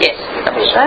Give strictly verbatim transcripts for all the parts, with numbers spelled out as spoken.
Jest, dobrze.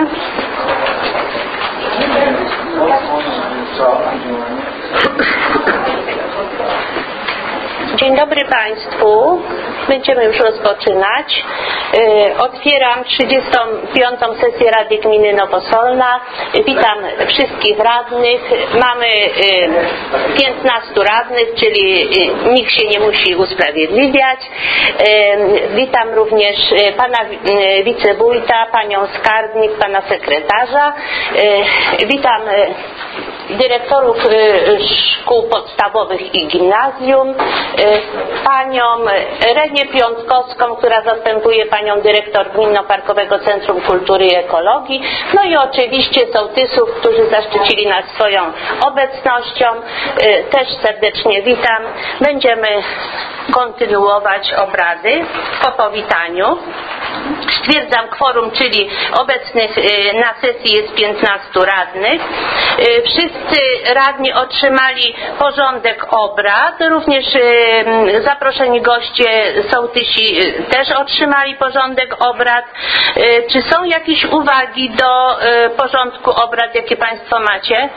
Dzień dobry Państwu. Będziemy już rozpoczynać. Otwieram trzydziestą piątą sesję Rady Gminy Nowosolna. Witam wszystkich radnych. Mamy piętnastu radnych, czyli nikt się nie musi usprawiedliwiać. Witam również pana wicewójta, panią skarbnik, pana sekretarza. Witam dyrektorów szkół podstawowych i gimnazjum, panią Renię Piątkowską, która zastępuje panią dyrektor Gminno-Parkowego Centrum Kultury i Ekologii, no i oczywiście sołtysów, którzy zaszczycili nas swoją obecnością. Też serdecznie witam. Będziemy kontynuować obrady po powitaniu. Stwierdzam kworum, czyli obecnych na sesji jest piętnastu radnych. Wszyscy radni otrzymali porządek obrad, również zaproszeni goście sołtysi też otrzymali porządek obrad. Czy są jakieś uwagi do porządku obrad, jakie Państwo macie?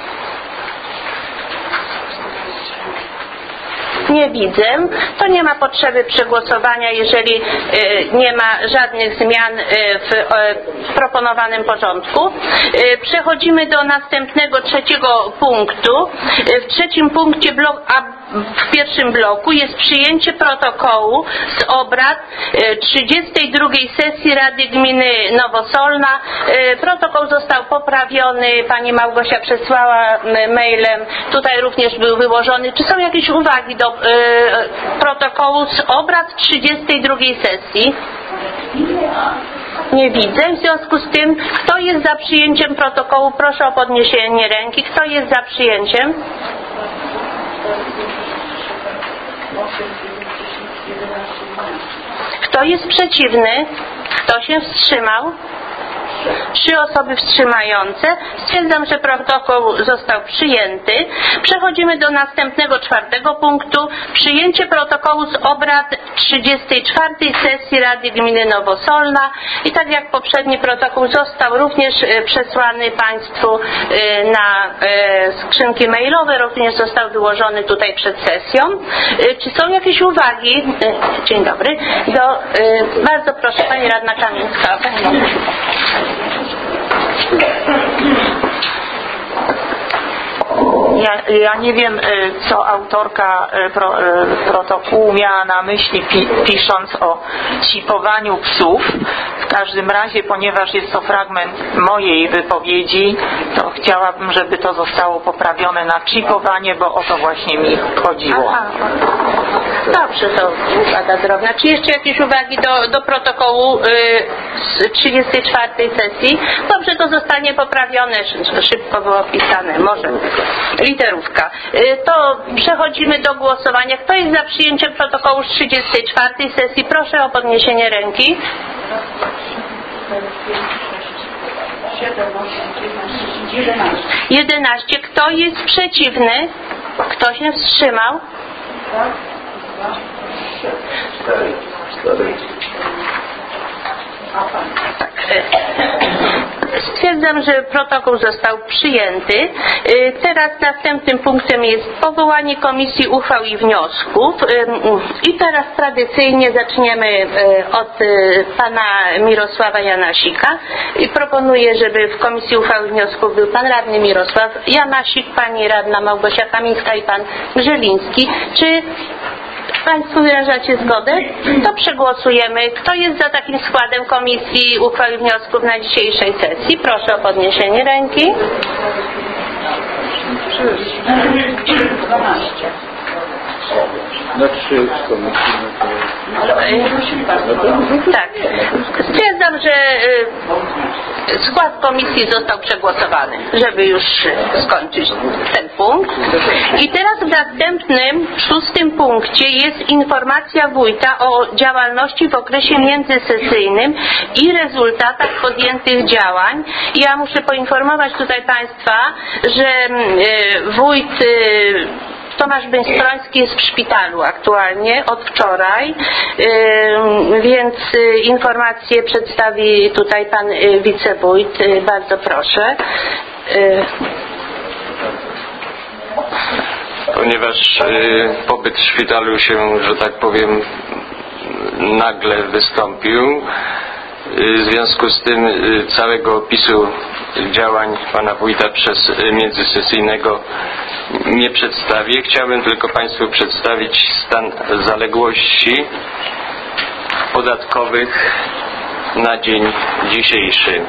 Nie widzę, to nie ma potrzeby przegłosowania, jeżeli nie ma żadnych zmian w proponowanym porządku. Przechodzimy do następnego, trzeciego punktu. W trzecim punkcie blok, a w pierwszym bloku jest przyjęcie protokołu z obrad trzydziestej drugiej sesji Rady Gminy Nowosolna. Protokół został poprawiony, pani Małgosia przesłała mailem, tutaj również był wyłożony. Czy są jakieś uwagi do protokołu z obrad trzydziestej drugiej sesji? Nie widzę. W związku z tym, kto jest za przyjęciem protokołu? Proszę o podniesienie ręki. Kto jest za przyjęciem? Kto jest przeciwny? Kto się wstrzymał? Trzy osoby wstrzymające. Stwierdzam, że protokół został przyjęty. Przechodzimy do następnego, czwartego punktu. Przyjęcie protokołu z obrad trzydziestej czwartej sesji Rady Gminy Nowosolna. I tak jak poprzedni protokół został również przesłany Państwu na skrzynki mailowe, również został wyłożony tutaj przed sesją. Czy są jakieś uwagi? Dzień dobry. Do, bardzo proszę, pani radna Kamińska. Ja, ja nie wiem, co autorka pro, protokołu miała na myśli, pi, pisząc o chipowaniu psów. W każdym razie, ponieważ jest to fragment mojej wypowiedzi, to chciałabym, żeby to zostało poprawione na chipowanie, bo o to właśnie mi chodziło. Aha. Dobrze, to uwaga drobna. Czy jeszcze jakieś uwagi do, do protokołu y, z trzydziestej czwartej sesji? Dobrze, to zostanie poprawione, szybko było pisane, może literówka. Y, to przechodzimy do głosowania. Kto jest za przyjęciem protokołu z trzydziestej czwartej sesji? Proszę o podniesienie ręki. jedenaście. Kto jest przeciwny? Kto się wstrzymał? Stwierdzam, że protokół został przyjęty. Teraz następnym punktem jest powołanie komisji uchwał i wniosków. I teraz tradycyjnie zaczniemy od pana Mirosława Janasika. I proponuję, żeby w komisji uchwał i wniosków był pan radny Mirosław Janasik, pani radna Małgosia Kamińska i pan Grzeliński. Czy Państwo wyrażacie zgodę? To przegłosujemy. Kto jest za takim składem komisji uchwał i wniosków na dzisiejszej sesji? Proszę o podniesienie ręki. Na trzy komisji. Tak. Stwierdzam, że skład komisji został przegłosowany, żeby już skończyć ten punkt. I teraz w następnym, szóstym punkcie jest informacja wójta o działalności w okresie międzysesyjnym i rezultatach podjętych działań. Ja muszę poinformować tutaj Państwa, że wójt Tomasz Bystrzyński jest w szpitalu aktualnie od wczoraj, więc informacje przedstawi tutaj pan wicewójt. Bardzo proszę. Ponieważ pobyt w szpitalu się, że tak powiem, nagle wystąpił, w związku z tym całego opisu działań pana wójta przez międzysesyjnego nie przedstawię. Chciałbym tylko państwu przedstawić stan zaległości podatkowych na dzień dzisiejszy.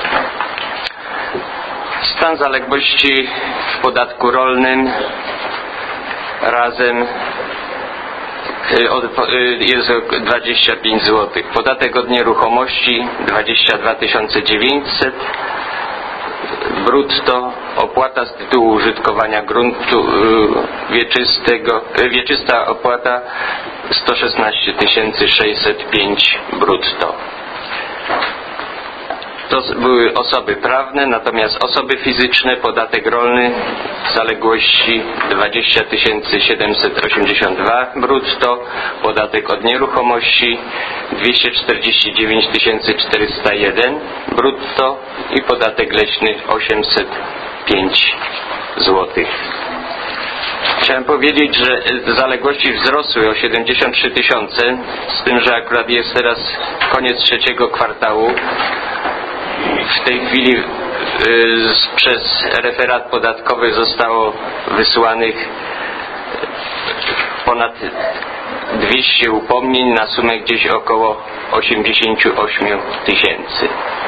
Stan zaległości w podatku rolnym razem jest dwadzieścia pięć złotych. Podatek od nieruchomości dwadzieścia dwa tysiące dziewięćset. Brutto opłata z tytułu użytkowania gruntu wieczystego, wieczysta opłata sto szesnaście tysięcy sześćset pięć brutto. To były osoby prawne, natomiast osoby fizyczne podatek rolny zaległości dwadzieścia tysięcy siedemset osiemdziesiąt dwa brutto, podatek od nieruchomości dwieście czterdzieści dziewięć tysięcy czterysta jeden brutto i podatek leśny osiemset pięć złotych. Chciałem powiedzieć, że zaległości wzrosły o siedemdziesiąt trzy tysiące, z tym, że akurat jest teraz koniec trzeciego kwartału. W tej chwili y, przez referat podatkowy zostało wysłanych ponad dwieście upomnień na sumę gdzieś około osiemdziesiąt osiem tysięcy.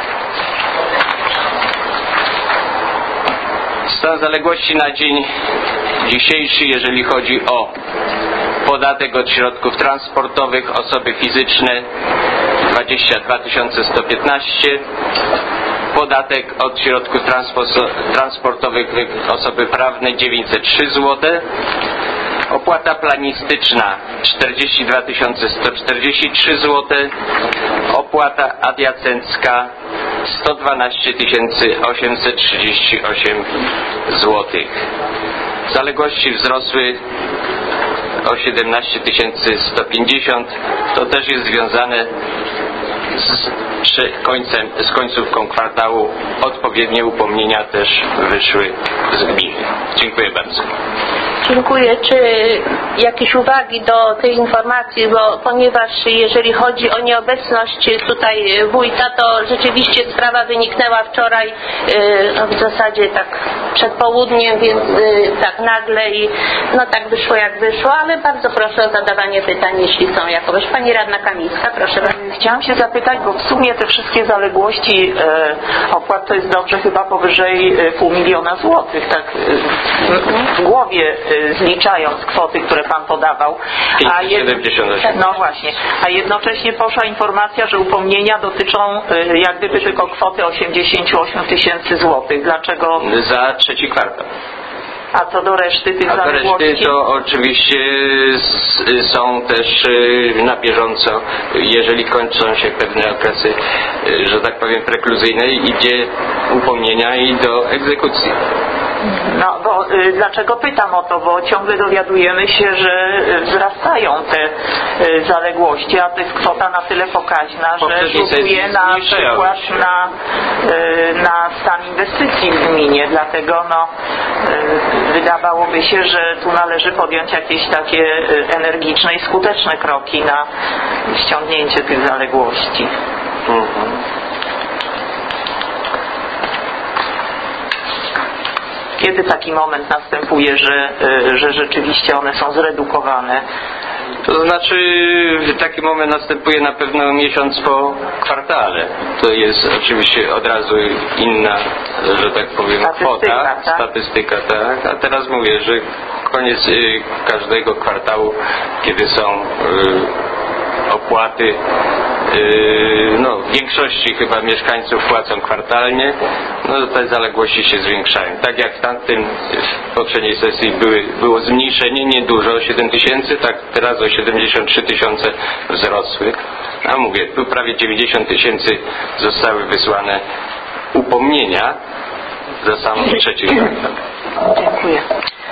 Stan zaległości na dzień dzisiejszy, jeżeli chodzi o podatek od środków transportowych, osoby fizyczne dwadzieścia dwa tysiące sto piętnaście, podatek od środków transportowych osoby prawne dziewięćset trzy złote, opłata planistyczna czterdzieści dwa tysiące sto czterdzieści trzy złote, opłata adiacencka sto dwanaście tysięcy osiemset trzydzieści osiem złotych. Zaległości wzrosły o siedemnaście tysięcy sto pięćdziesiąt. To też jest związane z końcem, z końcówką kwartału. Odpowiednie upomnienia też wyszły z gminy. Dziękuję bardzo. Dziękuję. Czy jakieś uwagi do tej informacji, bo ponieważ jeżeli chodzi o nieobecność tutaj wójta, to rzeczywiście sprawa wyniknęła wczoraj no w zasadzie tak przed południem, więc tak nagle i no tak wyszło jak wyszło, ale bardzo proszę o zadawanie pytań, jeśli są jakoś. Pani radna Kamińska, proszę bardzo. Chciałam się zapytać, bo w sumie te wszystkie zaległości e, opłat to jest dobrze chyba powyżej e, pół miliona złotych, tak e, w głowie e, zliczając kwoty, które pan podawał. A siedemdziesiąt osiem. No właśnie. A jednocześnie poszła informacja, że upomnienia dotyczą e, jak gdyby tylko kwoty osiemdziesiąt osiem tysięcy złotych. Dlaczego? Za trzeci kwartał. A co do reszty tych A do zaległości? reszty to oczywiście są też na bieżąco, jeżeli kończą się pewne okresy, że tak powiem prekluzyjne, idzie upomnienia i do egzekucji. No bo y, dlaczego pytam o to, bo ciągle dowiadujemy się, że wzrastają te y, zaległości, a to jest kwota na tyle pokaźna, że rzutuje na przykład na, y, na stan inwestycji w gminie, dlatego no y, wydawałoby się, że tu należy podjąć jakieś takie y, energiczne i skuteczne kroki na ściągnięcie tych zaległości. Mhm. Kiedy taki moment następuje, że, że rzeczywiście one są zredukowane? To znaczy taki moment następuje na pewno miesiąc po kwartale. To jest oczywiście od razu inna, że tak powiem, statystyka, kwota, tak? statystyka, tak. A teraz mówię, że koniec y, każdego kwartału, kiedy są y, opłaty, y, no w większości chyba mieszkańców płacą kwartalnie, no te zaległości się zwiększają. Tak jak w tamtym, w poprzedniej sesji były, było zmniejszenie, niedużo, o siedem tysięcy, tak teraz o siedemdziesiąt trzy tysiące wzrosły. A mówię, tu prawie dziewięćdziesiąt tysięcy zostały wysłane upomnienia za sam trzeci kwartał. Dziękuję. Dziękuję.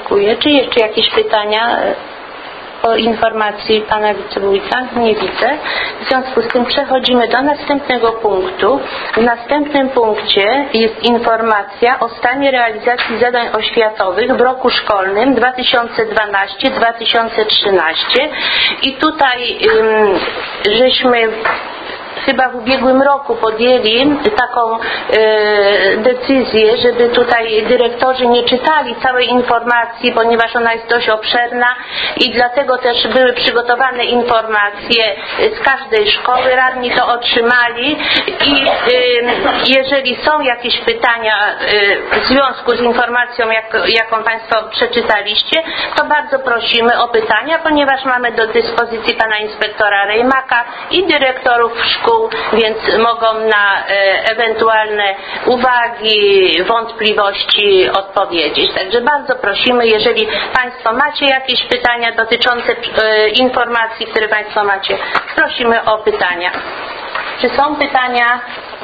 Dziękuję. Czy jeszcze jakieś pytania po informacji pana wicewójta? Nie widzę. W związku z tym przechodzimy do następnego punktu. W następnym punkcie jest informacja o stanie realizacji zadań oświatowych w roku szkolnym dwa tysiące dwunastym dwa tysiące trzynastym i tutaj ym, żeśmy chyba w ubiegłym roku podjęli taką e, decyzję, żeby tutaj dyrektorzy nie czytali całej informacji, ponieważ ona jest dość obszerna i dlatego też były przygotowane informacje z każdej szkoły, radni to otrzymali i e, jeżeli są jakieś pytania e, w związku z informacją, jak, jaką Państwo przeczytaliście, to bardzo prosimy o pytania, ponieważ mamy do dyspozycji pana inspektora Rejmaka i dyrektorów szkół, więc mogą na e, ewentualne uwagi, wątpliwości odpowiedzieć. Także bardzo prosimy, jeżeli Państwo macie jakieś pytania dotyczące e, informacji, które Państwo macie, prosimy o pytania. Czy są pytania?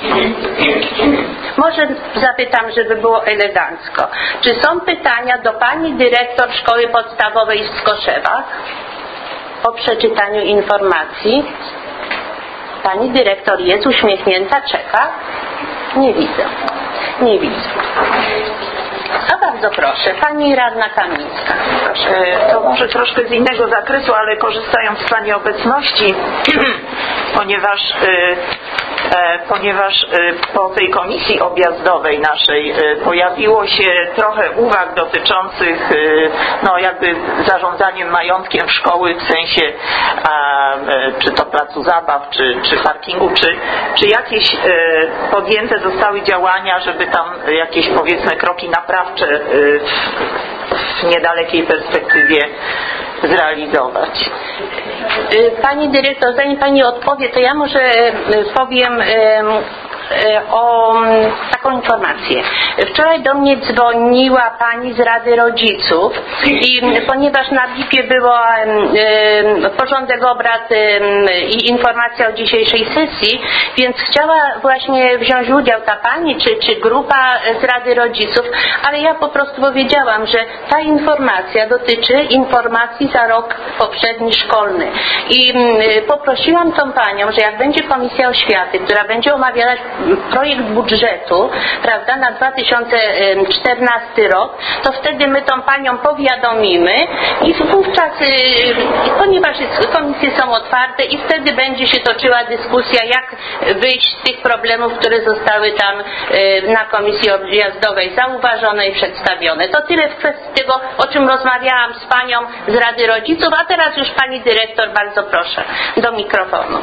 Może zapytam, żeby było elegancko. Czy są pytania do pani dyrektor szkoły podstawowej w Skoszewach po przeczytaniu informacji? Pani dyrektor jest uśmiechnięta, czeka? Nie widzę. Nie widzę. A bardzo proszę, pani radna Kamińska. Proszę. To może troszkę z innego zakresu, ale korzystając z pani obecności, ponieważ e, ponieważ e, po tej komisji objazdowej naszej e, pojawiło się trochę uwag dotyczących e, no jakby zarządzaniem majątkiem szkoły w sensie a, e, czy to placu zabaw, czy, czy parkingu, czy, czy jakieś e, podjęte zostały działania, żeby tam jakieś powiedzmy kroki naprawcze e, w niedalekiej perspektywie zrealizować. Pani dyrektor, zanim pani odpowie, to ja może powiem o taką informację. Wczoraj do mnie dzwoniła pani z Rady Rodziców i ponieważ na B I P-ie był porządek obrad i informacja o dzisiejszej sesji, więc chciała właśnie wziąć udział ta pani czy, czy grupa z Rady Rodziców, ale ja po prostu powiedziałam, że ta informacja dotyczy informacji za rok poprzedni szkolny i poprosiłam tą panią, że jak będzie Komisja Oświaty, która będzie omawiała projekt budżetu, prawda, na dwa tysiące czternasty rok, to wtedy my tą panią powiadomimy i wówczas, ponieważ komisje są otwarte i wtedy będzie się toczyła dyskusja, jak wyjść z tych problemów, które zostały tam na komisji objazdowej zauważone i przedstawione. To tyle w kwestii tego, o czym rozmawiałam z panią z Rady Rodziców, a teraz już pani dyrektor, bardzo proszę, do mikrofonu.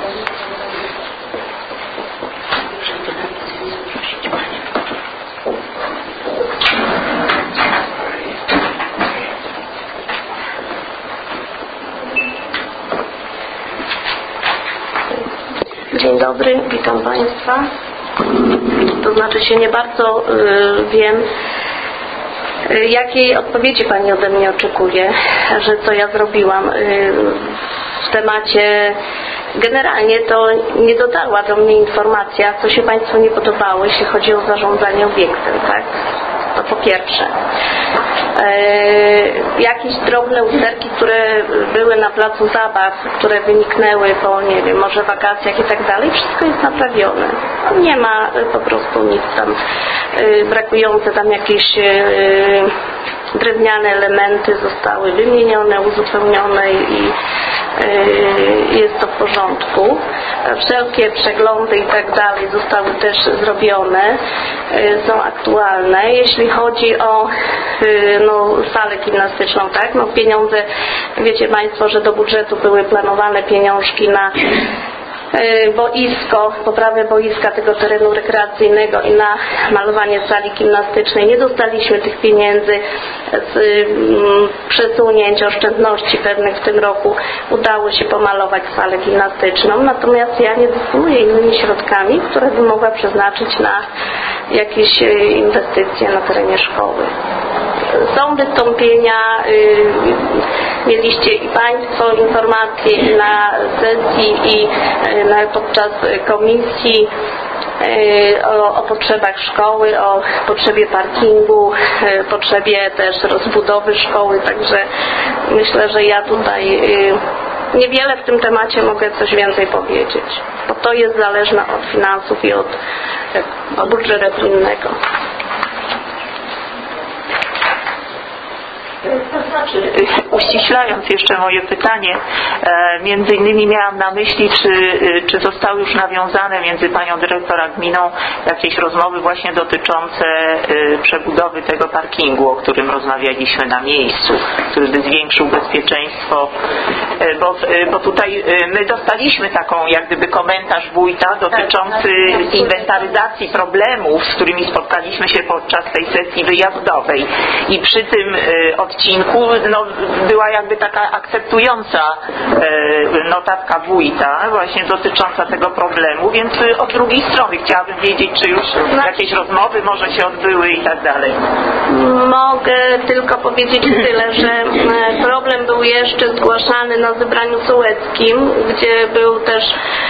Dzień dobry, witam Państwa. To znaczy się nie bardzo y, wiem, y, jakiej odpowiedzi Pani ode mnie oczekuje, że co ja zrobiłam y, w temacie. Generalnie to nie dotarła do mnie informacja, co się Państwu nie podobało, jeśli chodzi o zarządzanie obiektem, tak? To po pierwsze. E, jakieś drobne usterki, które były na placu zabaw, które wyniknęły po, nie wiem, może wakacjach i tak dalej, wszystko jest naprawione. Nie ma po prostu nic tam e, brakujące, tam jakieś e, drewniane elementy zostały wymienione, uzupełnione i jest to w porządku. Wszelkie przeglądy i tak dalej zostały też zrobione, są aktualne. Jeśli chodzi o no, salę gimnastyczną, tak, no pieniądze, wiecie Państwo, że do budżetu były planowane pieniążki na boisko, poprawę boiska tego terenu rekreacyjnego i na malowanie sali gimnastycznej. Nie dostaliśmy tych pieniędzy z mm, przesunięć, oszczędności pewnych w tym roku. Udało się pomalować salę gimnastyczną, natomiast ja nie dysponuję innymi środkami, które bym mogła przeznaczyć na jakieś inwestycje na terenie szkoły. Są wystąpienia, y, mieliście i Państwo informacje na sesji i y, na, podczas komisji o, o potrzebach szkoły, o potrzebie parkingu, potrzebie też rozbudowy szkoły, także myślę, że ja tutaj niewiele w tym temacie mogę coś więcej powiedzieć, bo to jest zależne od finansów i od, od budżetu innego. To znaczy, uściślając jeszcze moje pytanie, między innymi miałam na myśli, czy, czy zostały już nawiązane między panią dyrektor a gminą jakieś rozmowy właśnie dotyczące przebudowy tego parkingu, o którym rozmawialiśmy na miejscu, który by zwiększył bezpieczeństwo, bo, bo tutaj my dostaliśmy taką jak gdyby komentarz wójta dotyczący inwentaryzacji problemów, z którymi spotkaliśmy się podczas tej sesji wyjazdowej i przy tym odcinku no, była jakby taka akceptująca e, notatka wójta właśnie dotycząca tego problemu, więc od drugiej strony chciałabym wiedzieć, czy już jakieś rozmowy może się odbyły i tak dalej. Mogę tylko powiedzieć tyle, że problem był jeszcze zgłaszany na zebraniu sołeckim, gdzie był też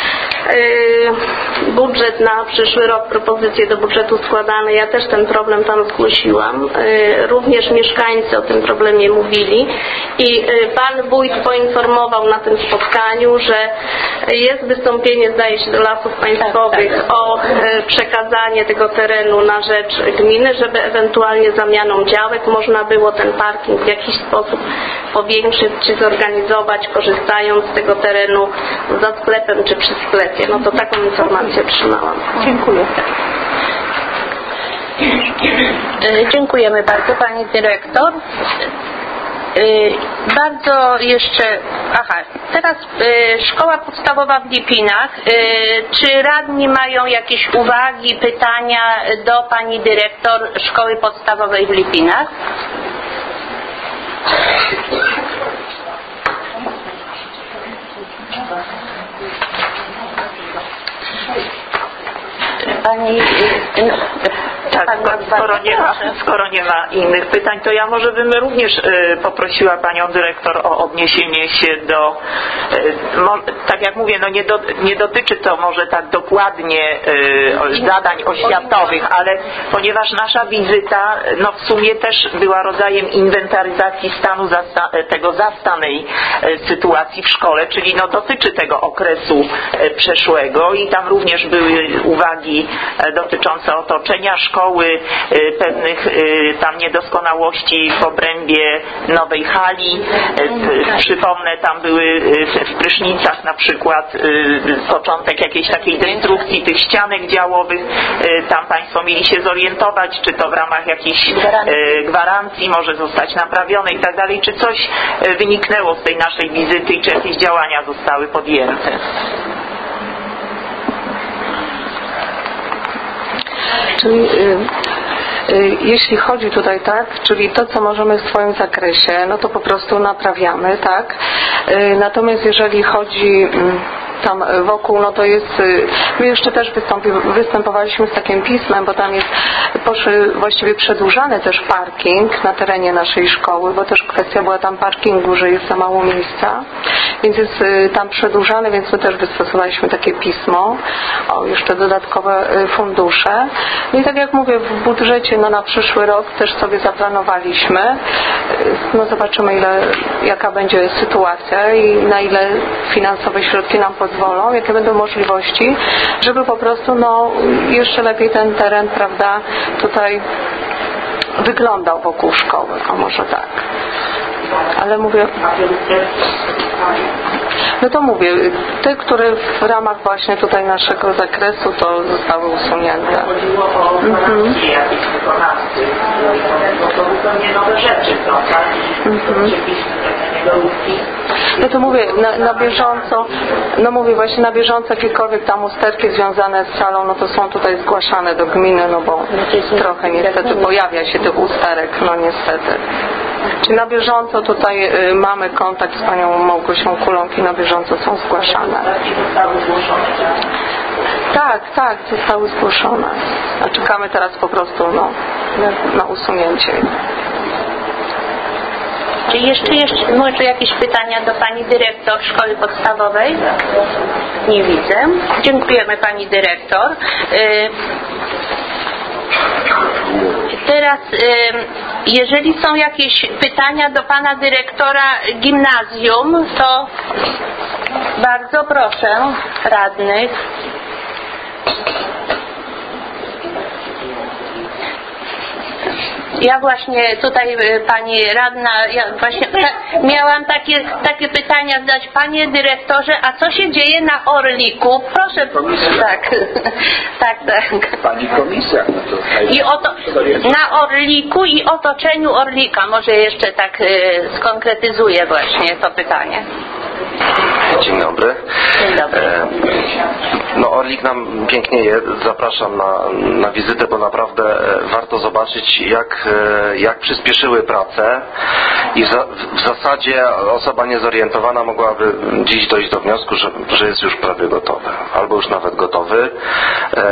budżet na przyszły rok, propozycje do budżetu składane. Ja też ten problem tam zgłosiłam. Również mieszkańcy o tym problemie mówili i pan wójt poinformował na tym spotkaniu, że jest wystąpienie, zdaje się, do Lasów Państwowych tak, tak. o przekazanie tego terenu na rzecz gminy, żeby ewentualnie zamianą działek można było ten parking w jakiś sposób powiększyć czy zorganizować, korzystając z tego terenu za sklepem czy przy sklepie. No to taką informację otrzymałam. Dziękuję. Dziękujemy bardzo pani dyrektor. Bardzo jeszcze, aha, teraz szkoła podstawowa w Lipinach. Czy radni mają jakieś uwagi, pytania do pani dyrektor szkoły podstawowej w Lipinach? Pani... No, tak, skoro nie, ma, skoro nie ma innych pytań, to ja może bym również y, poprosiła panią dyrektor o odniesienie się do, y, mo, tak jak mówię, no nie, do, nie dotyczy to może tak dokładnie y, zadań oświatowych, ale ponieważ nasza wizyta no w sumie też była rodzajem inwentaryzacji stanu zasta, tego zastanej y, sytuacji w szkole, czyli no dotyczy tego okresu y, przeszłego i tam również były uwagi y, dotyczące otoczenia szkoły, pewnych tam niedoskonałości w obrębie nowej hali. Przypomnę, tam były w prysznicach na przykład początek jakiejś takiej destrukcji tych ścianek działowych. Tam Państwo mieli się zorientować, czy to w ramach jakiejś gwarancji może zostać naprawione i tak dalej, czy coś wyniknęło z tej naszej wizyty i czy jakieś działania zostały podjęte. Czyli y, y, jeśli chodzi tutaj, tak, czyli to, co możemy w swoim zakresie, no to po prostu naprawiamy, tak. Y, natomiast jeżeli chodzi y, tam wokół, no to jest, my jeszcze też wystąpi, występowaliśmy z takim pismem, bo tam jest poszły właściwie przedłużany też parking na terenie naszej szkoły, bo też kwestia była tam parkingu, że jest za mało miejsca, więc jest tam przedłużany, więc my też wystosowaliśmy takie pismo o jeszcze dodatkowe fundusze. No i tak jak mówię, w budżecie no na przyszły rok też sobie zaplanowaliśmy, no zobaczymy ile, jaka będzie sytuacja i na ile finansowe środki nam pozwolą, jakie będą możliwości, żeby po prostu no jeszcze lepiej ten teren, prawda, tutaj wyglądał wokół szkoły, a może tak. Ale mówię, no to mówię, te, które w ramach właśnie tutaj naszego zakresu to zostały usunięte. Chodziło o mhm. jakieś wykonawcy, bo to zupełnie nowe rzeczy, prawda? No to mówię, na, na bieżąco, no mówię właśnie na bieżąco jakiekolwiek tam usterki związane z salą, no to są tutaj zgłaszane do gminy, no bo trochę niestety pojawia się tych usterek, no niestety. Czyli na bieżąco tutaj y, mamy kontakt z panią Małgosią Kuląg i na bieżąco są zgłaszane. Tak, tak, zostały zgłoszone. A czekamy teraz po prostu no, na, na usunięcie. Czy jeszcze, jeszcze może jakieś pytania do pani dyrektor szkoły podstawowej? Nie widzę. Dziękujemy pani dyrektor. Teraz, jeżeli są jakieś pytania do pana dyrektora gimnazjum, to bardzo proszę radnych. Ja właśnie tutaj pani radna, ja właśnie ta, miałam takie, takie pytania zadać. Panie dyrektorze, a co się dzieje na Orliku? Proszę. Tak, tak, tak. Pani komisja. No to... I oto, na Orliku i otoczeniu Orlika. Może jeszcze tak y, skonkretyzuję właśnie to pytanie. Dzień dobry. Dzień dobry. E, no Orlik nam pięknieje. Zapraszam na, na wizytę, bo naprawdę warto zobaczyć, jak, jak przyspieszyły prace i za, w zasadzie osoba niezorientowana mogłaby dziś dojść do wniosku, że, że jest już prawie gotowy, albo już nawet gotowy. E,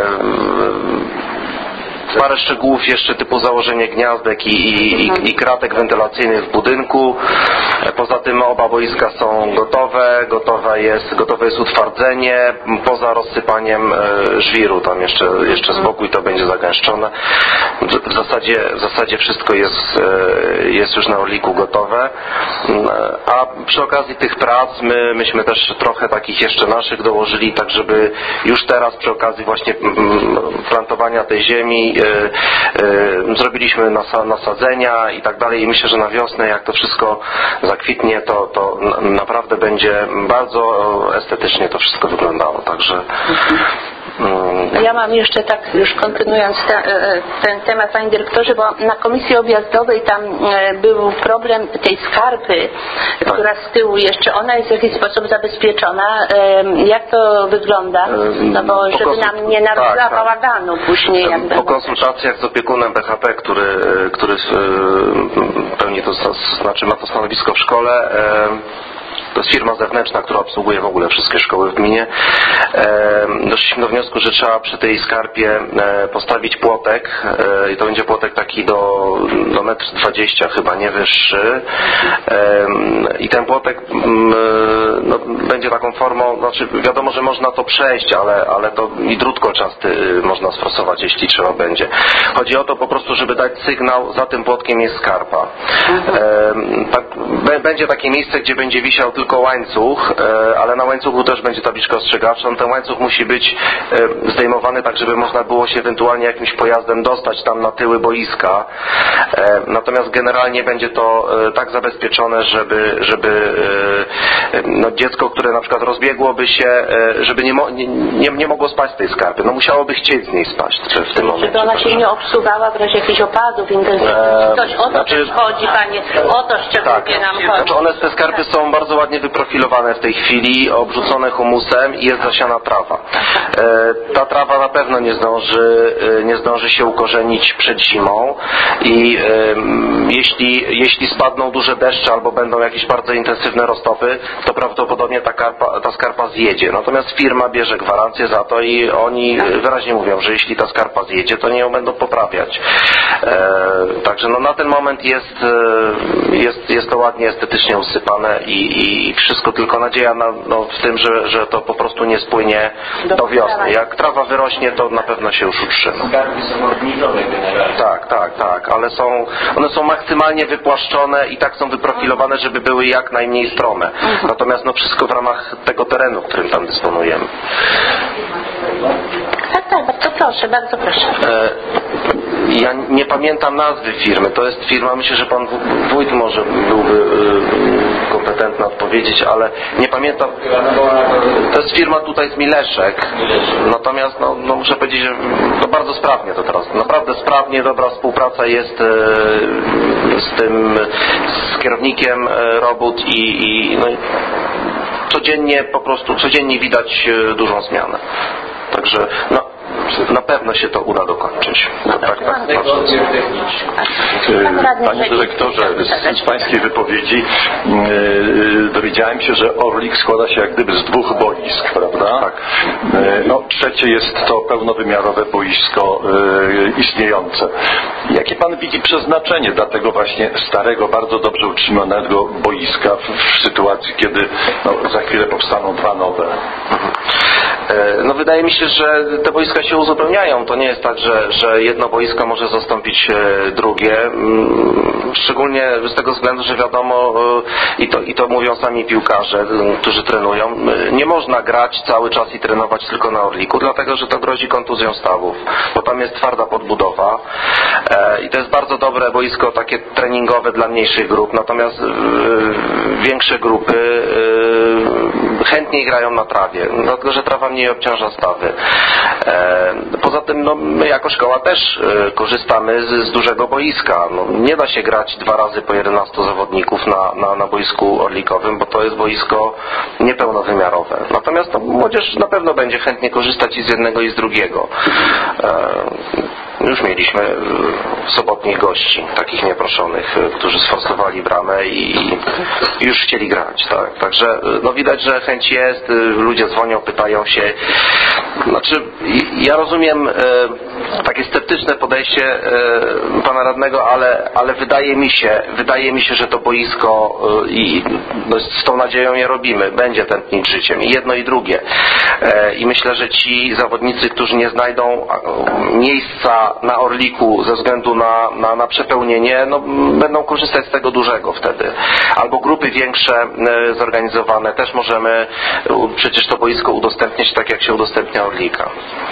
Parę szczegółów jeszcze typu założenie gniazdek i, i, i, i kratek wentylacyjnych w budynku. Poza tym oba boiska są gotowe, gotowe jest, gotowe jest utwardzenie, poza rozsypaniem e, żwiru tam jeszcze, jeszcze z boku i to będzie zagęszczone. W zasadzie, w zasadzie wszystko jest, e, jest już na Orliku gotowe. A przy okazji tych prac my, myśmy też trochę takich jeszcze naszych dołożyli, tak żeby już teraz przy okazji właśnie plantowania tej ziemi zrobiliśmy nasadzenia i tak dalej i myślę, że na wiosnę jak to wszystko zakwitnie, to, to naprawdę będzie bardzo estetycznie to wszystko wyglądało, także ja mam jeszcze tak, już kontynuując te, ten temat, panie dyrektorze, bo na komisji objazdowej tam był problem tej skarpy, tak. która z tyłu jeszcze, ona jest w jakiś sposób zabezpieczona. Jak to wygląda? No bo żeby konsult... nam nie narobiła tak, bałaganu tak. później. Jakby. Po konsultacjach z opiekunem B H P, który, który pełni to, znaczy ma to stanowisko w szkole, to jest firma zewnętrzna, która obsługuje w ogóle wszystkie szkoły w gminie. E, doszliśmy do wniosku, że trzeba przy tej skarpie e, postawić płotek e, i to będzie płotek taki do, do metr dwadzieścia chyba, nie wyższy. E, I ten płotek m, no, będzie taką formą, znaczy wiadomo, że można to przejść, ale, ale to i drut kolczasty można sforsować, jeśli trzeba będzie. Chodzi o to po prostu, żeby dać sygnał, za tym płotkiem jest skarpa. E, tak, b, będzie takie miejsce, gdzie będzie wisiał tylko łańcuch, ale na łańcuchu też będzie tabliczka ostrzegawcza. Ten łańcuch musi być zdejmowany tak, żeby można było się ewentualnie jakimś pojazdem dostać tam na tyły boiska. Natomiast generalnie będzie to tak zabezpieczone, żeby, żeby no, dziecko, które na przykład rozbiegłoby się, żeby nie, mo- nie, nie, nie mogło spać z tej skarpy. No musiałoby chcieć z niej spać w tym momencie. Żeby ona się nie obsuwała w razie jakichś opadów intensywnych. Coś o to znaczy, też chodzi, panie. O to szczególnie tak, nam chodzi. Znaczy one, te skarpy są bardzo ładnie wyprofilowane w tej chwili, obrzucone humusem i jest zasiana trawa. E, ta trawa na pewno nie zdąży, e, nie zdąży się ukorzenić przed zimą i e, jeśli, jeśli spadną duże deszcze albo będą jakieś bardzo intensywne roztopy, to prawdopodobnie ta, karpa, ta skarpa zjedzie. Natomiast firma bierze gwarancję za to i oni wyraźnie mówią, że jeśli ta skarpa zjedzie, to nie ją będą poprawiać. E, także no, na ten moment jest, jest, jest to ładnie estetycznie usypane i, i wszystko tylko nadzieja na, no, w tym, że, że to po prostu nie spłynie do, do wiosny. Jak trawa wyrośnie, to na pewno się już utrzyma. Skarpy są odmierzone generalnie. Tak, tak, tak, ale są, one są maksymalnie wypłaszczone i tak są wyprofilowane, żeby były jak najmniej strome. Natomiast no wszystko w ramach tego terenu, którym tam dysponujemy. Tak, tak, bardzo proszę, bardzo proszę. E, ja nie pamiętam nazwy firmy. To jest firma, myślę, że pan wójt może byłby y, kompetentny odpowiedzieć, ale nie pamiętam. To jest firma tutaj z Mileszek. Natomiast no, no muszę powiedzieć, że to bardzo sprawnie to teraz. Naprawdę sprawnie, dobra współpraca jest y, z tym, z kierownikiem y, robót i, i, no, i codziennie po prostu, codziennie widać y, dużą zmianę. Także no, na pewno się to uda dokończyć. No tak, tak, pan- patrząc. Panie dyrektorze, z, z pańskiej wypowiedzi yy, dowiedziałem się, że Orlik składa się jak gdyby z dwóch boisk, prawda? Tak. Yy, no, trzecie jest to pełnowymiarowe boisko yy, istniejące. Jakie pan widzi przeznaczenie dla tego właśnie starego, bardzo dobrze utrzymanego boiska w, w sytuacji, kiedy no, za chwilę powstaną dwa nowe? No wydaje mi się, że te boiska się uzupełniają. To nie jest tak, że, że jedno boisko może zastąpić drugie. Szczególnie z tego względu, że wiadomo, i to, i to mówią sami piłkarze, którzy trenują, nie można grać cały czas i trenować tylko na Orliku, dlatego że to grozi kontuzją stawów, bo tam jest twarda podbudowa i to jest bardzo dobre boisko takie treningowe dla mniejszych grup, natomiast większe grupy chętniej grają na trawie, dlatego że trawa mniej obciąża stawy. Poza tym no, my jako szkoła też korzystamy z, z dużego boiska. No, nie da się grać dwa razy po jedenastu zawodników na, na, na boisku orlikowym, bo to jest boisko niepełnowymiarowe. Natomiast no, młodzież na pewno będzie chętnie korzystać i z jednego i z drugiego. Już mieliśmy sobotnich gości, takich nieproszonych, którzy sforsowali bramę i już chcieli grać. Tak? Także no widać, że chęć jest, ludzie dzwonią, pytają się. Znaczy, ja rozumiem e, takie sceptyczne podejście e, pana radnego, ale, ale wydaje mi się, wydaje mi się, że to boisko e, i no, z tą nadzieją je robimy, będzie tętnić życiem. I jedno i drugie. E, I myślę, że ci zawodnicy, którzy nie znajdą miejsca na Orliku ze względu na, na, na przepełnienie, no, będą korzystać z tego dużego wtedy. Albo grupy większe e, zorganizowane, też możemy e, przecież to boisko udostępnić tak, jak się udostępnia Orlika.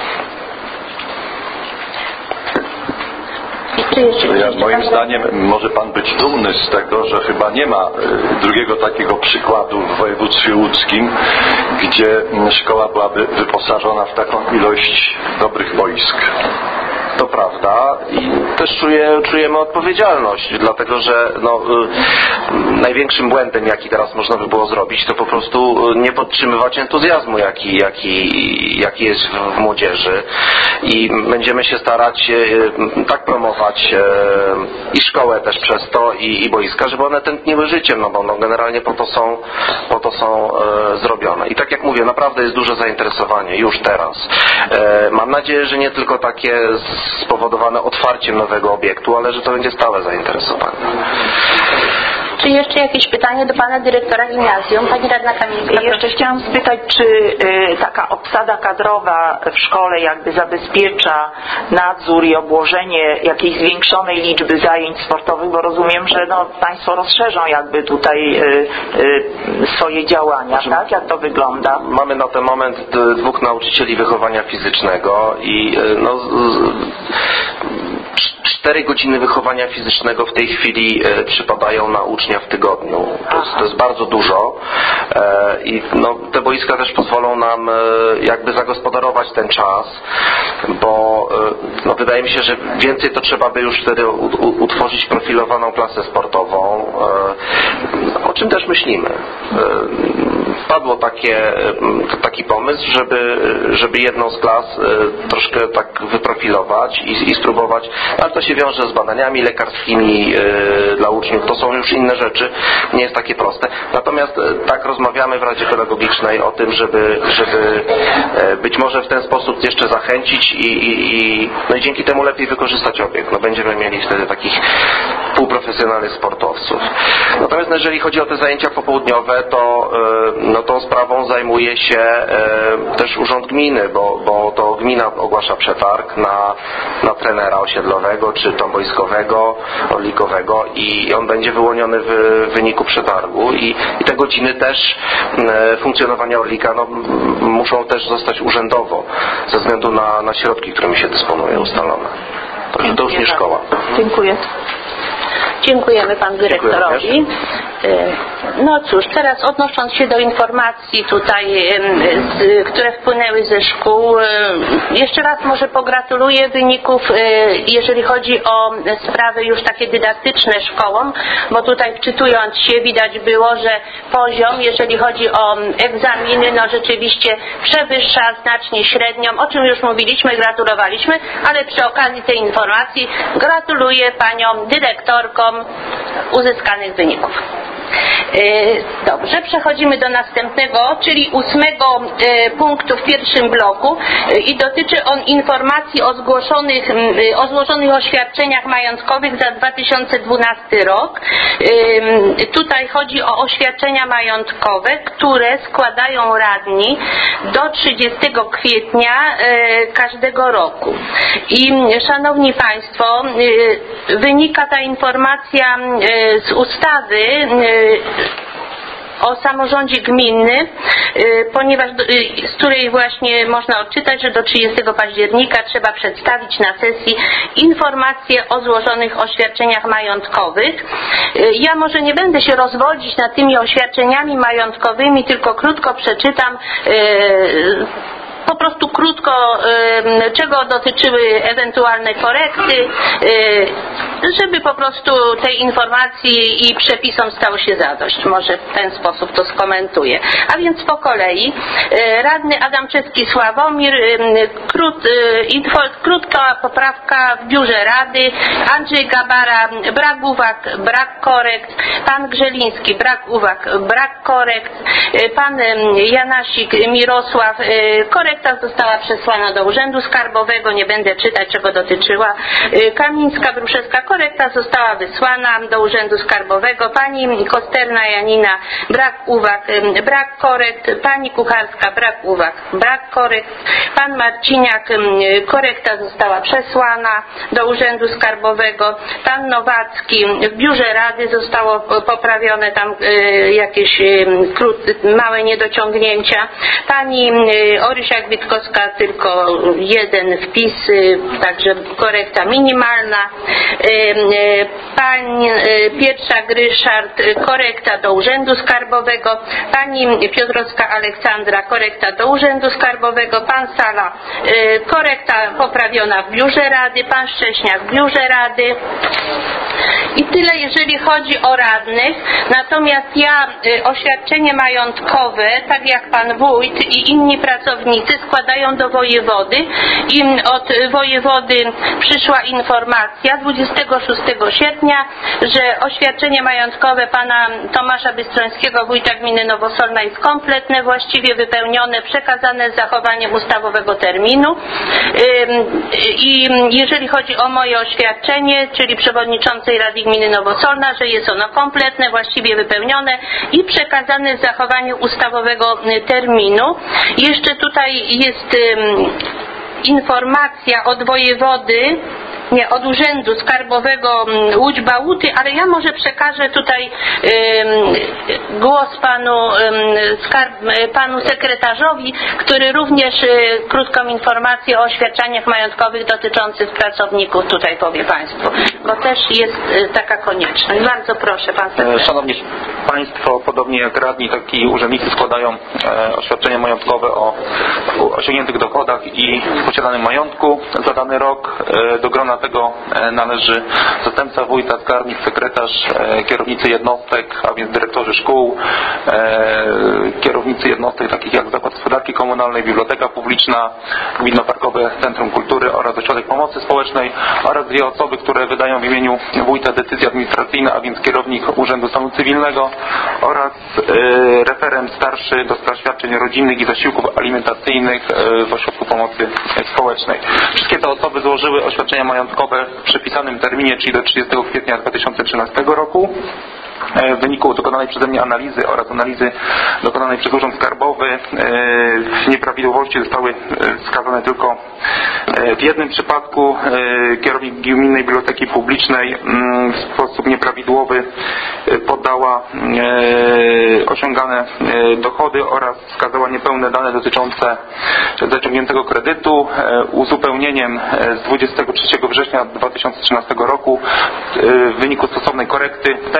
Ja, moim zdaniem może pan być dumny z tego, że chyba nie ma y, drugiego takiego przykładu w województwie łódzkim, gdzie szkoła byłaby wyposażona w taką ilość dobrych boisk. To prawda i też czuję, czujemy odpowiedzialność, dlatego że no, y, największym błędem, jaki teraz można by było zrobić, to po prostu nie podtrzymywać entuzjazmu, jaki, jaki, jaki jest w, w młodzieży i będziemy się starać y, tak promować y, i szkołę też przez to i, i boiska, żeby one tętniły życiem, no bo no, generalnie po to są, po to są y, zrobione. I tak jak mówię, naprawdę jest duże zainteresowanie już teraz. Y, mam nadzieję, że nie tylko takie spowodowane otwarciem nowego obiektu, ale że to będzie stałe zainteresowanie. Czy jeszcze jakieś pytanie do pana dyrektora gimnazjum? Pani radna Kamińska. I jeszcze chciałam spytać, czy y, taka obsada kadrowa w szkole jakby zabezpiecza nadzór i obłożenie jakiejś zwiększonej liczby zajęć sportowych, bo rozumiem, że no, państwo rozszerzą jakby tutaj y, y, swoje działania, tak? Jak to wygląda? Mamy na ten moment dwóch nauczycieli wychowania fizycznego i no, cztery godziny wychowania fizycznego w tej chwili e, przypadają na ucznia w tygodniu. To jest, to jest bardzo dużo e, i no, te boiska też pozwolą nam e, jakby zagospodarować ten czas, bo e, no, wydaje mi się, że więcej to trzeba by już wtedy u, u, utworzyć profilowaną klasę sportową, e, o czym też myślimy. E, Padło takie, taki pomysł, żeby, żeby jedną z klas troszkę tak wyprofilować i, i spróbować, ale to się wiąże z badaniami lekarskimi e, dla uczniów, to są już inne rzeczy, nie jest takie proste. Natomiast e, tak rozmawiamy w Radzie Pedagogicznej o tym, żeby, żeby e, być może w ten sposób jeszcze zachęcić i, i, i, no i dzięki temu lepiej wykorzystać obiekt. No będziemy mieli wtedy takich półprofesjonalnych sportowców. Natomiast no, jeżeli chodzi o te zajęcia popołudniowe, to e, no, tą sprawą zajmuje się e, też Urząd Gminy, bo, bo to gmina ogłasza przetarg na, na trenera osiedlowego, czy to boiskowego, orlikowego i on będzie wyłoniony w, w wyniku przetargu i, i te godziny też e, funkcjonowania Orlika no, muszą też zostać urzędowo ze względu na, na środki, którymi się dysponuje, ustalone. Także to już nie szkoła. Dziękuję. Dziękujemy panu dyrektorowi. No cóż, teraz odnosząc się do informacji tutaj, z, które wpłynęły ze szkół, jeszcze raz może pogratuluję wyników, jeżeli chodzi o sprawy już takie dydaktyczne szkołom, bo tutaj wczytując się widać było, że poziom, jeżeli chodzi o egzaminy, no rzeczywiście przewyższa znacznie średnią, o czym już mówiliśmy, gratulowaliśmy, ale przy okazji tej informacji gratuluję paniom dyrektorkom uzyskanych wyników. Dobrze, przechodzimy do następnego, czyli ósmego punktu w pierwszym bloku i dotyczy on informacji o zgłoszonych, o złożonych oświadczeniach majątkowych za dwa tysiące dwunasty rok. Tutaj chodzi o oświadczenia majątkowe, które składają radni do trzydziestego kwietnia każdego roku. I szanowni państwo, wynika ta informacja z ustawy o samorządzie gminnym, ponieważ z której właśnie można odczytać, że do trzydziestego października trzeba przedstawić na sesji informacje o złożonych oświadczeniach majątkowych. Ja może nie będę się rozwodzić nad tymi oświadczeniami majątkowymi, tylko krótko przeczytam po prostu krótko, czego dotyczyły ewentualne korekty, żeby po prostu tej informacji i przepisom stało się zadość. Może w ten sposób to skomentuję. A więc po kolei. Radny Adamczewski Sławomir, krót, info, krótka poprawka w biurze rady. Andrzej Gabara, brak uwag, brak korekt. Pan Grzeliński, brak uwag, brak korekt. Pan Janasik Mirosław, korekta została przesłana do Urzędu Skarbowego, nie będę czytać, czego dotyczyła. Kamińska Bruszewska, korekta została wysłana do Urzędu Skarbowego. Pani Kosterna Janina, brak uwag, brak korekt. Pani Kucharska, brak uwag, brak korekt. Pan Marciniak, korekta została przesłana do Urzędu Skarbowego. Pan Nowacki, w biurze rady zostało poprawione tam jakieś małe niedociągnięcia. Pani Orysia Witkowska, tylko jeden wpis, także korekta minimalna. Pani Pietrzak Ryszard, korekta do Urzędu Skarbowego. Pani Piotrowska Aleksandra, korekta do Urzędu Skarbowego. Pan Sala, korekta poprawiona w biurze rady. Pan Szcześniak w biurze rady. I tyle, jeżeli chodzi o radnych. Natomiast ja oświadczenie majątkowe, tak jak pan wójt i inni pracownicy, składają do wojewody i od wojewody przyszła informacja dwudziestego szóstego sierpnia, że oświadczenie majątkowe pana Tomasza Bystrońskiego, wójta gminy Nowosolna, jest kompletne, właściwie wypełnione, przekazane z zachowaniem ustawowego terminu. I jeżeli chodzi o moje oświadczenie, czyli przewodniczącej Rady Gminy Nowosolna, że jest ono kompletne, właściwie wypełnione i przekazane z zachowaniem ustawowego terminu. Jeszcze tutaj jest um, informacja od wojewody, nie, od Urzędu Skarbowego Łódź Bałuty, ale ja może przekażę tutaj um, głos panu, um, skarb, panu sekretarzowi, który również um, krótką informację o oświadczeniach majątkowych dotyczących pracowników tutaj powie państwu, bo też jest um, taka konieczność. Bardzo proszę, pan sekretarz. Szanowni państwo, podobnie jak radni, tak i urzędnicy składają e, oświadczenia majątkowe o, o osiągniętych dochodach i posiadanym majątku za dany rok. E, do grona tego należy zastępca wójta, skarbnik, sekretarz, kierownicy jednostek, a więc dyrektorzy szkół, kierownicy jednostek takich jak Zakład Gospodarki Komunalnej, Biblioteka Publiczna, Gminno-Parkowe Centrum Kultury oraz Ośrodek Pomocy Społecznej oraz dwie osoby, które wydają w imieniu wójta decyzje administracyjne, a więc kierownik Urzędu Stanu Cywilnego oraz referent starszy do spraw świadczeń rodzinnych i zasiłków alimentacyjnych w Ośrodku Pomocy Społecznej. Wszystkie te osoby złożyły oświadczenia majątkowe w przypisanym terminie, czyli do trzydziestego kwietnia dwa tysiące trzynastego roku. W wyniku dokonanej przeze mnie analizy oraz analizy dokonanej przez Urząd Skarbowy nieprawidłowości zostały wskazane tylko w jednym przypadku. Kierownik Gminnej Biblioteki Publicznej w sposób nieprawidłowy podała osiągane dochody oraz wskazała niepełne dane dotyczące zaciągniętego kredytu. Uzupełnieniem z dwudziestego trzeciego września dwa tysiące trzynastego roku w wyniku stosownej korekty te nieprawidłowości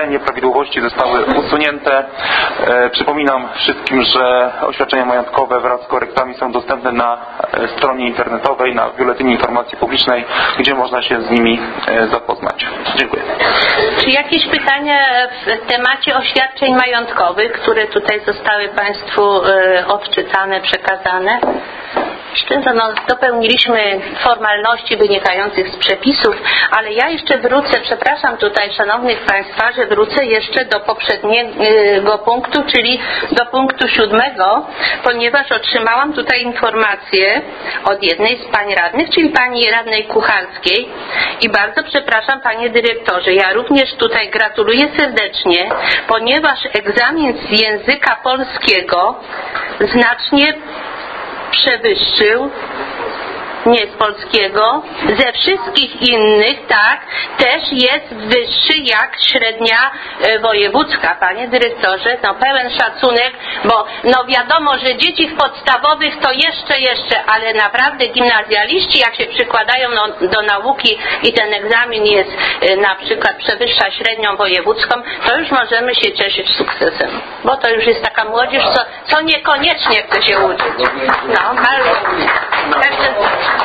nieprawidłowości zostały usunięte. Przypominam wszystkim, że oświadczenia majątkowe wraz z korektami są dostępne na stronie internetowej, na Biuletynie Informacji Publicznej, gdzie można się z nimi zapoznać. Dziękuję. Czy jakieś pytania w temacie oświadczeń majątkowych, które tutaj zostały Państwu odczytane, przekazane? Szczerze, no, dopełniliśmy formalności wynikających z przepisów, ale ja jeszcze wrócę, przepraszam tutaj szanownych Państwa, że wrócę jeszcze do poprzedniego punktu, czyli do punktu siódmego, ponieważ otrzymałam tutaj informację od jednej z pań radnych, czyli pani radnej Kucharskiej i bardzo przepraszam panie dyrektorze, ja również tutaj gratuluję serdecznie, ponieważ egzamin z języka polskiego znacznie przewyższył, nie z polskiego, ze wszystkich innych, tak, też jest wyższy jak średnia e, wojewódzka, panie dyrektorze, no pełen szacunek, bo no wiadomo, że dzieci w podstawowych to jeszcze, jeszcze, ale naprawdę gimnazjaliści, jak się przykładają no, do nauki i ten egzamin jest e, na przykład przewyższa średnią wojewódzką, to już możemy się cieszyć sukcesem, bo to już jest taka młodzież, co, co niekoniecznie chce się uczyć. No, bardzo. Także,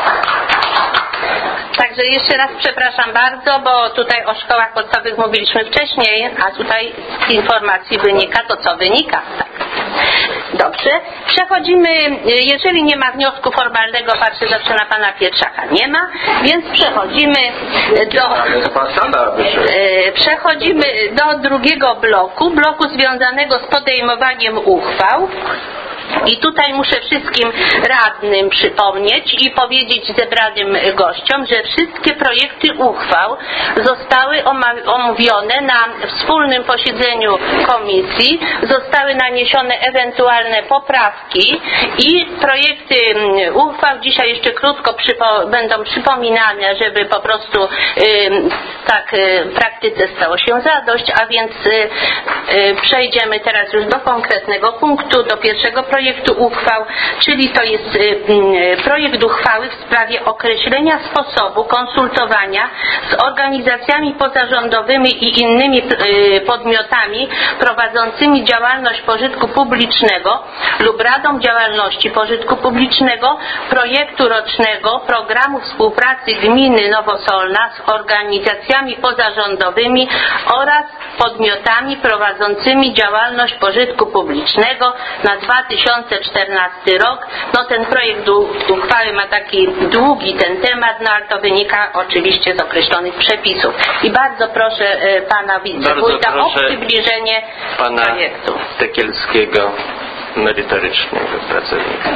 Także jeszcze raz przepraszam bardzo, bo tutaj o szkołach podstawowych mówiliśmy wcześniej, a tutaj z informacji wynika to, co wynika. Tak. Dobrze, przechodzimy, jeżeli nie ma wniosku formalnego, patrzę zawsze na pana Pietrzaka, nie ma, więc przechodzimy do przechodzimy do drugiego bloku, bloku związanego z podejmowaniem uchwał. I tutaj muszę wszystkim radnym przypomnieć i powiedzieć zebranym gościom, że wszystkie projekty uchwał zostały omówione na wspólnym posiedzeniu komisji, zostały naniesione ewentualne poprawki i projekty uchwał dzisiaj jeszcze krótko przypo, będą przypominane, żeby po prostu y, tak y, w praktyce stało się zadość, a więc y, y, przejdziemy teraz już do konkretnego punktu, do pierwszego projektu projektu uchwał, czyli to jest y, projekt uchwały w sprawie określenia sposobu konsultowania z organizacjami pozarządowymi i innymi y, podmiotami prowadzącymi działalność pożytku publicznego lub radą działalności pożytku publicznego projektu rocznego programu współpracy gminy Nowosolna z organizacjami pozarządowymi oraz podmiotami prowadzącymi działalność pożytku publicznego na dwa tysiące czternasty rok. No ten projekt uchwały ma taki długi ten temat, no ale to wynika oczywiście z określonych przepisów. I bardzo proszę e, pana wicewójta o przybliżenie pana projektu. Tekielskiego, merytorycznego pracownika.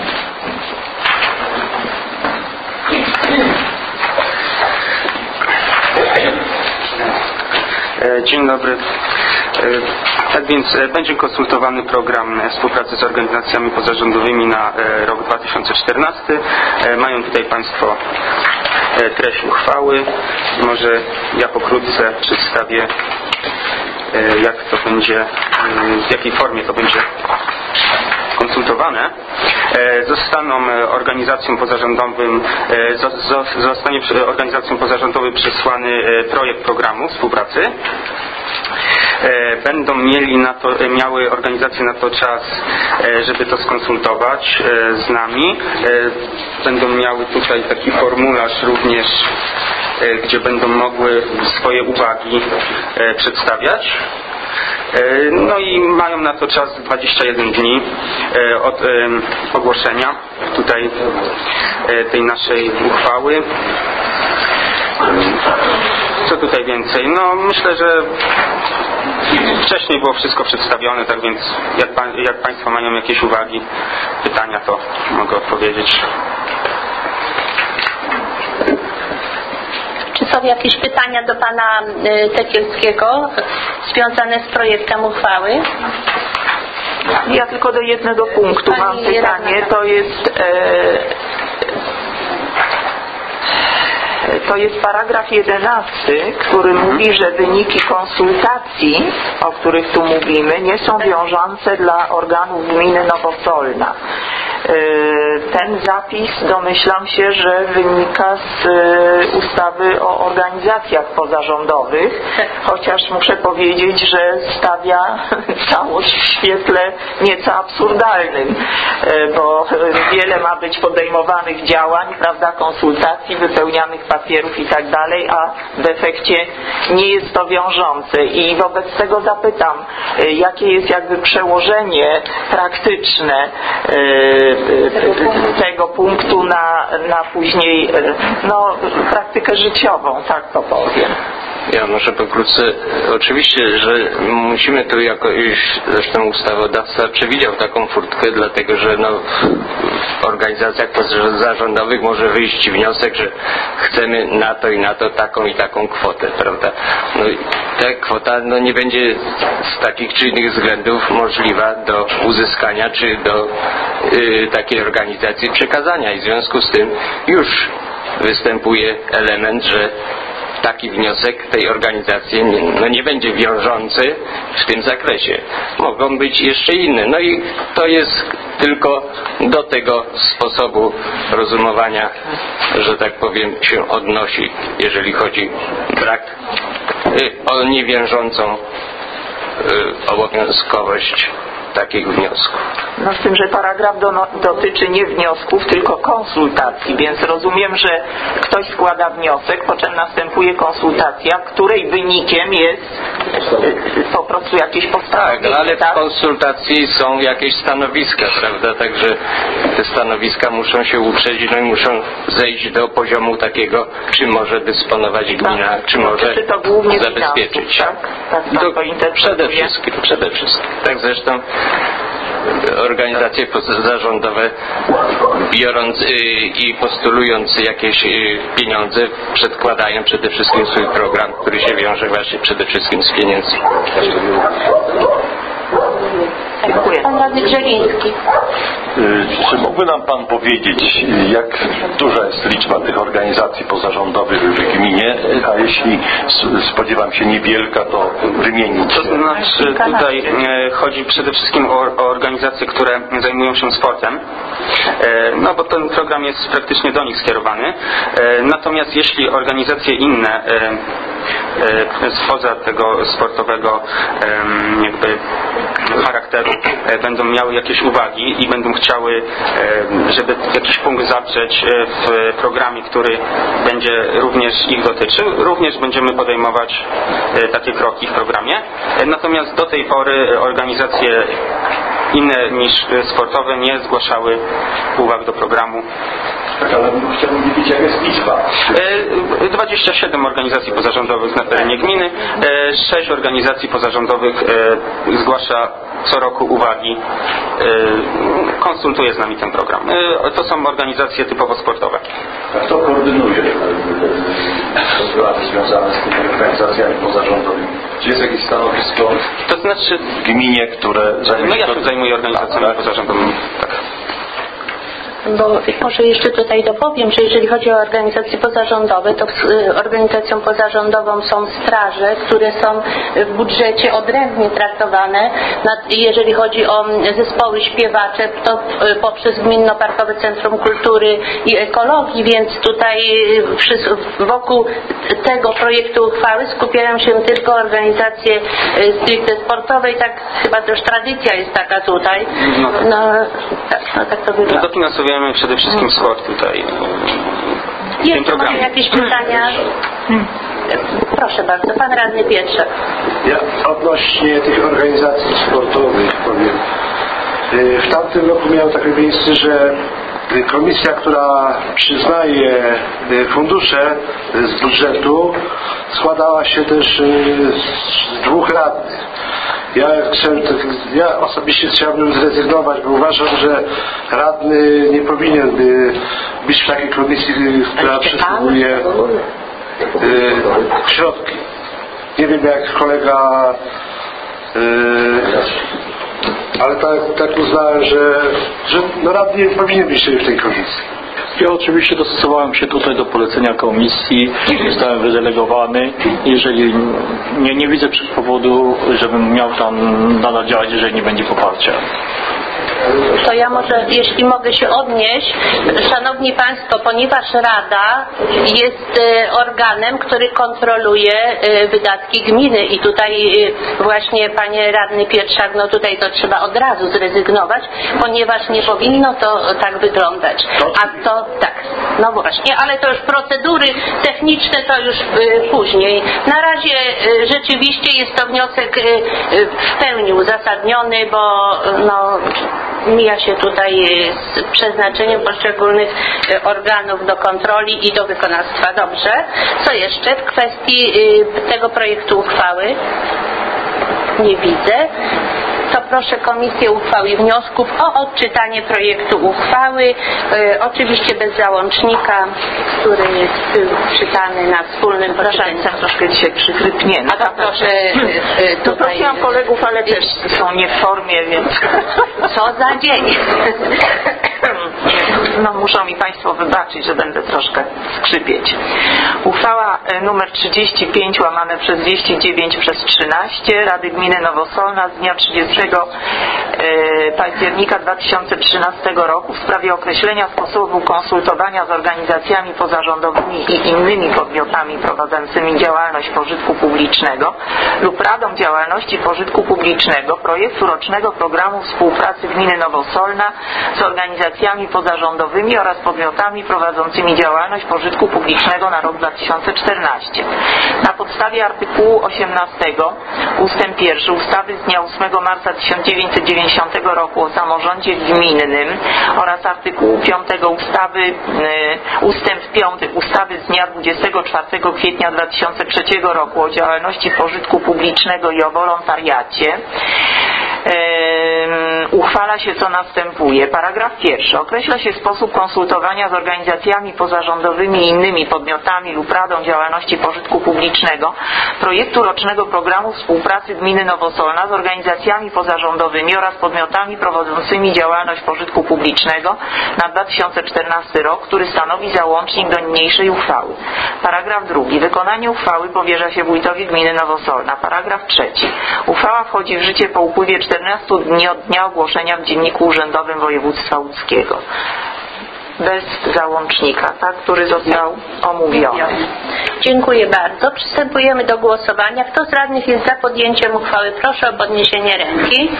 Dzień dobry. Tak więc będzie konsultowany program współpracy z organizacjami pozarządowymi na rok dwa tysiące czternasty. Mają tutaj Państwo treść uchwały. Może ja pokrótce przedstawię, jak to będzie, w jakiej formie to będzie konsultowane. Zostaną organizacjom pozarządowym, zostanie organizacjom pozarządowym przesłany projekt programu współpracy. Będą mieli na to, miały organizacje na to czas, żeby to skonsultować z nami. Będą miały tutaj taki formularz również, gdzie będą mogły swoje uwagi przedstawiać. No i mają na to czas dwadzieścia jeden dni od ogłoszenia tutaj tej naszej uchwały. Co tutaj więcej? No myślę, że wcześniej było wszystko przedstawione, tak więc jak, jak Państwo mają jakieś uwagi, pytania, to mogę odpowiedzieć. Czy są jakieś pytania do pana Tekielskiego związane z projektem uchwały? Ja tylko do jednego punktu mam pytanie. To jest e, to jest paragraf jedenasty, który mówi, że wyniki konsultacji, o których tu mówimy, nie są wiążące dla organów gminy Nowosolna. Ten zapis, domyślam się, że wynika z ustawy o organizacjach pozarządowych, chociaż muszę powiedzieć, że stawia całość w świetle nieco absurdalnym, bo wiele ma być podejmowanych działań, prawda, konsultacji, wypełnianych papierów i tak dalej, a w efekcie nie jest to wiążące. I wobec tego zapytam, jakie jest jakby przełożenie praktyczne tego punktu na, na później no, praktykę życiową, tak to powiem. Ja może pokrótce, oczywiście, że musimy tu jakoś, zresztą ustawodawca przewidział taką furtkę, dlatego że no, w organizacjach pozarządowych może wyjść wniosek, że chcemy na to i na to taką i taką kwotę, prawda? No i ta kwota no, nie będzie z takich czy innych względów możliwa do uzyskania czy do y, takiej organizacji przekazania i w związku z tym już występuje element, że taki wniosek tej organizacji nie, no nie będzie wiążący w tym zakresie. Mogą być jeszcze inne. No i to jest tylko do tego sposobu rozumowania, że tak powiem, się odnosi, jeżeli chodzi brak y, o niewiążącą y, obowiązkowość takich wniosków. No z tym, że paragraf do, no, dotyczy nie wniosków, tylko konsultacji, więc rozumiem, że ktoś składa wniosek, po czym następuje konsultacja, której wynikiem jest y, po prostu jakieś postanowienie. Tak, ale w tak? konsultacji są jakieś stanowiska, prawda? Także te stanowiska muszą się uprzeć, no i muszą zejść do poziomu takiego, czy może dysponować gmina, tak. czy może czy to głównie zabezpieczyć. Finansów, tak? Tak, tak, to przede wszystkim, przede wszystkim. Tak zresztą organizacje pozarządowe, biorąc y, i postulując jakieś y, pieniądze, przedkładają przede wszystkim swój program, który się wiąże właśnie przede wszystkim z pieniędzmi. Dziękuję. Pan radny Grzeliński. Czy mógłby nam Pan powiedzieć, jak duża jest liczba tych organizacji pozarządowych w gminie, a jeśli spodziewam się niewielka, to wymienić? To znaczy tutaj e, chodzi przede wszystkim o, o organizacje, które zajmują się sportem, e, no bo ten program jest praktycznie do nich skierowany. E, natomiast jeśli organizacje inne e, e, spoza tego sportowego e, jakby charakteru e, będą miały jakieś uwagi i będą chciały, e, żeby jakiś punkt zawrzeć w programie, który będzie również ich dotyczył, również będziemy podejmować e, takie kroki w programie. E, natomiast do tej pory organizacje inne niż sportowe nie zgłaszały uwag do programu. Tak, ale chciałbym wiedzieć, jaka jest liczba. dwadzieścia siedem organizacji pozarządowych na terenie gminy, sześć organizacji pozarządowych zgłasza co roku uwagi, konsultuje z nami ten program. To są organizacje typowo sportowe. A kto koordynuje sprawy związane z tymi organizacjami pozarządowymi? Czy jest jakieś stanowisko to znaczy, w gminie, które zajmuje no ja się zajmuję organizacjami tak, pozarządowymi. Tak. Bo może jeszcze tutaj dopowiem, że jeżeli chodzi o organizacje pozarządowe, to organizacją pozarządową są straże, które są w budżecie odrębnie traktowane. Jeżeli chodzi o zespoły śpiewacze, to poprzez Gminno-Parkowe Centrum Kultury i Ekologii, więc tutaj wokół tego projektu uchwały skupiają się tylko organizacje stricte sportowe i tak chyba też tradycja jest taka tutaj. No tak, no, tak, no, tak to wygląda. Dofinansowujemy przede wszystkim sport tutaj. Jeszcze mamy jakieś pytania? Proszę bardzo, pan radny Pietrzak. Ja odnośnie tych organizacji sportowych powiem. W tamtym roku miało takie miejsce, że komisja, która przyznaje fundusze z budżetu, składała się też z dwóch radnych. Ja, chcę, ja osobiście chciałbym zrezygnować, bo uważam, że radny nie powinien być w takiej komisji, która przysługuje y, środki. Nie wiem jak kolega, y, ale tak, tak uznałem, że, że no radny nie powinien być w tej komisji. Ja oczywiście dostosowałem się tutaj do polecenia komisji, zostałem wydelegowany. Jeżeli nie, nie widzę powodu, żebym miał tam nadal działać, jeżeli nie będzie poparcia. To ja może, jeśli mogę się odnieść, Szanowni Państwo, ponieważ Rada jest organem, który kontroluje wydatki gminy i tutaj właśnie Panie Radny Pietrzak, no tutaj to trzeba od razu zrezygnować, ponieważ nie powinno to tak wyglądać. A to tak, no właśnie, ale to już procedury techniczne to już później. Na razie rzeczywiście jest to wniosek w pełni uzasadniony, bo no mija się tutaj z przeznaczeniem poszczególnych organów do kontroli i do wykonawstwa. Dobrze. Co jeszcze w kwestii tego projektu uchwały? Nie widzę. To proszę Komisję Uchwał i Wniosków o odczytanie projektu uchwały, e, oczywiście bez załącznika, który jest czytany na wspólnym posiedzeniu. Troszkę dzisiaj przychrypnięta. A to proszę e, e, tutaj... Prosiłam kolegów, ale też są nie w formie, więc... Co za dzień! No muszą mi Państwo wybaczyć, że będę troszkę skrzypieć. Uchwała numer trzydzieści pięć łamane przez dwieście dziewięć przez trzynaście Rady Gminy Nowosolna z dnia trzydziestego października dwa tysiące trzynastego roku w sprawie określenia sposobu konsultowania z organizacjami pozarządowymi i innymi podmiotami prowadzącymi działalność pożytku publicznego lub Radą Działalności Pożytku Publicznego projektu rocznego programu współpracy Gminy Nowosolna z organizacjami pozarządowymi oraz podmiotami prowadzącymi działalność pożytku publicznego na rok dwa tysiące czternasty. Na podstawie artykułu osiemnastego ustęp pierwszy ustawy z dnia ósmego marca tysiąc dziewięćset dziewięćdziesiątego roku o samorządzie gminnym oraz artykułu piątego ustawy y, ustęp piąty ustawy z dnia dwudziestego czwartego kwietnia dwa tysiące trzeciego roku o działalności pożytku publicznego i o wolontariacie Yy, uchwala się co następuje. Paragraf pierwszy. Określa się sposób konsultowania z organizacjami pozarządowymi i innymi podmiotami lub Radą Działalności Pożytku Publicznego projektu rocznego programu współpracy Gminy Nowosolna z organizacjami pozarządowymi oraz podmiotami prowadzącymi działalność pożytku publicznego na dwa tysiące czternasty rok, który stanowi załącznik do niniejszej uchwały. Paragraf drugi. Wykonanie uchwały powierza się wójtowi Gminy Nowosolna. Paragraf trzeci. Uchwała wchodzi w życie po upływie czternastu dni od dnia ogłoszenia w Dzienniku Urzędowym Województwa Łódzkiego. Bez załącznika, tak, który został omówiony. Dziękuję bardzo. Przystępujemy do głosowania. Kto z radnych jest za podjęciem uchwały? Proszę o podniesienie ręki.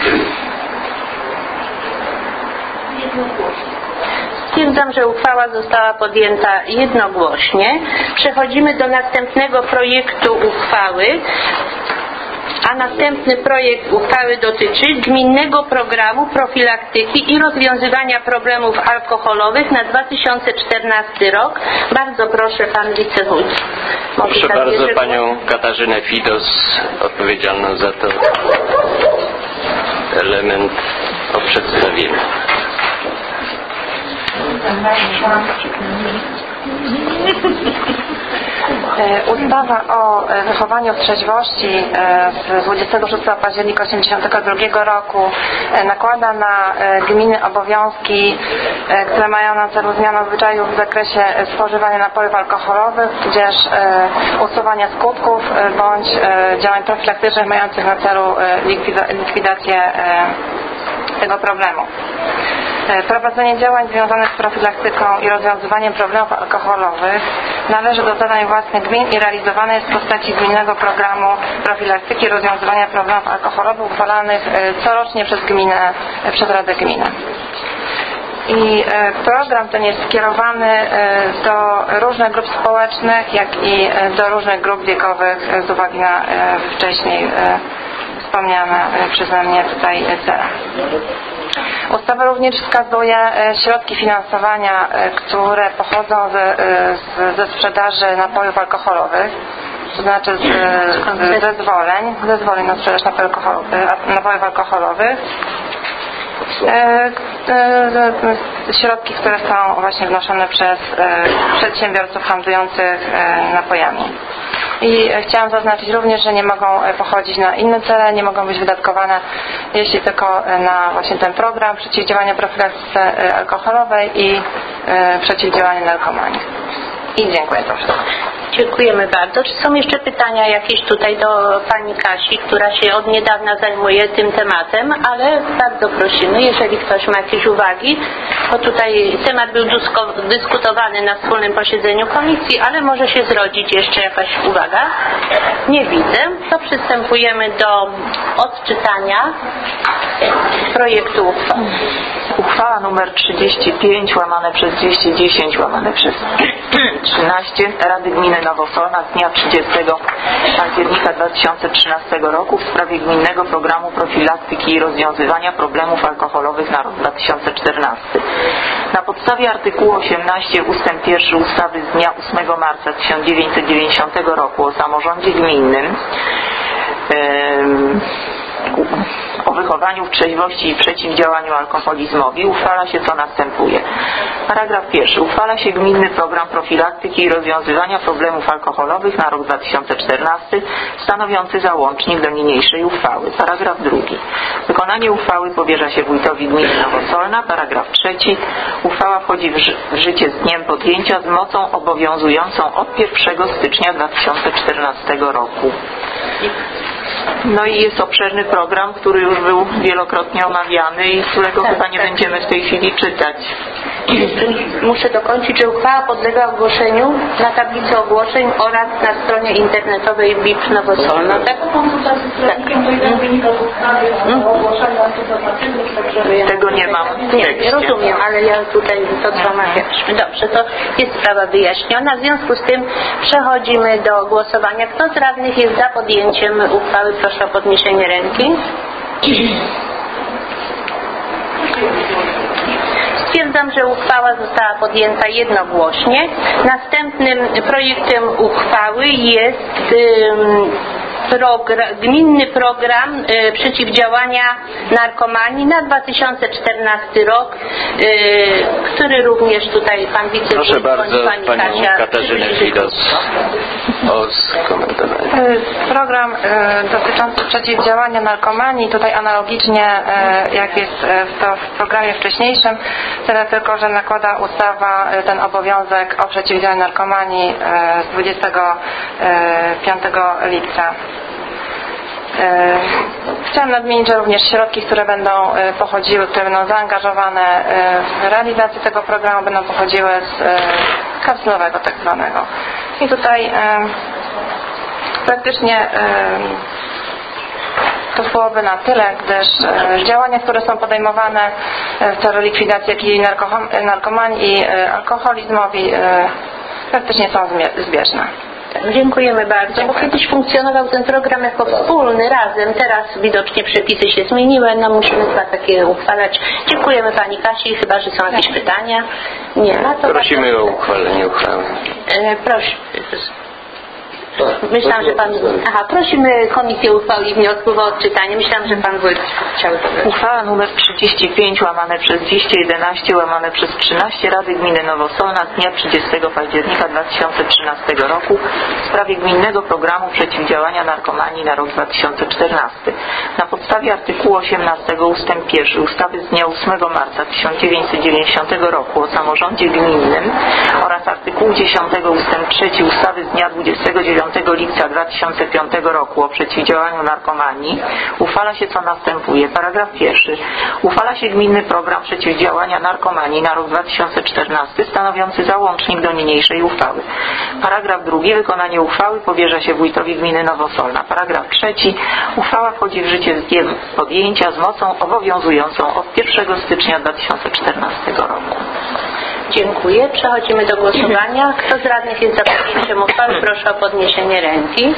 Stwierdzam, że uchwała została podjęta jednogłośnie. Przechodzimy do następnego projektu uchwały. A następny projekt uchwały dotyczy Gminnego Programu Profilaktyki i Rozwiązywania Problemów Alkoholowych na dwa tysiące czternasty rok. Bardzo proszę, Pan Wicewójt. Proszę bardzo Panią Katarzynę Fidos, odpowiedzialną za to element o przedstawieniu. Ustawa o wychowaniu w trzeźwości z dwudziestego szóstego października tysiąc dziewięćset osiemdziesiątego drugiego roku nakłada na gminy obowiązki, które mają na celu zmianę zwyczajów w zakresie spożywania napojów alkoholowych, tudzież usuwania skutków bądź działań profilaktycznych mających na celu likwidację tego problemu. Prowadzenie działań związanych z profilaktyką i rozwiązywaniem problemów alkoholowych należy do zadań własnych gmin i realizowane jest w postaci gminnego programu profilaktyki i rozwiązywania problemów alkoholowych uchwalanych corocznie przez gminę, przez Radę Gminy. I program ten jest skierowany do różnych grup społecznych, jak i do różnych grup wiekowych z uwagi na wcześniej wspomniane przeze mnie tutaj cele. Ustawa również wskazuje środki finansowania, które pochodzą ze, ze sprzedaży napojów alkoholowych, to znaczy z, z zezwoleń, zezwoleń na sprzedaż napojów alkoholowych, napojów alkoholowych. Środki, które są właśnie wnoszone przez przedsiębiorców handlujących napojami. I chciałam zaznaczyć również, że nie mogą pochodzić na inne cele, nie mogą być wydatkowane jeśli tylko na właśnie ten program przeciwdziałania profilaktyce alkoholowej i przeciwdziałania narkomanii. I dziękuję za wszystko. Dziękujemy bardzo. Czy są jeszcze pytania jakieś tutaj do pani Kasi, która się od niedawna zajmuje tym tematem, ale bardzo prosimy, jeżeli ktoś ma jakieś uwagi, bo tutaj temat był dysko- dyskutowany na wspólnym posiedzeniu komisji, ale może się zrodzić jeszcze jakaś uwaga. Nie widzę. To przystępujemy do odczytania projektu uchwały. Uchwała numer trzydzieści pięć łamane przez dwieście dziesięć łamane przez trzynaście Rady Gminy Nowosolna z dnia trzydziestego października dwa tysiące trzynastego roku w sprawie gminnego programu profilaktyki i rozwiązywania problemów alkoholowych na rok dwa tysiące czternasty. Na podstawie artykułu osiemnastego ustęp pierwszy ustawy z dnia ósmego marca tysiąc dziewięćset dziewięćdziesiątego roku o samorządzie gminnym o wychowaniu w trzeźwości i przeciwdziałaniu alkoholizmowi uchwala się co następuje. Paragraf pierwszy. Uchwala się gminny program profilaktyki i rozwiązywania problemów alkoholowych na rok dwa tysiące czternasty stanowiący załącznik do niniejszej uchwały. Paragraf drugi. Wykonanie uchwały powierza się wójtowi gminy Nowosolna. Paragraf trzeci. Uchwała wchodzi w, ży- w życie z dniem podjęcia z mocą obowiązującą od pierwszego stycznia dwa tysiące czternastego roku. No i jest obszerny program, który już był wielokrotnie omawiany i którego tak, chyba nie tak. będziemy w tej chwili czytać. Muszę dokończyć, że uchwała podlega ogłoszeniu na tablicy ogłoszeń oraz na stronie internetowej B I P Nowosolna. Tak? Tego nie mam w Nie, tekście. rozumiem, ale ja tutaj to co omawialiśmy. Dobrze, to jest sprawa wyjaśniona. W związku z tym przechodzimy do głosowania. Kto z radnych jest za podjęciem uchwały? Proszę o podniesienie ręki. Stwierdzam, że uchwała została podjęta jednogłośnie. Następnym projektem uchwały jest ym, program, gminny program y, przeciwdziałania narkomanii na dwa tysiące czternasty rok, y, który również tutaj pan wiceprezydent, Proszę bardzo pani panią Kasia Katarzynę Fidos o skomentowanie. Program e, dotyczący przeciwdziałania narkomanii, tutaj analogicznie e, jak jest e, to w programie wcześniejszym, tyle tylko, że nakłada ustawa e, ten obowiązek o przeciwdziałaniu narkomanii e, z dwudziestego piątego lipca. E, Chciałam nadmienić, że również środki, które będą e, pochodziły, które będą zaangażowane e, w realizację tego programu, będą pochodziły z e, kapslowego tak zwanego. I tutaj e, praktycznie to byłoby na tyle, gdyż działania, które są podejmowane w celu likwidacji jakiej narkomanii i alkoholizmowi praktycznie są zbieżne. Dziękujemy bardzo, bo kiedyś funkcjonował ten program jako wspólny, razem. Teraz widocznie przepisy się zmieniły, no musimy chyba takie uchwalać. Dziękujemy pani Kasi, chyba że są jakieś pytania. Nie ma, to prosimy o uchwalenie uchwały. E, proszę. Myślałam, że pan... Aha, prosimy Komisję Uchwały i Wniosków o odczytanie. Myślałam, że pan wójt chciał to. Uchwała numer trzydzieści pięć łamane przez dwieście jedenaście łamane przez trzynaście Rady Gminy Nowosolna z dnia trzydziestego października dwa tysiące trzynastego roku w sprawie gminnego programu przeciwdziałania narkomanii na rok dwa tysiące czternasty. Na podstawie artykułu osiemnastego ustęp pierwszy ustawy z dnia ósmego marca tysiąc dziewięćset dziewięćdziesiątego roku o samorządzie gminnym oraz artykułu dziesiątego ustęp trzeci ustawy z dnia dwudziestego dziewiątego lipca dwa tysiące piątego roku o przeciwdziałaniu narkomanii uchwala się co następuje. Paragraf pierwszy. Uchwala się gminny program przeciwdziałania narkomanii na rok dwa tysiące czternasty stanowiący załącznik do niniejszej uchwały. Paragraf drugi. Wykonanie uchwały powierza się wójtowi gminy Nowosolna. Paragraf trzeci. Uchwała wchodzi w życie z dniem podjęcia z mocą obowiązującą od pierwszego stycznia dwa tysiące czternastego roku. Dziękuję. Przechodzimy do głosowania. Kto z radnych jest za podjęciem uchwały? Proszę o podniesienie ręki.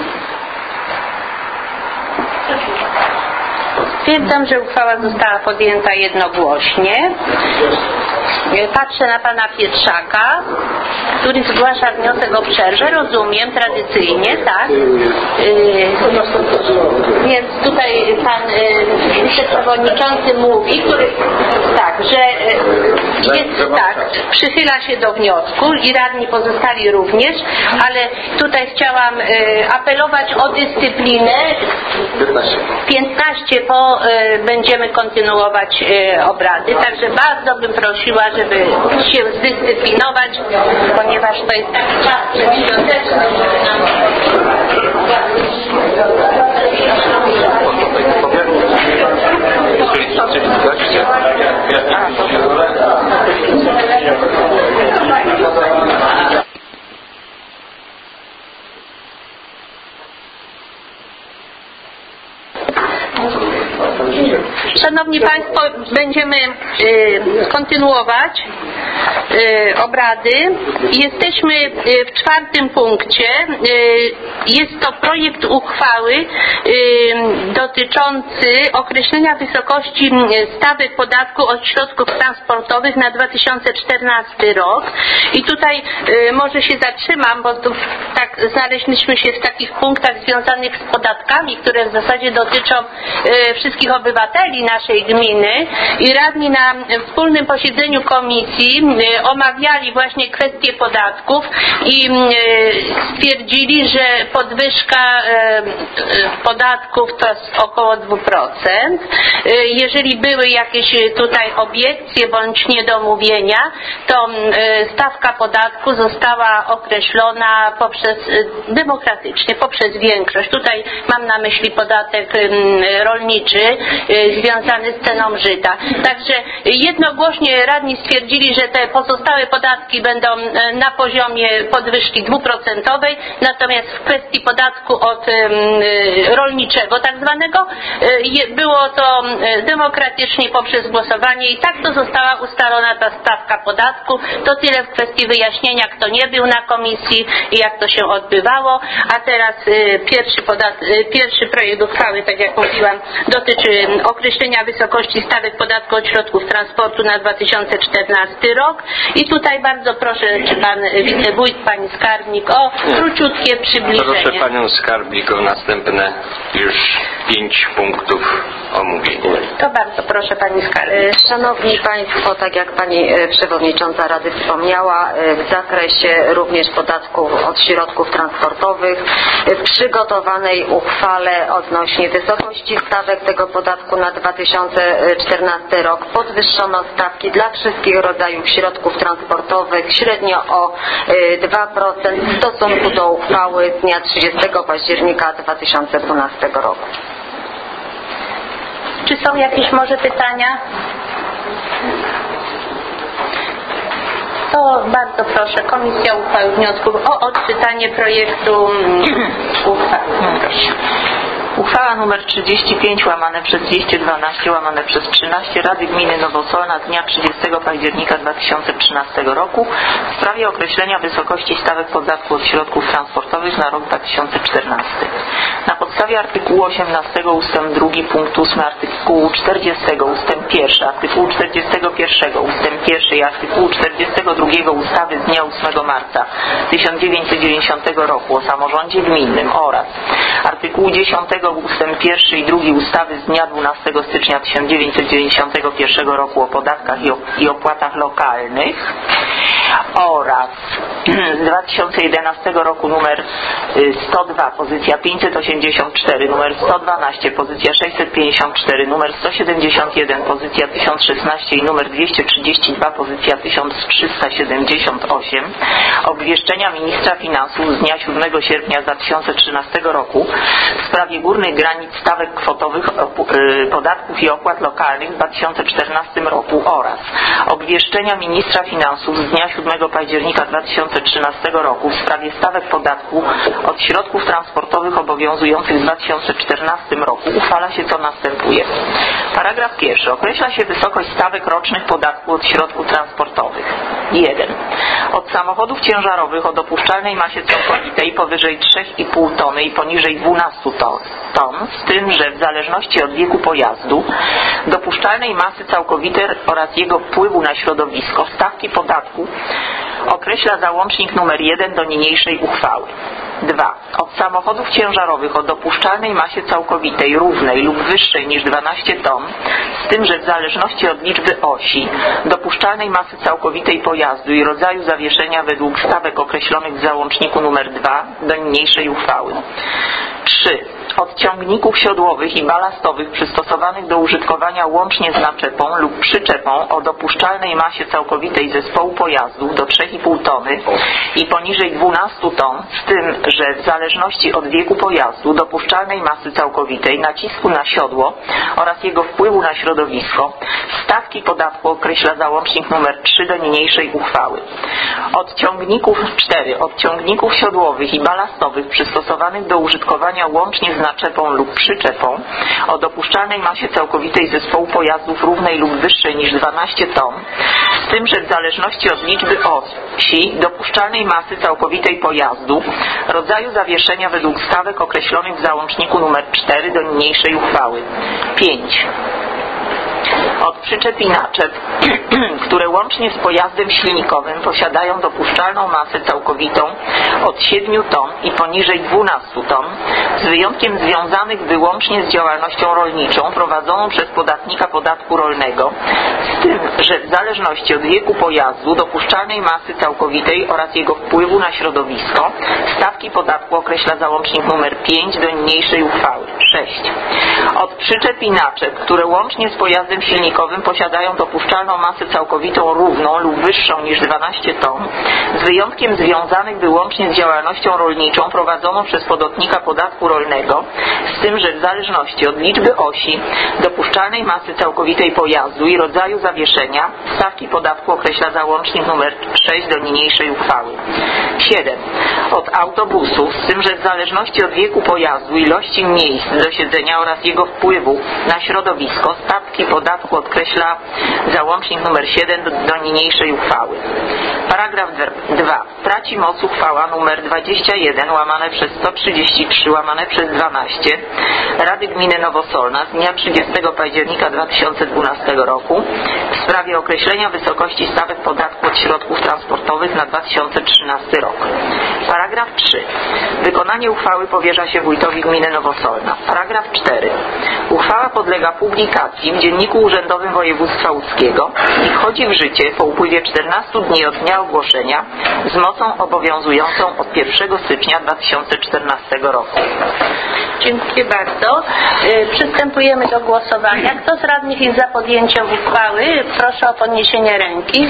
Stwierdzam, że uchwała została podjęta jednogłośnie. Patrzę na pana Pietrzaka, który zgłasza wniosek o przerwę. Rozumiem, tradycyjnie, tak? Yy, więc tutaj pan yy, wiceprzewodniczący mówi, który, tak, że yy, jest tak, przychyla się do wniosku i radni pozostali również, ale tutaj chciałam yy, apelować o dyscyplinę. piętnaście po y, będziemy kontynuować y, obrady, także bardzo bym prosiła, żeby się zdyscyplinować, ponieważ ponieważ to jest taki czas przedświąteczny, żeby nam... Szanowni Państwo, będziemy y, kontynuować y, obrady. Jesteśmy y, w czwartym punkcie. Y, jest to projekt uchwały y, dotyczący określenia wysokości stawek podatku od środków transportowych na dwa tysiące czternasty rok. I tutaj y, może się zatrzymam, bo tu tak znaleźliśmy się w takich punktach związanych z podatkami, które w zasadzie dotyczą y, wszystkich obywateli naszej gminy i radni na wspólnym posiedzeniu komisji y, omawiali właśnie kwestie podatków i y, stwierdzili, że podwyżka y, y, podatków to jest około dwa procent. Y, jeżeli były jakieś tutaj obiekcje bądź niedomówienia, to y, stawka podatku została określona poprzez y, demokratycznie, poprzez większość. Tutaj mam na myśli podatek y, rolniczy y, związany z ceną żyta. Także jednogłośnie radni stwierdzili, że te pozostałe podatki będą na poziomie podwyżki dwuprocentowej, natomiast w kwestii podatku od rolniczego tak zwanego było to demokratycznie poprzez głosowanie i tak to została ustalona ta stawka podatku. To tyle w kwestii wyjaśnienia, kto nie był na komisji i jak to się odbywało. A teraz pierwszy, podat pierwszy projekt uchwały, tak jak mówiłam, dotyczy określenia wysokości stawek podatku od środków transportu na dwa tysiące czternasty rok. I tutaj bardzo proszę, czy pan wicewójt, pani skarbnik o króciutkie przybliżenie. Proszę panią skarbnik o następne już pięć punktów omówienia. To bardzo proszę pani skarbnik. Szanowni Państwo, tak jak pani przewodnicząca Rady wspomniała, w zakresie również podatków od środków transportowych w przygotowanej uchwale odnośnie wysokości stawek tego podatku na dwa tysiące czternasty rok podwyższono stawki dla wszystkich rodzajów środków transportowych średnio o dwa procent w stosunku do uchwały z dnia trzydziestego października dwa tysiące dwunastego roku. Czy są jakieś może pytania? To bardzo proszę, Komisja Uchwały Wniosków o odczytanie projektu uchwały. Uchwała nr trzydzieści pięć łamane przez dwieście dwanaście łamane przez trzynaście Rady Gminy Nowosolna z dnia trzydziestego października dwa tysiące trzynastego roku w sprawie określenia wysokości stawek podatku od środków transportowych na rok dwa tysiące czternasty. Na podstawie artykułu osiemnastego ustęp drugi punkt ósmy, artykułu czterdziestego ustęp pierwszy, artykułu czterdziestego pierwszego ustęp pierwszy i artykułu czterdziestego drugiego ustawy z dnia ósmego marca tysiąc dziewięćset dziewięćdziesiątego roku o samorządzie gminnym oraz artykułu dziesiątego ustęp pierwszy i drugi ustawy z dnia dwunastego stycznia tysiąc dziewięćset dziewięćdziesiątego pierwszego roku o podatkach i opłatach lokalnych oraz z dwa tysiące jedenastego roku numer sto dwa pozycja pięćset osiemdziesiąt cztery, numer sto dwanaście pozycja sześćset pięćdziesiąt cztery, numer sto siedemdziesiąt jeden pozycja tysiąc szesnaście i numer dwieście trzydzieści dwa pozycja tysiąc trzysta siedemdziesiąt osiem obwieszczenia ministra finansów z dnia siódmego sierpnia dwa tysiące trzynastego roku w sprawie górnych granic stawek kwotowych podatków i opłat lokalnych w dwa tysiące czternastym roku oraz obwieszczenia ministra finansów z dnia siódmego października dwa tysiące trzynastego roku w sprawie stawek podatku od środków transportowych obowiązujących w dwa tysiące czternastym roku uchwala się co następuje. Paragraf pierwszy. Określa się wysokość stawek rocznych podatku od środków transportowych. jeden. Od samochodów ciężarowych o dopuszczalnej masie całkowitej powyżej trzy i pół tony i poniżej dwanaście ton, z tym, że w zależności od wieku pojazdu, dopuszczalnej masy całkowitej oraz jego wpływu na środowisko stawki podatku określa załącznik numer jeden do niniejszej uchwały. dwa. Od samochodów ciężarowych o dopuszczalnej masie całkowitej równej lub wyższej niż dwanaście ton, z tym, że w zależności od liczby osi, dopuszczalnej masy całkowitej pojazdu i rodzaju zawieszenia według stawek określonych w załączniku numer dwa do niniejszej uchwały. trzy. Od ciągników siodłowych i balastowych przystosowanych do użytkowania łącznie z naczepą lub przyczepą o dopuszczalnej masie całkowitej zespołu pojazdów do trzy i pół tony i poniżej dwanaście ton, z tym, że w zależności od wieku pojazdu, dopuszczalnej masy całkowitej, nacisku na siodło oraz jego wpływu na środowisko, stawki podatku określa załącznik nr trzy do niniejszej uchwały. Od ciągników cztery. Od ciągników siodłowych i balastowych przystosowanych do użytkowania łącznie z naczepą lub przyczepą o dopuszczalnej masie całkowitej zespołu pojazdów równej lub wyższej niż dwanaście ton, z tym, że w zależności od liczby osi dopuszczalnej masy całkowitej pojazdu, rodzaju zawieszenia według stawek określonych w załączniku nr cztery do niniejszej uchwały. pięć. Od przyczep i naczep, które łącznie z pojazdem silnikowym posiadają dopuszczalną masę całkowitą od siedmiu ton i poniżej dwunastu ton, z wyjątkiem związanych wyłącznie z działalnością rolniczą prowadzoną przez podatnika podatku rolnego, z tym, że w zależności od wieku pojazdu, dopuszczalnej masy całkowitej oraz jego wpływu na środowisko, stawki podatku określa załącznik nr pięć do niniejszej uchwały. sześć. Od przyczep i naczep, które łącznie z pojazdem silnikowym posiadają dopuszczalną masę całkowitą równą lub wyższą niż dwanaście ton, z wyjątkiem związanych wyłącznie z działalnością rolniczą prowadzoną przez podatnika podatku rolnego, z tym, że w zależności od liczby osi, dopuszczalnej masy całkowitej pojazdu i rodzaju zawieszenia, stawki podatku określa załącznik nr sześć do niniejszej uchwały. siedem. Od autobusów, z tym, że w zależności od wieku pojazdu, ilości miejsc do siedzenia oraz jego wpływu na środowisko, stawki podatku określa załącznik nr siedem do, do niniejszej uchwały. Paragraf dwa. Traci moc uchwała nr dwadzieścia jeden łamane przez sto trzydzieści trzy łamane przez dwanaście Rady Gminy Nowosolna z dnia trzydziestego października dwa tysiące dwunastego roku w sprawie określenia wysokości stawek podatku od środków transportowych na dwa tysiące trzynasty rok. Paragraf trzy. Wykonanie uchwały powierza się wójtowi Gminy Nowosolna. Paragraf cztery. Uchwała podlega publikacji w Dzienniku Urzędowym Województwa Łódzkiego i wchodzi w życie po upływie czternastu dni od dnia ogłoszenia z mocą obowiązującą od pierwszego stycznia dwa tysiące czternastego roku. Dziękuję bardzo. Przystępujemy do głosowania. Kto z radnych jest za podjęciem uchwały? Proszę o podniesienie ręki.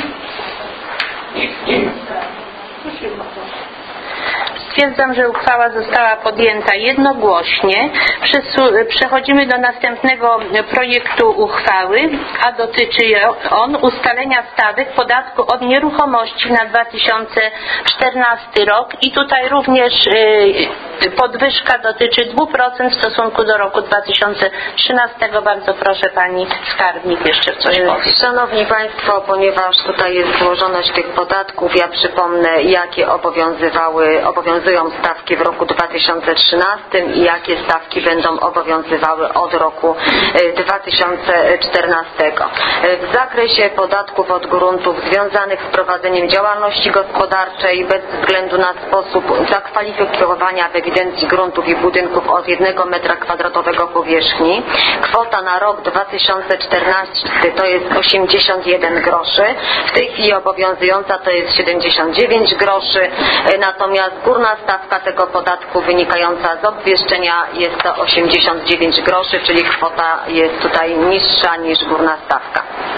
Stwierdzam, że uchwała została podjęta jednogłośnie. Przechodzimy do następnego projektu uchwały, a dotyczy on ustalenia stawek podatku od nieruchomości na dwa tysiące czternasty rok i tutaj również podwyżka dotyczy dwa procent w stosunku do roku dwa tysiące trzynastego. Bardzo proszę Pani Skarbnik jeszcze coś powiedzieć. Szanowni Państwo, ponieważ tutaj jest złożoność tych podatków, ja przypomnę, jakie obowiązywały, obowiązują stawki w roku dwa tysiące trzynastym i jakie stawki będą obowiązywały od roku dwa tysiące czternastego. W zakresie podatków od gruntów związanych z prowadzeniem działalności gospodarczej bez względu na sposób zakwalifikowania w ewidencji gruntów i budynków od jednego metra kwadratowego powierzchni, kwota na rok dwa tysiące czternasty to jest osiemdziesiąt jeden groszy, w tej chwili obowiązująca to jest siedemdziesiąt dziewięć groszy, natomiast górna stawka tego podatku wynikająca z obwieszczenia jest to osiemdziesiąt dziewięć groszy, czyli kwota jest tutaj niższa niż górna stawka.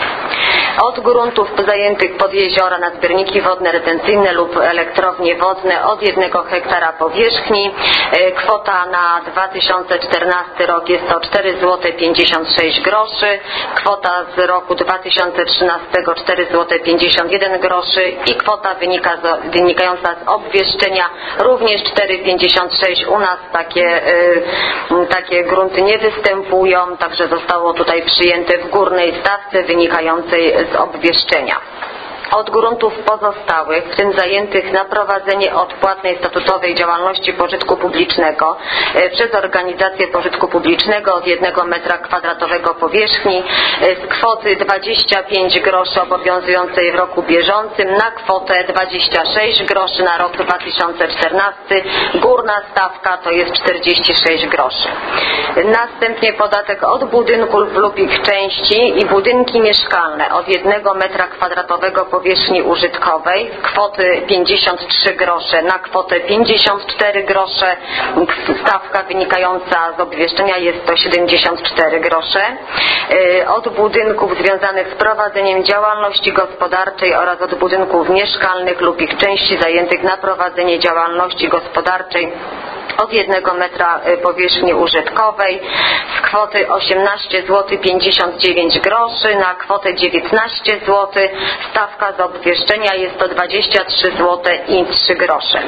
Od gruntów zajętych pod jeziora na zbiorniki wodne retencyjne lub elektrownie wodne od jednego hektara powierzchni. Kwota na dwa tysiące czternasty rok jest to cztery złote pięćdziesiąt sześć groszy. Kwota z roku dwa tysiące trzynastego cztery złote pięćdziesiąt jeden groszy i kwota wynika z, wynikająca z obwieszczenia również cztery złote pięćdziesiąt sześć. U nas takie, y, takie grunty nie występują, także zostało tutaj przyjęte w górnej stawce wynikającej z obwieszczenia. Od gruntów pozostałych, w tym zajętych na prowadzenie odpłatnej statutowej działalności pożytku publicznego e, przez organizację pożytku publicznego od jednego metra kwadratowego powierzchni e, z kwoty dwadzieścia pięć groszy obowiązującej w roku bieżącym na kwotę dwadzieścia sześć groszy na rok dwa tysiące czternasty. Górna stawka to jest czterdzieści sześć groszy. Następnie podatek od budynków lub ich części i budynki mieszkalne od jednego metra kwadratowego powierzchni powierzchni użytkowej z kwoty pięćdziesiąt trzy grosze na kwotę pięćdziesiąt cztery grosze. Stawka wynikająca z obwieszczenia jest to siedemdziesiąt cztery grosze. Od budynków związanych z prowadzeniem działalności gospodarczej oraz od budynków mieszkalnych lub ich części zajętych na prowadzenie działalności gospodarczej od jednego metra powierzchni użytkowej z kwoty osiemnaście złotych pięćdziesiąt dziewięć groszy na kwotę dziewiętnaście złotych. Stawka z obwieszczenia jest to dwadzieścia trzy złote i trzy grosze.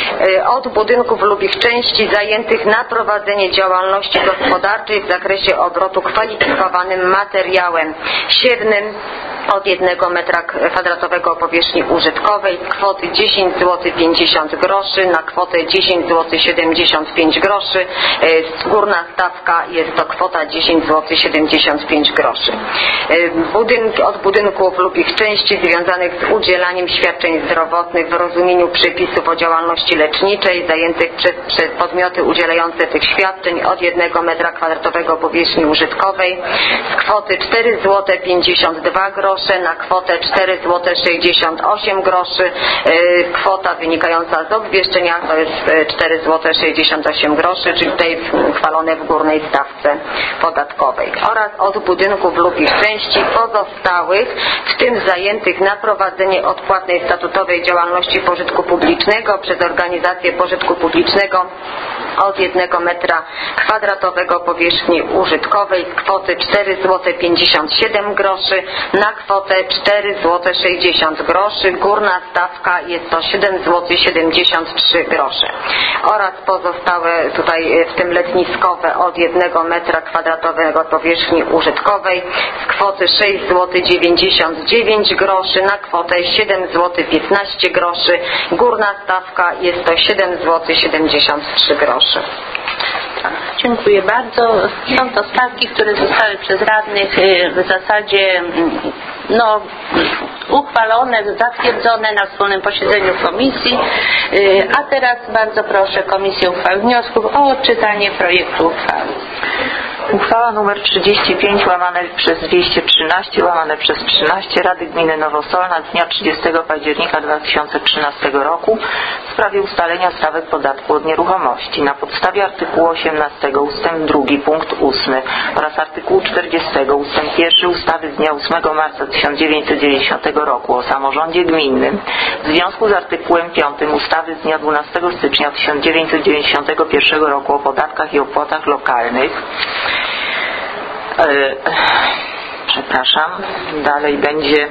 Od budynków lub ich części zajętych na prowadzenie działalności gospodarczej w zakresie obrotu kwalifikowanym materiałem siewnym od jednego metra kwadratowego powierzchni użytkowej z kwoty dziesięć złotych pięćdziesiąt groszy na kwotę dziesięć złotych siedemdziesiąt pięć groszy. Górna stawka jest to kwota dziesięć złotych siedemdziesiąt pięć groszy. Budynki, od budynków lub ich części związanych z udzielaniem świadczeń zdrowotnych w rozumieniu przepisów o działalności leczniczej zajętych przez, przez podmioty udzielające tych świadczeń od jednego metra kwadratowego powierzchni użytkowej z kwoty cztery złote pięćdziesiąt dwa grosze na kwotę cztery złote sześćdziesiąt osiem groszy. Kwota wynikająca z obwieszczenia to jest cztery złote sześćdziesiąt osiem groszy, czyli tutaj uchwalone w górnej stawce podatkowej. Oraz od budynków lub ich części pozostałych, w tym zajętych na prowadzenie odpłatnej statutowej działalności pożytku publicznego przez organizację pożytku publicznego od jednego metra kwadratowego powierzchni użytkowej z kwoty cztery złote pięćdziesiąt siedem groszy na kwotę cztery złote sześćdziesiąt groszy. Górna stawka jest to siedem złotych siedemdziesiąt trzy grosze. Oraz pozostałe tutaj w tym letniskowe od jednego metra kwadratowego powierzchni użytkowej z kwoty sześć złotych dziewięćdziesiąt dziewięć groszy na kwotę siedem złotych piętnaście groszy. Górna stawka jest to siedem złotych siedemdziesiąt trzy groszy. Dziękuję bardzo. Są to stawki, które zostały przez radnych w zasadzie no, uchwalone, zatwierdzone na wspólnym posiedzeniu komisji. A teraz bardzo proszę Komisję Uchwał Wniosków o odczytanie projektu uchwały. Uchwała nr trzydzieści pięć łamane przez dwieście trzynaście łamane przez trzynaście Rady Gminy Nowosolna z dnia trzydziestego października dwa tysiące trzynastego roku w sprawie ustalenia stawek podatku od nieruchomości na podstawie artykułu osiemnastego ustęp drugi punkt ósmy oraz artykułu czterdziestego ustęp pierwszy ustawy z dnia ósmego marca tysiąc dziewięćset dziewięćdziesiątego roku o samorządzie gminnym w związku z artykułem piątym ustawy z dnia dwunastego stycznia tysiąc dziewięćset dziewięćdziesiątego pierwszego roku o podatkach i opłatach lokalnych. Yy, przepraszam, dalej będzie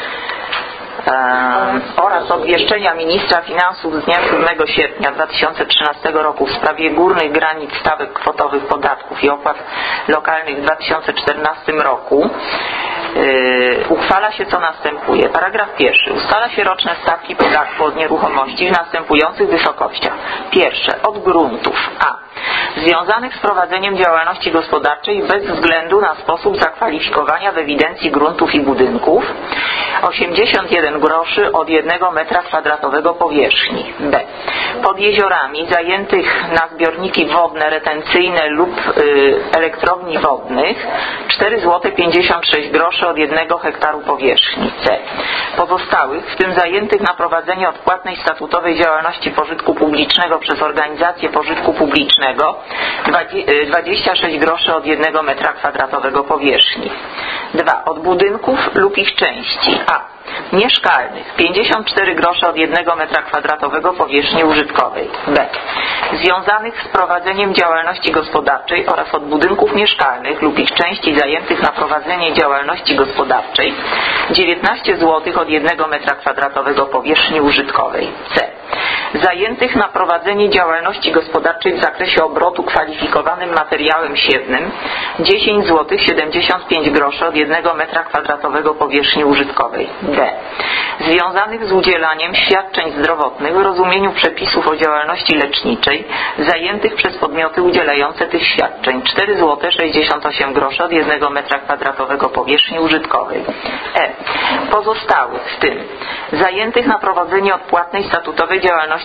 Yy, oraz obwieszczenia ministra finansów z dnia siódmego sierpnia dwa tysiące trzynastego roku w sprawie górnych granic stawek kwotowych podatków i opłat lokalnych w dwa tysiące czternastym roku yy, uchwala się co następuje. Paragraf pierwszy. Ustala się roczne stawki podatku od nieruchomości w następujących wysokościach. Pierwsze. Od gruntów. A. Związanych z prowadzeniem działalności gospodarczej bez względu na sposób zakwalifikowania w ewidencji gruntów i budynków osiemdziesiąt jeden groszy od jednego metra kwadratowego powierzchni. B. Pod jeziorami zajętych na zbiorniki wodne, retencyjne lub y, elektrowni wodnych cztery złote pięćdziesiąt sześć groszy od jednego hektaru powierzchni. C. Pozostałych, w tym zajętych na prowadzenie odpłatnej statutowej działalności pożytku publicznego przez organizację pożytku publicznego dwadzieścia sześć groszy od jednego metra kwadratowego powierzchni. dwa. Od budynków lub ich części. A. Mieszkalnych pięćdziesiąt cztery grosze od jednego metra kwadratowego powierzchni użytkowej. B. Związanych z prowadzeniem działalności gospodarczej oraz od budynków mieszkalnych lub ich części zajętych na prowadzenie działalności gospodarczej dziewiętnaście złotych od jednego metra kwadratowego powierzchni użytkowej. C. Zajętych na prowadzenie działalności gospodarczej w zakresie obrotu kwalifikowanym materiałem siewnym dziesięć złotych siedemdziesiąt pięć groszy od jednego metra kwadratowego powierzchni użytkowej. D. Związanych z udzielaniem świadczeń zdrowotnych w rozumieniu przepisów o działalności leczniczej zajętych przez podmioty udzielające tych świadczeń cztery złote sześćdziesiąt osiem groszy od jednego metra kwadratowego powierzchni użytkowej. E. Pozostałych, w tym zajętych na prowadzenie odpłatnej statutowej działalności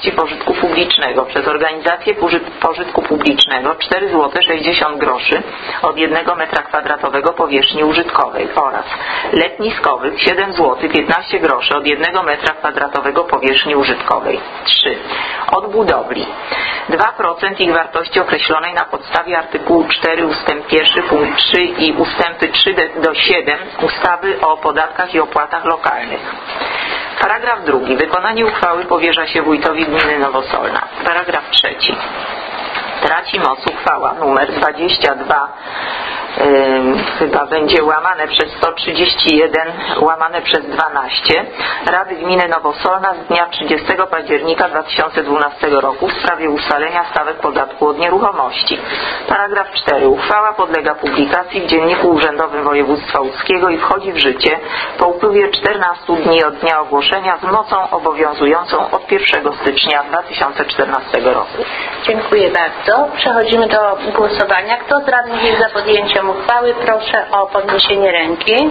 własności pożytku publicznego przez organizację pożytku publicznego cztery złote sześćdziesiąt groszy od jednego metra kwadratowego powierzchni użytkowej oraz letniskowych siedem złotych piętnaście groszy od jednego metra kwadratowego powierzchni użytkowej. trzy. Od budowli dwa procent ich wartości określonej na podstawie artykułu cztery ustęp jeden punkt trzy i ustępy trzy do siedem ustawy o podatkach i opłatach lokalnych. Paragraf drugi. Wykonanie uchwały powierza się wójtowi gminy Nowosolna. Paragraf trzeci. Traci moc uchwała numer dwadzieścia dwa Yy, chyba będzie łamane przez sto trzydzieści jeden łamane przez dwanaście Rady Gminy Nowosolna z dnia trzydziestego października dwa tysiące dwunastego roku w sprawie ustalenia stawek podatku od nieruchomości. Paragraf cztery. Uchwała podlega publikacji w Dzienniku Urzędowym Województwa Łódzkiego i wchodzi w życie po upływie czternastu dni od dnia ogłoszenia z mocą obowiązującą od pierwszego stycznia dwa tysiące czternastego roku. Dziękuję bardzo. Przechodzimy do głosowania. Kto z radnych jest za podjęciem uchwały? Proszę o podniesienie ręki.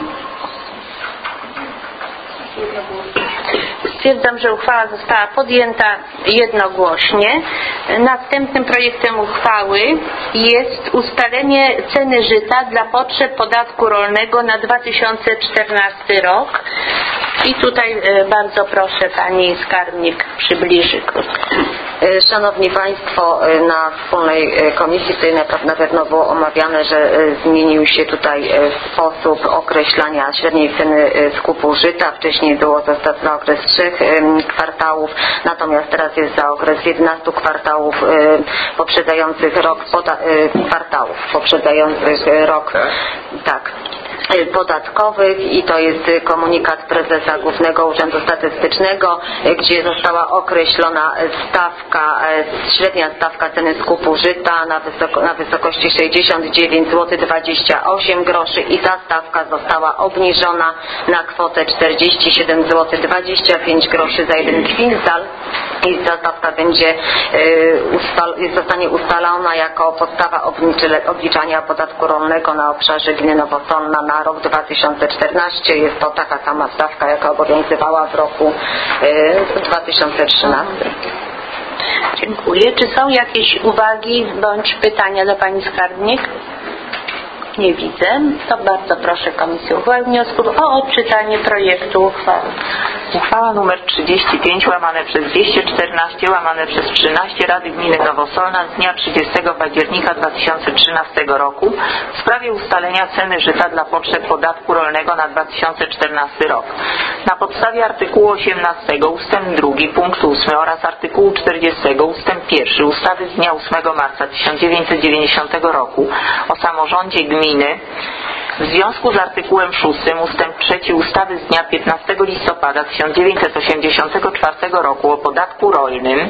Stwierdzam, że uchwała została podjęta jednogłośnie. Następnym projektem uchwały jest ustalenie ceny żyta dla potrzeb podatku rolnego na dwa tysiące czternasty rok. I tutaj bardzo proszę pani skarbnik przybliży krótko. Szanowni Państwo, na wspólnej komisji tutaj na pewno było omawiane, że zmienił się tutaj sposób określania średniej ceny skupu żyta. Wcześniej było to za okres trzech kwartałów, natomiast teraz jest za okres jedenastu kwartałów poprzedzających rok kwartałów poprzedzających rok tak podatkowych i to jest komunikat prezesa Głównego Urzędu Statystycznego, gdzie została określona stawka, średnia stawka ceny skupu żyta na, wysoko, na wysokości sześćdziesiąt dziewięć złotych dwadzieścia osiem groszy i ta stawka została obniżona na kwotę czterdzieści siedem złotych dwadzieścia pięć groszy za jeden kwintal i ta stawka będzie ustal, zostanie ustalona jako podstawa obliczania podatku rolnego na obszarze gminy Nowosolna na rok dwa tysiące czternasty. Jest to taka sama stawka, jaka obowiązywała w roku dwa tysiące trzynastym. Dziękuję. Czy są jakieś uwagi bądź pytania do pani skarbnik? Nie widzę. To bardzo proszę Komisję Uchwał Wniosków o odczytanie projektu uchwały. Uchwała nr trzydzieści pięć łamane przez dwieście czternaście łamane przez trzynaście Rady Gminy Nowosolna z dnia trzydziestego października dwa tysiące trzynastego roku w sprawie ustalenia ceny żyta dla potrzeb podatku rolnego na dwa tysiące czternasty rok. Na podstawie artykułu osiemnastego ustęp drugi punkt ósmy oraz artykułu czterdziestego ustęp pierwszy ustawy z dnia ósmego marca tysiąc dziewięćset dziewięćdziesiątego roku o samorządzie gminy w związku z artykułem szóstym ustęp trzeci ustawy z dnia piętnastego listopada tysiąc dziewięćset osiemdziesiątego czwartego roku o podatku rolnym,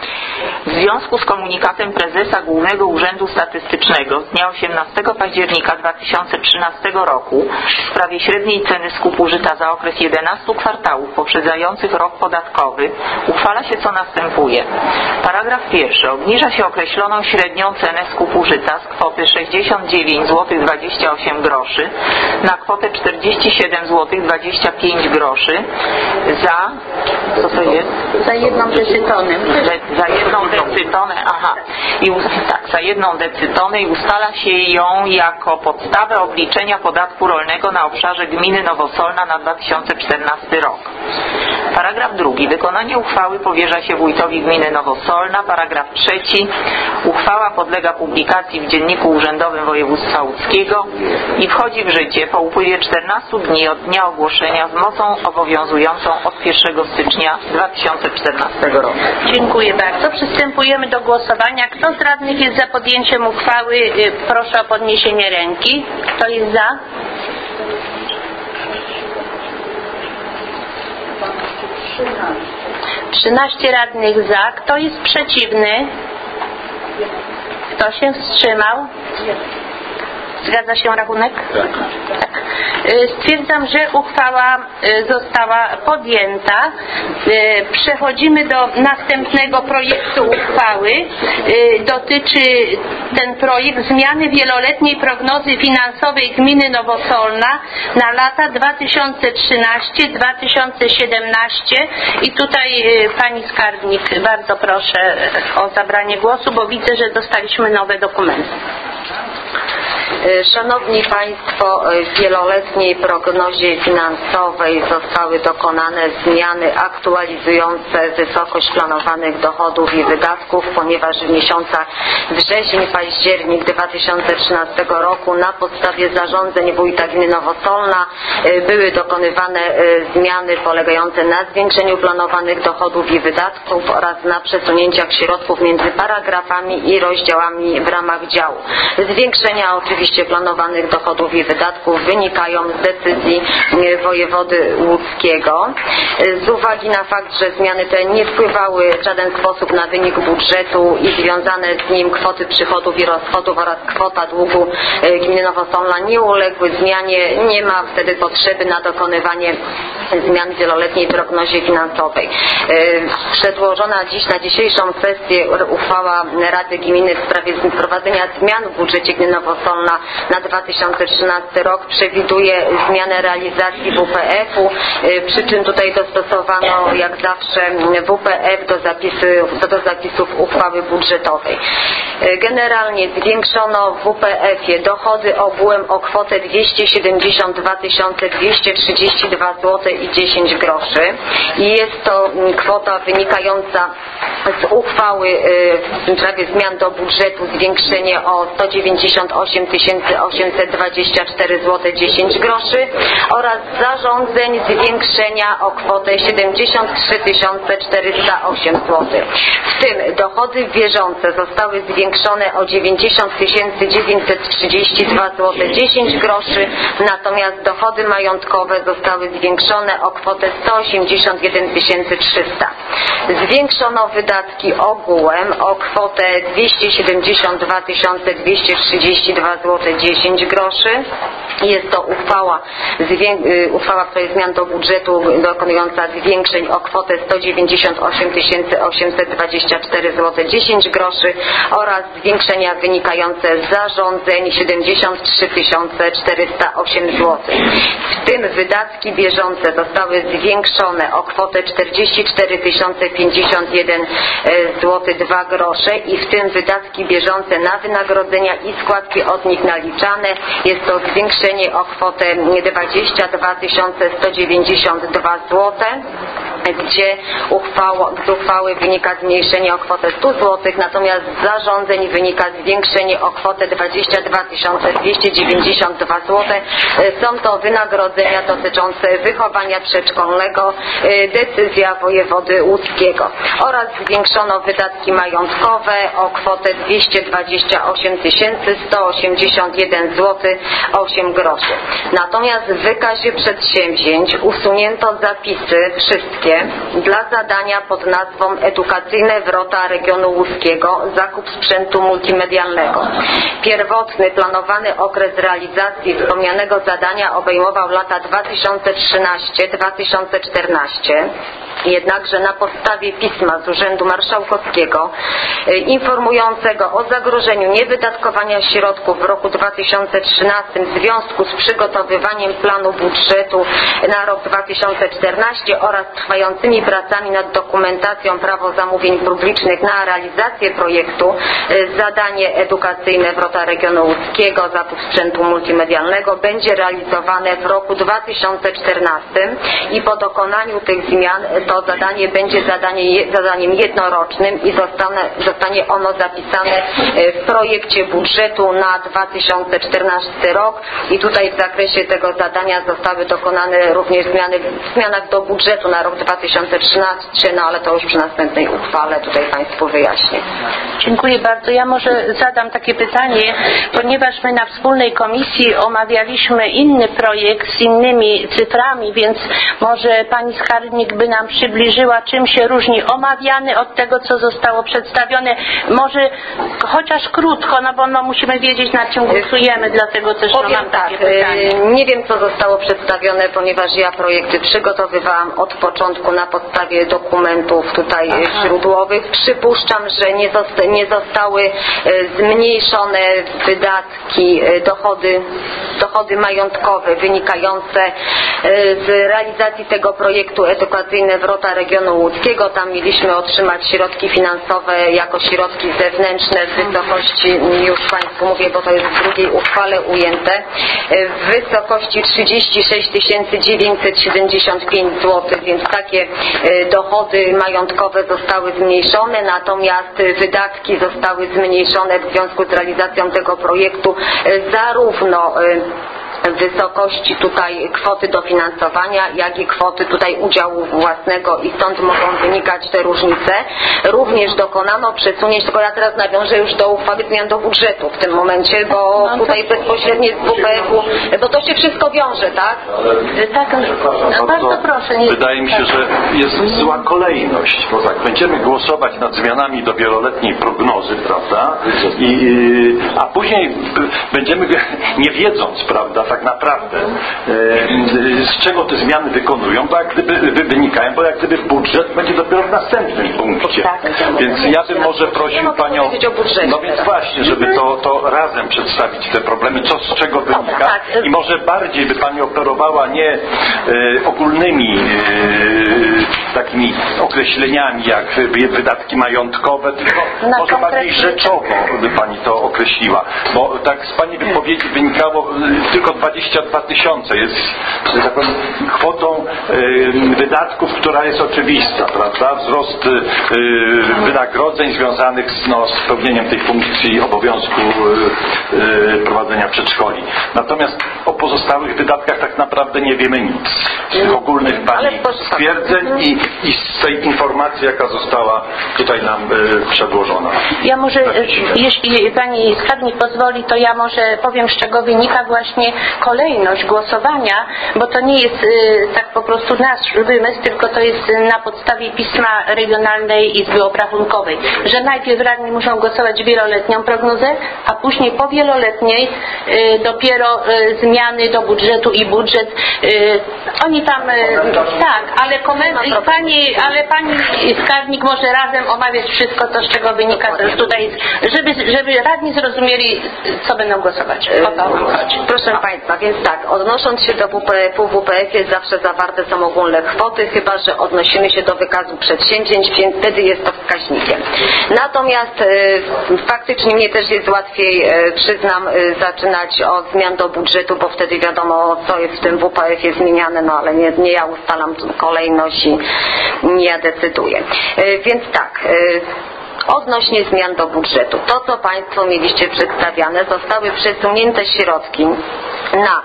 w związku z komunikatem prezesa Głównego Urzędu Statystycznego z dnia osiemnastego października dwa tysiące trzynastego roku w sprawie średniej ceny skupu żyta za okres jedenastu kwartałów poprzedzających rok podatkowy uchwala się co następuje. Paragraf pierwszy. Obniża się określoną średnią cenę skupu żyta z kwoty sześćdziesiąt dziewięć złotych dwadzieścia osiem groszy na kwotę czterdzieści siedem złotych dwadzieścia pięć groszy za co to jest? Za jedną decytonę. Za jedną decytonę, aha. I tak, za jedną decytonę i ustala się ją jako podstawę obliczenia podatku rolnego na obszarze gminy Nowosolna na dwa tysiące czternasty rok. Paragraf drugi. Wykonanie uchwały powierza się wójtowi gminy Nowosolna. Paragraf trzeci. Uchwała podlega publikacji w Dzienniku Urzędowym Województwa Łódzkiego i wchodzi w życie po upływie czternastu dni od dnia ogłoszenia z mocą obowiązującą od pierwszego stycznia dwa tysiące czternastego roku. Dziękuję bardzo. Przystępujemy do głosowania. Kto z radnych jest za podjęciem uchwały? Proszę o podniesienie ręki. Kto jest za? trzynaście radnych za. Kto jest przeciwny? Kto się wstrzymał? Zgadza się rachunek? Tak. Tak. Stwierdzam, że uchwała została podjęta. Przechodzimy do następnego projektu uchwały. Dotyczy ten projekt zmiany wieloletniej prognozy finansowej gminy Nowosolna na lata dwa tysiące trzynaście do dwa tysiące siedemnaście i tutaj pani skarbnik, bardzo proszę o zabranie głosu, bo widzę, że dostaliśmy nowe dokumenty. Szanowni Państwo, w wieloletniej prognozie finansowej zostały dokonane zmiany aktualizujące wysokość planowanych dochodów i wydatków, ponieważ w miesiącach wrzesień-październik dwa tysiące trzynastego roku na podstawie zarządzeń wójta gminy Nowosolna były dokonywane zmiany polegające na zwiększeniu planowanych dochodów i wydatków oraz na przesunięciach środków między paragrafami i rozdziałami w ramach działu. Zwiększenia oczywiście planowanych dochodów i wydatków wynikają z decyzji wojewody łódzkiego. Z uwagi na fakt, że zmiany te nie wpływały w żaden sposób na wynik budżetu i związane z nim kwoty przychodów i rozchodów oraz kwota długu gminy Nowosolna nie uległy zmianie, nie ma wtedy potrzeby na dokonywanie zmian w wieloletniej prognozie finansowej. Przedłożona dziś na dzisiejszą sesję uchwała Rady Gminy w sprawie wprowadzenia zmian w budżecie gminy Nowosolna na dwa tysiące trzynasty rok przewiduje zmianę realizacji W P F-u, przy czym tutaj dostosowano jak zawsze W P F do zapisów, do zapisów uchwały budżetowej. Generalnie zwiększono w W P F-ie dochody ogółem o kwotę dwieście siedemdziesiąt dwa tysiące dwieście trzydzieści dwa złote i dziesięć groszy i jest to kwota wynikająca z uchwały w sprawie zmian do budżetu, zwiększenie o sto dziewięćdziesiąt osiem tysięcy osiemset dwadzieścia cztery złote dziesięć groszy oraz zarządzeń zwiększenia o kwotę siedemdziesiąt trzy tysiące czterysta osiem złotych. W tym dochody bieżące zostały zwiększone o dziewięćdziesiąt tysięcy dziewięćset trzydzieści dwa złote dziesięć groszy, natomiast dochody majątkowe zostały zwiększone o kwotę sto osiemdziesiąt jeden tysięcy trzysta. Zwiększono wydatki ogółem o kwotę dwieście siedemdziesiąt dwa tysiące dwieście trzydzieści dwa złote dziesięć groszy. Jest to uchwała, uchwała w sprawie zmian do budżetu dokonująca zwiększeń o kwotę sto dziewięćdziesiąt osiem tysięcy osiemset dwadzieścia cztery złote dziesięć groszy oraz zwiększenia wynikające z zarządzeń siedemdziesiąt trzy tysiące czterysta osiem złotych. W tym wydatki bieżące zostały zwiększone o kwotę czterdzieści cztery tysiące pięćdziesiąt jeden złote dwa grosze i w tym wydatki bieżące na wynagrodzenia i składki od nich naliczane. Jest to zwiększenie o kwotę dwadzieścia dwa tysiące sto dziewięćdziesiąt dwa złote, gdzie uchwała, z uchwały wynika zmniejszenie o kwotę sto złotych, natomiast z zarządzeń wynika zwiększenie o kwotę dwadzieścia dwa tysiące dwieście dziewięćdziesiąt dwa złote. Są to wynagrodzenia dotyczące wychowania przedszkolnego, decyzja wojewody łódzkiego. Oraz zwiększono wydatki majątkowe o kwotę dwieście dwadzieścia osiem tysięcy sto osiemdziesiąt jeden złote osiem groszy. Natomiast w wykazie przedsięwzięć usunięto zapisy wszystkie dla zadania pod nazwą Edukacyjne Wrota Regionu Łódzkiego, zakup sprzętu multimedialnego. Pierwotny planowany okres realizacji wspomnianego zadania obejmował lata dwa tysiące trzynasty do dwa tysiące czternastego. Jednakże na podstawie pisma z Urzędu Marszałkowskiego informującego o zagrożeniu niewydatkowania środków w roku dwa tysiące trzynastym w związku z przygotowywaniem planu budżetu na rok dwa tysiące czternasty oraz trwającymi pracami nad dokumentacją prawo zamówień publicznych na realizację projektu zadanie edukacyjne Wrota Regionu Łódzkiego, zakup sprzętu multimedialnego będzie realizowane w roku dwa tysiące czternastym i po dokonaniu tych zmian to zadanie będzie zadanie, zadaniem jednorocznym i zostanie, zostanie ono zapisane w projekcie budżetu na dwa tysiące czternasty rok i tutaj w zakresie tego zadania zostały dokonane również zmiany w zmianach do budżetu na rok dwa dwa tysiące trzynastego, no ale to już przy następnej uchwale tutaj Państwu wyjaśnię. Dziękuję bardzo. Ja może zadam takie pytanie, ponieważ my na wspólnej komisji omawialiśmy inny projekt z innymi cyframi, więc może Pani skarbnik by nam przybliżyła, czym się różni omawiany od tego, co zostało przedstawione. Może chociaż krótko, no bo no, musimy wiedzieć, nad czym głosujemy, dlatego też Powiem no, mam tak, takie pytanie. nie wiem, co zostało przedstawione, ponieważ ja projekty przygotowywałam od początku na podstawie dokumentów tutaj Aha. źródłowych. Przypuszczam, że nie, zosta nie zostały zmniejszone wydatki, dochody, dochody majątkowe wynikające z realizacji tego projektu edukacyjne Wrota Regionu Łódzkiego. Tam mieliśmy otrzymać środki finansowe jako środki zewnętrzne w wysokości, już Państwu mówię, bo to jest w drugiej uchwale ujęte, w wysokości trzydzieści sześć tysięcy dziewięćset siedemdziesiąt pięć złotych, więc takie dochody majątkowe zostały zmniejszone, natomiast wydatki zostały zmniejszone w związku z realizacją tego projektu zarówno w wysokości tutaj kwoty dofinansowania, jak i kwoty tutaj udziału własnego i stąd mogą wynikać te różnice. Również dokonano przesunięć, tylko ja teraz nawiążę już do uchwały zmian do budżetu w tym momencie, bo tutaj bezpośrednie z W P F-u, bo to się wszystko wiąże, tak? Tak, no, bardzo proszę. Nie... Wydaje mi się, że jest zła kolejność, bo tak będziemy głosować nad zmianami do wieloletniej prognozy, prawda? I, a później będziemy, nie wiedząc, prawda, tak naprawdę z czego te zmiany wykonują, bo jak gdyby wynikają, bo jak gdyby budżet będzie dopiero w następnym punkcie. Więc ja bym może prosił Panią, no więc właśnie, żeby to, to razem przedstawić te problemy, co z czego wynika i może bardziej by Pani operowała nie e, ogólnymi e, takimi określeniami jak wydatki majątkowe, tylko może bardziej rzeczowo by Pani to określiła, bo tak z Pani wypowiedzi wynikało e, tylko dwadzieścia dwa tysiące jest, że tak powiem, kwotą y, wydatków, która jest oczywista, prawda? Wzrost y, wynagrodzeń związanych z, no, z pełnieniem tej funkcji obowiązku y, y, prowadzenia przedszkoli. Natomiast o pozostałych wydatkach tak naprawdę nie wiemy nic. Z tych ogólnych Pani stwierdzeń i, i z tej informacji, jaka została tutaj nam y, przedłożona. Ja może, jeśli Pani skarbnik pozwoli, to ja może powiem, z czego wynika właśnie kolejność głosowania, bo to nie jest y, tak po prostu nasz wymysł, tylko to jest na podstawie pisma Regionalnej Izby Obrachunkowej, że najpierw radni muszą głosować wieloletnią prognozę, a później po wieloletniej y, dopiero y, zmiany do budżetu i budżet. Y, oni tam, y, tak, ale koment- pani, ale Pani skarbnik może razem omawiać wszystko to, z czego wynika też tutaj, żeby, żeby radni zrozumieli, co będą głosować. O to chodzi. Proszę Państwa, więc tak, odnosząc się do W P F-u, w W P F-ie zawsze zawarte są ogólne kwoty, chyba że odnosimy się do wykazu przedsięwzięć, więc wtedy jest to wskaźnikiem. Natomiast e, faktycznie mnie też jest łatwiej, e, przyznam, e, zaczynać od zmian do budżetu, bo wtedy wiadomo, co jest w tym W P F-ie zmieniane, no ale nie, nie ja ustalam kolejność i nie ja decyduję. E, więc tak, e, odnośnie zmian do budżetu. To, co Państwo mieliście przedstawiane, zostały przesunięte środki na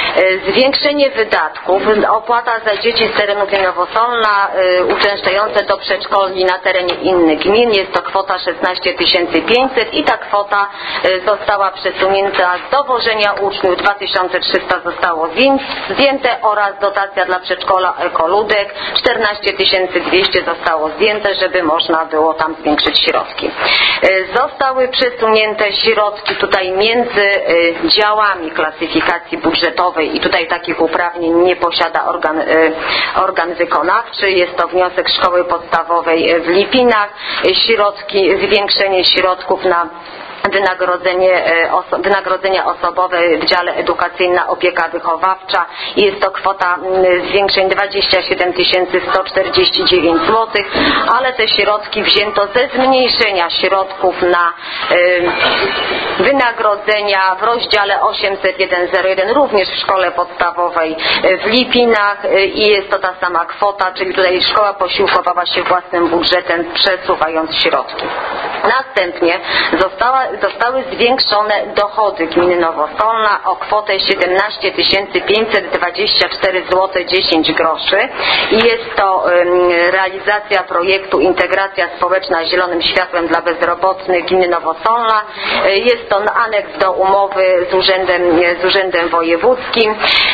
e, zwiększenie wydatków, opłata za dzieci z terenu Nowosolna e, uczęszczające do przedszkoli na terenie innych gmin. Jest to kwota szesnaście tysięcy pięćset i ta kwota e, została przesunięta z dowożenia uczniów. dwa tysiące trzysta zostało zdjęte oraz dotacja dla przedszkola Ekoludek. czternaście tysięcy dwieście zostało zdjęte, żeby można było tam zwiększyć środki. Zostały przesunięte środki tutaj między działami klasyfikacji budżetowej i tutaj takich uprawnień nie posiada organ, organ wykonawczy. Jest to wniosek szkoły podstawowej w Lipinach, środki, zwiększenie środków na Wynagrodzenie, oso, wynagrodzenia osobowe w dziale edukacyjna opieka wychowawcza. Jest to kwota zwiększeń dwadzieścia siedem tysięcy sto czterdzieści dziewięć złotych, ale te środki wzięto ze zmniejszenia środków na y, wynagrodzenia w rozdziale osiemset jeden zero jeden również w szkole podstawowej w Lipinach y, i jest to ta sama kwota, czyli tutaj szkoła posiłkowała się własnym budżetem, przesuwając środki. Następnie została, zostały zwiększone dochody gminy Nowosolna o kwotę siedemnaście tysięcy pięćset dwadzieścia cztery złote dziesięć groszy i jest to um, realizacja projektu Integracja Społeczna Zielonym Światłem dla Bezrobotnych gminy Nowosolna. Jest to aneks do umowy z Urzędem, z Urzędem Wojewódzkim.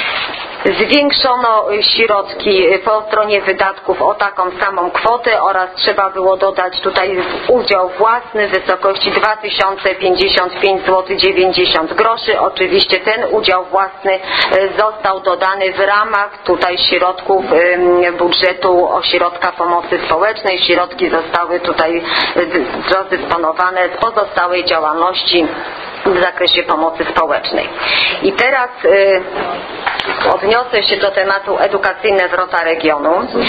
Zwiększono środki po stronie wydatków o taką samą kwotę oraz trzeba było dodać tutaj udział własny w wysokości dwa tysiące pięćdziesiąt pięć złotych dziewięćdziesiąt groszy. Oczywiście ten udział własny został dodany w ramach tutaj środków budżetu Ośrodka Pomocy Społecznej. Środki zostały tutaj rozdysponowane z pozostałej działalności w zakresie pomocy społecznej. I teraz y, odniosę się do tematu edukacyjne wrota regionu.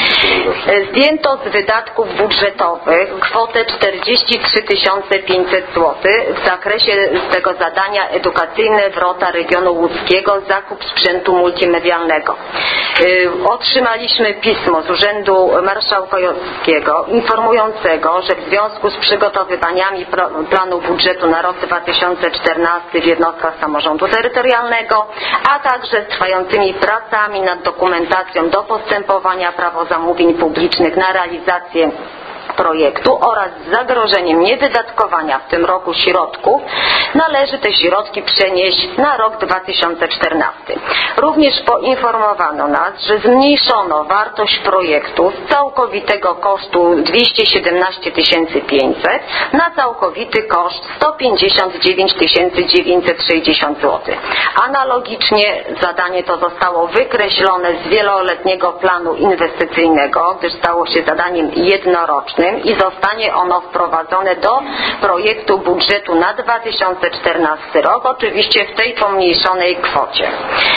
Zdjęto z wydatków budżetowych kwotę czterdzieści trzy tysiące pięćset złotych w zakresie tego zadania edukacyjne wrota regionu łódzkiego, zakup sprzętu multimedialnego. Y, otrzymaliśmy pismo z Urzędu Marszałkowskiego informującego, że w związku z przygotowywaniami pro, planu budżetu na rok dwa tysiące czternasty w jednostkach samorządu terytorialnego, a także z trwającymi pracami nad dokumentacją do postępowania prawo zamówień publicznych na realizację projektu oraz z zagrożeniem niewydatkowania w tym roku środków, należy te środki przenieść na rok dwa tysiące czternasty. Również poinformowano nas, że zmniejszono wartość projektu z całkowitego kosztu dwieście siedemnaście tysięcy pięćset na całkowity koszt sto pięćdziesiąt dziewięć tysięcy dziewięćset sześćdziesiąt złotych. Analogicznie zadanie to zostało wykreślone z wieloletniego planu inwestycyjnego, gdyż stało się zadaniem jednorocznym i zostanie ono wprowadzone do projektu budżetu na dwa tysiące czternasty rok, oczywiście w tej pomniejszonej kwocie.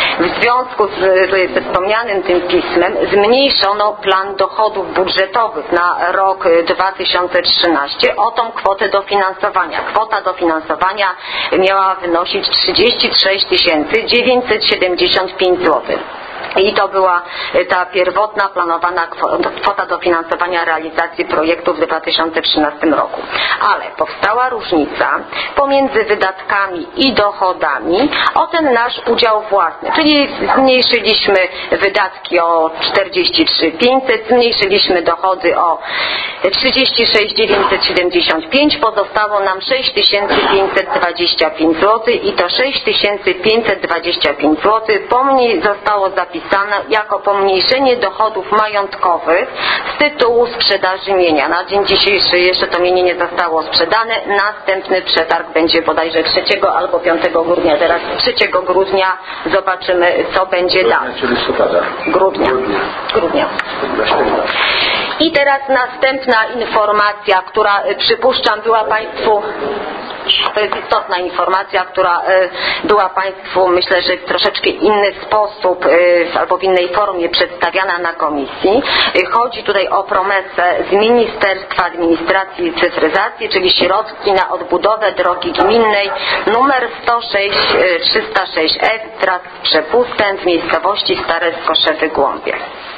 W związku z, ze wspomnianym tym pismem zmniejszono plan dochodów budżetowych na rok dwa tysiące trzynasty o tą kwotę dofinansowania. Kwota dofinansowania miała wynosić trzydzieści sześć tysięcy dziewięćset siedemdziesiąt pięć złotych. I to była ta pierwotna planowana kwota dofinansowania realizacji projektu w dwa tysiące trzynastym roku. Ale powstała różnica pomiędzy wydatkami i dochodami o ten nasz udział własny. Czyli zmniejszyliśmy wydatki o czterdzieści trzy tysiące pięćset, zmniejszyliśmy dochody o trzydzieści sześć tysięcy dziewięćset siedemdziesiąt pięć, pozostało nam sześć tysięcy pięćset dwadzieścia pięć złotych i to sześć tysięcy pięćset dwadzieścia pięć złotych zostało zapisane jako pomniejszenie dochodów majątkowych z tytułu sprzedaży mienia. Na dzień dzisiejszy jeszcze to mienie nie zostało sprzedane. Następny przetarg będzie bodajże trzeciego albo piątego grudnia. Teraz trzeciego grudnia zobaczymy, co będzie dalej. Grudnia. Grudnia. I teraz następna informacja, która przypuszczam była Państwu, to jest istotna informacja, która była Państwu, myślę, że w troszeczkę inny sposób albo w innej formie przedstawiana na komisji. Chodzi tutaj o promesę z Ministerstwa Administracji i Cyfryzacji, czyli środki na odbudowę drogi gminnej numer sto sześć trzysta sześć F wraz z przepustem w miejscowości Stare Skoszewy Głąbie.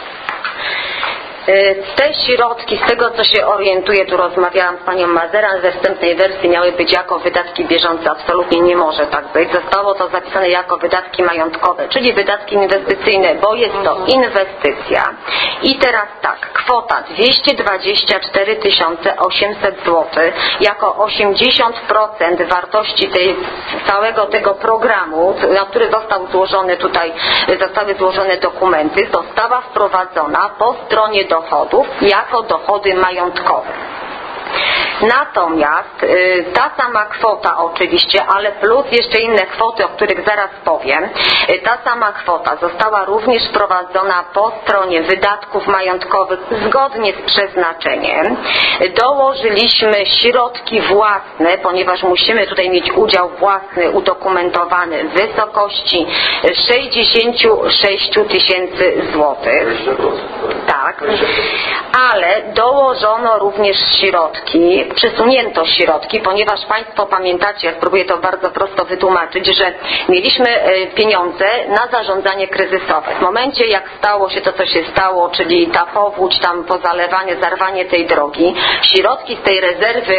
Te środki, z tego co się orientuję, tu rozmawiałam z panią Mazeran, we wstępnej wersji miały być jako wydatki bieżące. Absolutnie nie może tak być. Zostało to zapisane jako wydatki majątkowe, czyli wydatki inwestycyjne, bo jest to inwestycja. I teraz tak, kwota dwieście dwadzieścia cztery tysiące osiemset złotych jako osiemdziesiąt procent wartości tej, całego tego programu, na który został złożony tutaj, zostały złożone dokumenty, została wprowadzona po stronie dochodów jako dochody majątkowe. Natomiast y, ta sama kwota oczywiście, ale plus jeszcze inne kwoty, o których zaraz powiem, y, ta sama kwota została również wprowadzona po stronie wydatków majątkowych zgodnie z przeznaczeniem. Dołożyliśmy środki własne, ponieważ musimy tutaj mieć udział własny udokumentowany w wysokości sześćdziesiąt sześć tysięcy złotych. Tak. ale dołożono również środki, przesunięto środki, ponieważ Państwo pamiętacie, ja spróbuję to bardzo prosto wytłumaczyć, że mieliśmy pieniądze na zarządzanie kryzysowe. W momencie, jak stało się to, co się stało, czyli ta powódź, tam pozalewanie, zarwanie tej drogi, środki z tej rezerwy,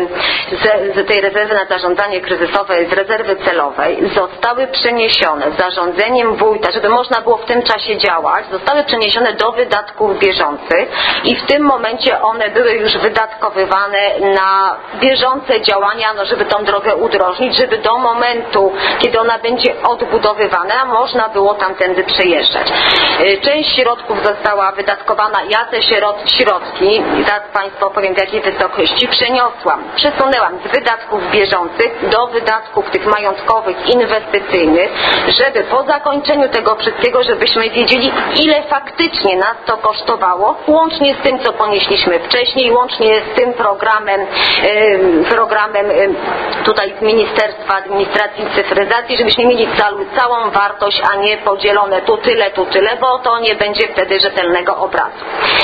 z, z tej rezerwy na zarządzanie kryzysowe, z rezerwy celowej zostały przeniesione zarządzeniem wójta, żeby można było w tym czasie działać, zostały przeniesione do wydatków bieżących i w tym momencie one były już wydatkowywane na bieżące działania, no żeby tą drogę udrożnić, żeby do momentu, kiedy ona będzie odbudowywana, można było tamtędy przejeżdżać. Część środków została wydatkowana, ja te środki, zaraz Państwu opowiem w jakiej wysokości, przeniosłam, przesunęłam z wydatków bieżących do wydatków tych majątkowych, inwestycyjnych, żeby po zakończeniu tego wszystkiego, żebyśmy wiedzieli, ile faktycznie nas to kosztowało, łącznie z tym, co ponieśliśmy wcześniej, łącznie z tym programem, yy, programem yy, tutaj z Ministerstwa Administracji i Cyfryzacji, żebyśmy mieli cały, całą wartość, a nie podzielone tu tyle, tu tyle, bo to nie będzie wtedy rzetelnego obrazu.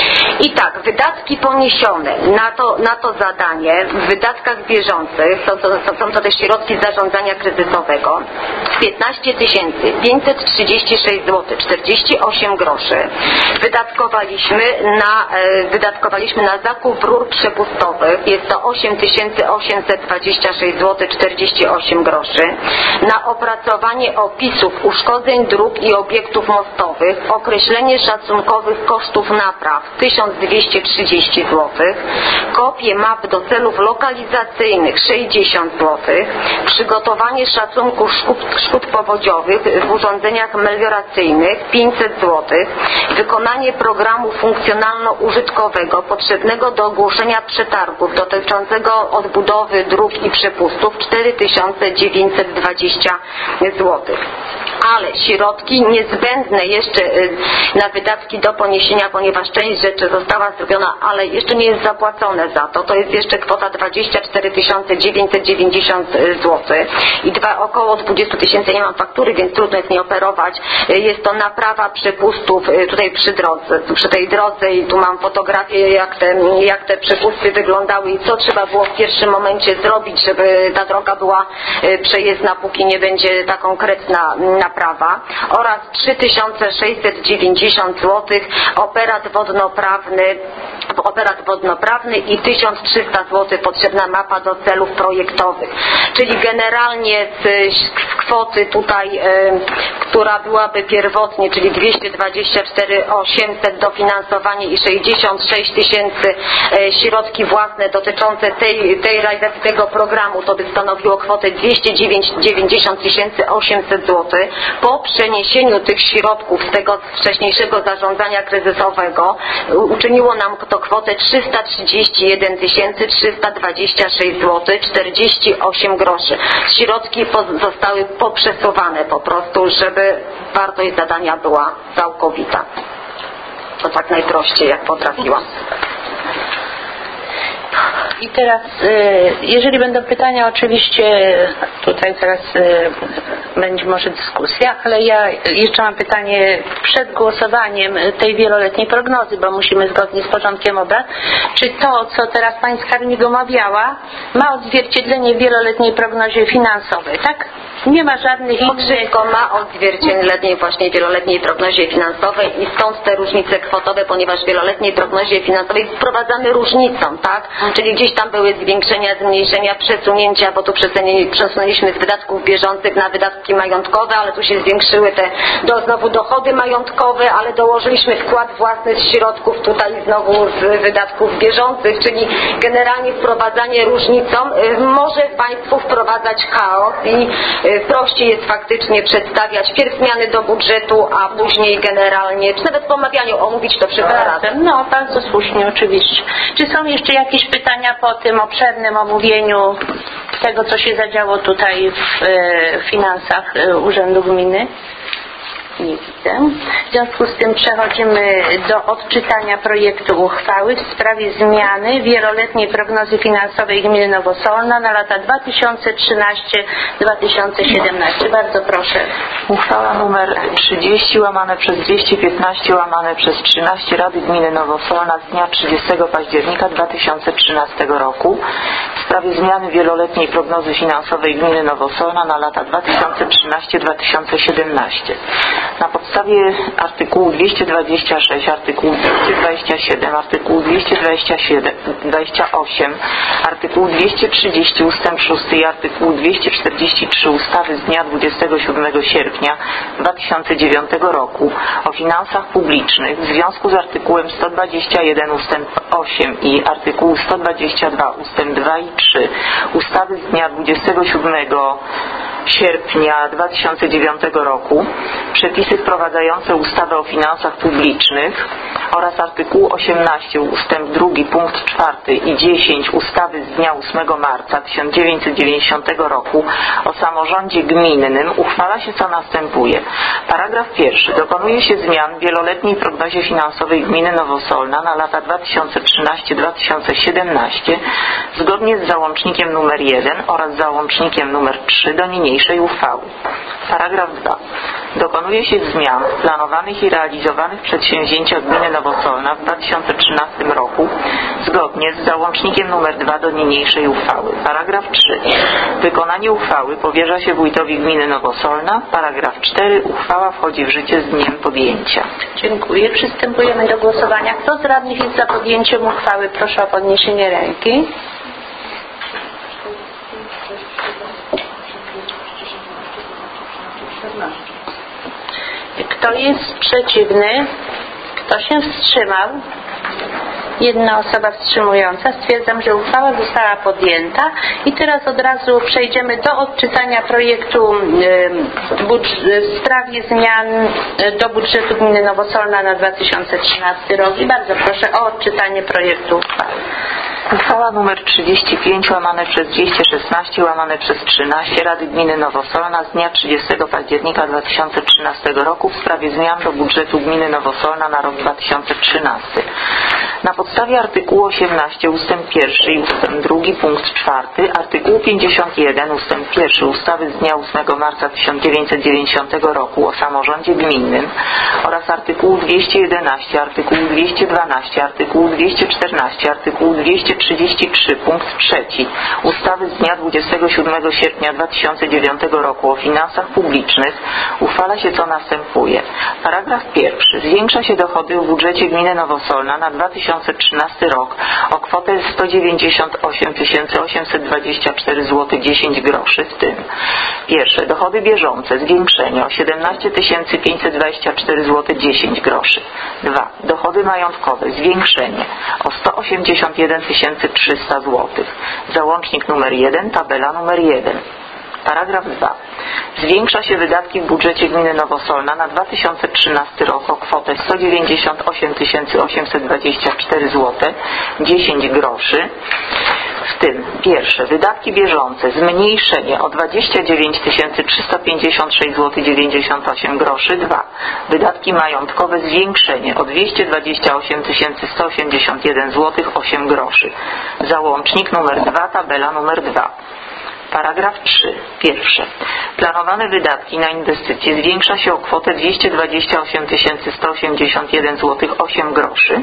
I tak, wydatki poniesione na to, na to zadanie w wydatkach bieżących, to, to, to są to te środki zarządzania kryzysowego, piętnaście tysięcy pięćset trzydzieści sześć złotych czterdzieści osiem groszy wydatkowaliśmy na, e, wydatkowaliśmy na zakup rur przepustowych, jest to osiem tysięcy osiemset dwadzieścia sześć złotych czterdzieści osiem groszy, na opracowanie opisów uszkodzeń dróg i obiektów mostowych, określenie szacunkowych kosztów napraw tysiąc dwieście trzydzieści złotych, kopie map do celów lokalizacyjnych sześćdziesiąt złotych, przygotowanie szacunku szkód, szkód powodziowych w urządzeniach melioracyjnych pięćset złotych, wykonanie programu funkcjonalno-użytkowego potrzebnego do ogłoszenia przetargów dotyczącego odbudowy dróg i przepustów cztery tysiące dziewięćset dwadzieścia złotych. Ale środki niezbędne jeszcze na wydatki do poniesienia, ponieważ część rzeczy została zrobiona, ale jeszcze nie jest zapłacone za to, to jest jeszcze kwota dwadzieścia cztery tysiące dziewięćset dziewięćdziesiąt złotych i dwa, około dwadzieścia tysięcy, nie mam faktury, więc trudno jest nie operować. Jest to naprawa przepustów tutaj przy drodze, przy tej drodze i tu mam fotografię, jak te, jak te przepusty wyglądały i co trzeba było w pierwszym momencie zrobić, żeby ta droga była przejezdna, póki nie będzie ta konkretna naprawa, oraz trzy tysiące sześćset dziewięćdziesiąt złotych operat wodnoprawny, operat wodnoprawny i tysiąc trzysta złotych potrzebna mapa do celów projektowych. Czyli generalnie z, z kwoty tutaj, e, która byłaby pierwotnie, czyli dwieście dwadzieścia cztery tysiące osiemset dofinansowanie i sześćdziesiąt sześć tysięcy e, środki własne dotyczące tej, tej realizacji tego programu, to by stanowiło kwotę dwieście dziewięćdziesiąt tysięcy osiemset złotych. Po przeniesieniu tych środków z tego wcześniejszego zarządzania kryzysowego uczyniło nam to kwotę trzysta trzydzieści jeden tysięcy trzysta dwadzieścia sześć złotych czterdzieści osiem groszy. Środki zostały poprzesuwane po prostu, żeby wartość zadania była całkowita. To tak najprościej, jak potrafiłam. I teraz, jeżeli będą pytania, oczywiście tutaj zaraz będzie może dyskusja, ale ja jeszcze mam pytanie przed głosowaniem tej wieloletniej prognozy, bo musimy zgodnie z porządkiem obrad, czy to, co teraz Pani Skarbnik omawiała, ma odzwierciedlenie w wieloletniej prognozie finansowej, tak? Nie ma żadnych innych... Wszystko ma odzwierciedlenie właśnie w wieloletniej prognozie finansowej i stąd te różnice kwotowe, ponieważ w wieloletniej prognozie finansowej wprowadzamy różnicą, tak? Czyli gdzieś tam były zwiększenia, zmniejszenia, przesunięcia, bo tu przesunęliśmy z wydatków bieżących na wydatki majątkowe, ale tu się zwiększyły te do, znowu dochody majątkowe, ale dołożyliśmy wkład własny z środków tutaj znowu z wydatków bieżących, czyli generalnie wprowadzanie różnicą może Państwu wprowadzać chaos i prościej jest faktycznie przedstawiać pierw zmiany do budżetu, a później generalnie, czy nawet po omawianiu omówić to wszystko razem. No, bardzo słusznie, oczywiście. Czy są jeszcze jakieś pytania po tym obszernym omówieniu tego, co się zadziało tutaj w, w finansach Urzędu Gminy? Nie widzę. W związku z tym przechodzimy do odczytania projektu uchwały w sprawie zmiany wieloletniej prognozy finansowej gminy Nowosolna na lata dwa tysiące trzynaście do dwa tysiące siedemnaście. Bardzo proszę. Uchwała numer trzydzieści łamane przez dwieście piętnaście łamane przez trzynaście Rady Gminy Nowosolna z dnia trzydziestego października dwa tysiące trzynastego roku w sprawie zmiany wieloletniej prognozy finansowej gminy Nowosolna na lata dwa tysiące trzynaście do dwa tysiące siedemnaście. Na podstawie artykułu dwieście dwadzieścia sześć, artykułu dwieście dwadzieścia siedem, artykułu dwieście dwadzieścia osiem, artykułu dwieście trzydzieści ustęp szósty i artykułu dwieście czterdzieści trzy ustawy z dnia dwudziestego siódmego sierpnia dwa tysiące dziewiątego roku o finansach publicznych w związku z artykułem sto dwadzieścia jeden ustęp osiem i artykułu sto dwadzieścia dwa ustęp dwa i trzy ustawy z dnia dwudziestego siódmego sierpnia dwa tysiące dziewiątego roku, przepisy wprowadzające ustawę o finansach publicznych oraz artykułu osiemnaście ustęp drugi punkt czwarty i dziesięć ustawy z dnia ósmego marca tysiąc dziewięćset dziewięćdziesiątego roku o samorządzie gminnym uchwala się co następuje. Paragraf pierwszy. Dokonuje się zmian w wieloletniej prognozie finansowej gminy Nowosolna na lata dwa tysiące trzynaście do dwa tysiące siedemnaście zgodnie z załącznikiem numer jeden oraz załącznikiem numer trzy do niniejszej uchwały. Paragraf dwa. Dokonuje się zmian w planowanych i realizowanych przedsięwzięciach gminy Nowosolna w dwa tysiące trzynastym roku zgodnie z załącznikiem numer dwa do niniejszej uchwały. Paragraf trzy. Wykonanie uchwały powierza się wójtowi gminy Nowosolna. Paragraf cztery. Uchwała wchodzi w życie z dniem podjęcia. Dziękuję. Przystępujemy do głosowania. Kto z radnych jest za podjęciem uchwały? Proszę o podniesienie ręki. Kto jest przeciwny? Kto się wstrzymał? Jedna osoba wstrzymująca. Stwierdzam, że uchwała została podjęta i teraz od razu przejdziemy do odczytania projektu w sprawie zmian do budżetu gminy Nowosolna na dwa tysiące trzynasty rok i bardzo proszę o odczytanie projektu uchwały. Uchwała numer trzydzieści pięć łamane przez dwieście szesnaście łamane przez trzynaście Rady Gminy Nowosolna z dnia trzydziestego października dwa tysiące trzynastego roku w sprawie zmian do budżetu gminy Nowosolna na rok dwa tysiące trzynasty. Na podstawie artykułu osiemnaście ustęp pierwszy i ustęp drugi punkt czwarty, artykułu pięćdziesiąt jeden ustęp pierwszy ustawy z dnia ósmego marca tysiąc dziewięćset dziewięćdziesiątego roku o samorządzie gminnym oraz artykułu dwieście jedenaście, artykułu dwieście dwanaście, artykułu dwieście czternaście, artykułu dwieście trzydzieści trzy punkt trzeci ustawy z dnia dwudziestego siódmego sierpnia dwa tysiące dziewiątego roku o finansach publicznych uchwala się co następuje. Paragraf pierwszy. Zwiększa się dochody w budżecie gminy Nowosolna na dwa tysiące trzynasty rok o kwotę sto dziewięćdziesiąt osiem tysięcy osiemset dwadzieścia cztery złotych dziesięć groszy, w tym pierwsze dochody bieżące zwiększenie o siedemnaście tysięcy pięćset dwadzieścia cztery złotych dziesięć groszy. dwa. Dochody majątkowe zwiększenie o sto osiemdziesiąt jeden tysięcy trzysta złotych. Załącznik numer jeden, tabela numer jeden. Paragraf dwa. Zwiększa się wydatki w budżecie gminy Nowosolna na dwa tysiące trzynasty rok o kwotę sto dziewięćdziesiąt osiem tysięcy osiemset dwadzieścia cztery złotych dziesięć groszy. W tym pierwsze wydatki bieżące zmniejszenie o dwadzieścia dziewięć tysięcy trzysta pięćdziesiąt sześć złotych dziewięćdziesiąt osiem groszy. dwa. Wydatki majątkowe zwiększenie o dwieście dwadzieścia osiem tysięcy sto osiemdziesiąt jeden złotych osiem groszy. Załącznik numer dwa, tabela numer dwa. Paragraf trzy. Pierwsze. Planowane wydatki na inwestycje zwiększa się o kwotę dwieście dwadzieścia osiem tysięcy sto osiemdziesiąt jeden złotych osiem groszy.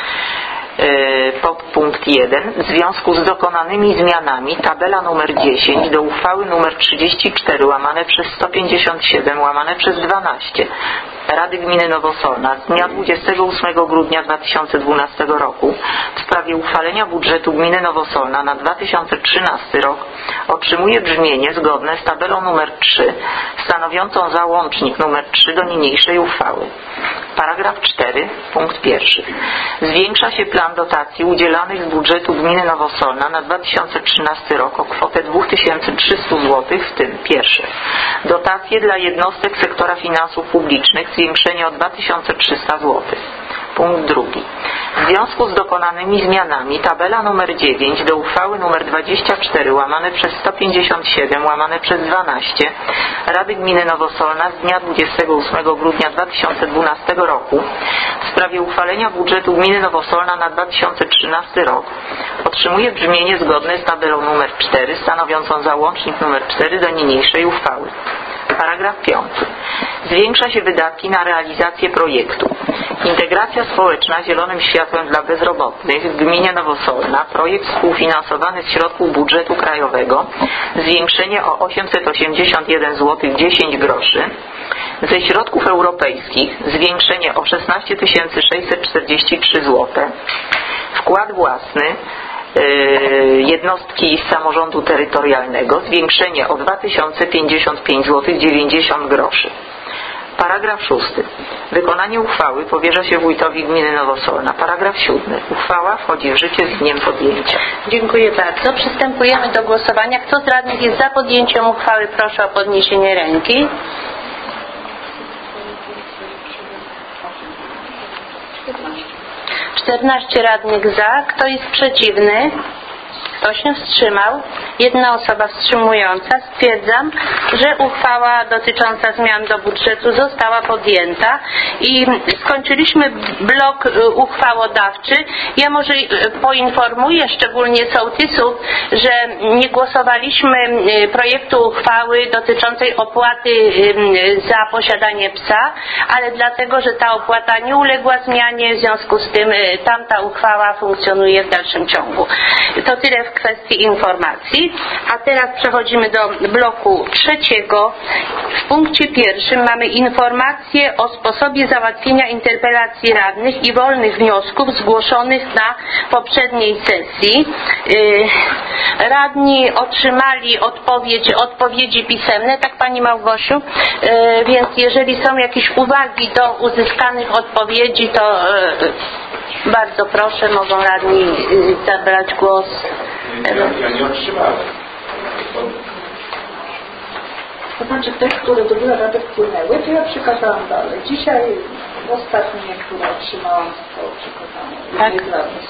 Podpunkt jeden. W związku z dokonanymi zmianami tabela numer dziesięć do uchwały numer trzydzieści cztery łamane przez sto pięćdziesiąt siedem łamane przez dwanaście Rady Gminy Nowosolna z dnia dwudziestego ósmego grudnia dwa tysiące dwunastego roku w sprawie uchwalenia budżetu gminy Nowosolna na dwa tysiące trzynasty rok otrzymuje brzmienie zgodne z tabelą numer trzy stanowiącą załącznik numer trzy do niniejszej uchwały. Paragraf cztery. Punkt pierwszy. Zwiększa się plan dotacji udzielanych z budżetu gminy Nowosolna na dwa tysiące trzynasty rok o kwotę dwa tysiące trzysta złotych, w tym pierwsze. Dotacje dla jednostek sektora finansów publicznych zwiększenie o dwa tysiące trzysta złotych. Punkt drugi. W związku z dokonanymi zmianami tabela numer dziewięć do uchwały numer dwadzieścia cztery łamane przez sto pięćdziesiąt siedem łamane przez dwanaście Rady Gminy Nowosolna z dnia dwudziestego ósmego grudnia dwa tysiące dwunastego roku w sprawie uchwalenia budżetu Gminy Nowosolna na dwa tysiące trzynasty rok otrzymuje brzmienie zgodne z tabelą numer cztery stanowiącą załącznik numer cztery do niniejszej uchwały. Paragraf piąty. Zwiększa się wydatki na realizację projektu Integracja społeczna zielonym światłem dla bezrobotnych w gminie Nowosolna, projekt współfinansowany z środków budżetu krajowego, zwiększenie o osiemset osiemdziesiąt jeden złotych dziesięć groszy, ze środków europejskich zwiększenie o szesnaście tysięcy sześćset czterdzieści trzy złote, wkład własny jednostki samorządu terytorialnego zwiększenie o dwa tysiące pięćdziesiąt pięć złotych dziewięćdziesiąt groszy. Paragraf szósty. Wykonanie uchwały powierza się wójtowi gminy Nowosolna. Paragraf siódmy. Uchwała wchodzi w życie z dniem podjęcia. Dziękuję bardzo. Przystępujemy do głosowania. Kto z radnych jest za podjęciem uchwały, proszę o podniesienie ręki. czternaście radnych za. Kto jest przeciwny? Kto się wstrzymał? Jedna osoba wstrzymująca. Stwierdzam, że uchwała dotycząca zmian do budżetu została podjęta i skończyliśmy blok uchwałodawczy. Ja może poinformuję szczególnie sołtysów, że nie głosowaliśmy projektu uchwały dotyczącej opłaty za posiadanie psa, ale dlatego, że ta opłata nie uległa zmianie, w związku z tym tamta uchwała funkcjonuje w dalszym ciągu. To tyle w kwestii informacji. A teraz przechodzimy do bloku trzeciego. W punkcie pierwszym mamy informację o sposobie załatwienia interpelacji radnych i wolnych wniosków zgłoszonych na poprzedniej sesji. Radni otrzymali odpowiedź, odpowiedzi pisemne, tak Pani Małgosiu? Więc jeżeli są jakieś uwagi do uzyskanych odpowiedzi, to bardzo proszę, mogą radni zabrać głos. Ja nie otrzymałem. To znaczy te, które do biura rady wpłynęły, to ja przekazałam dalej. Dzisiaj ostatnie, które otrzymałam, to przekazałam. Tak?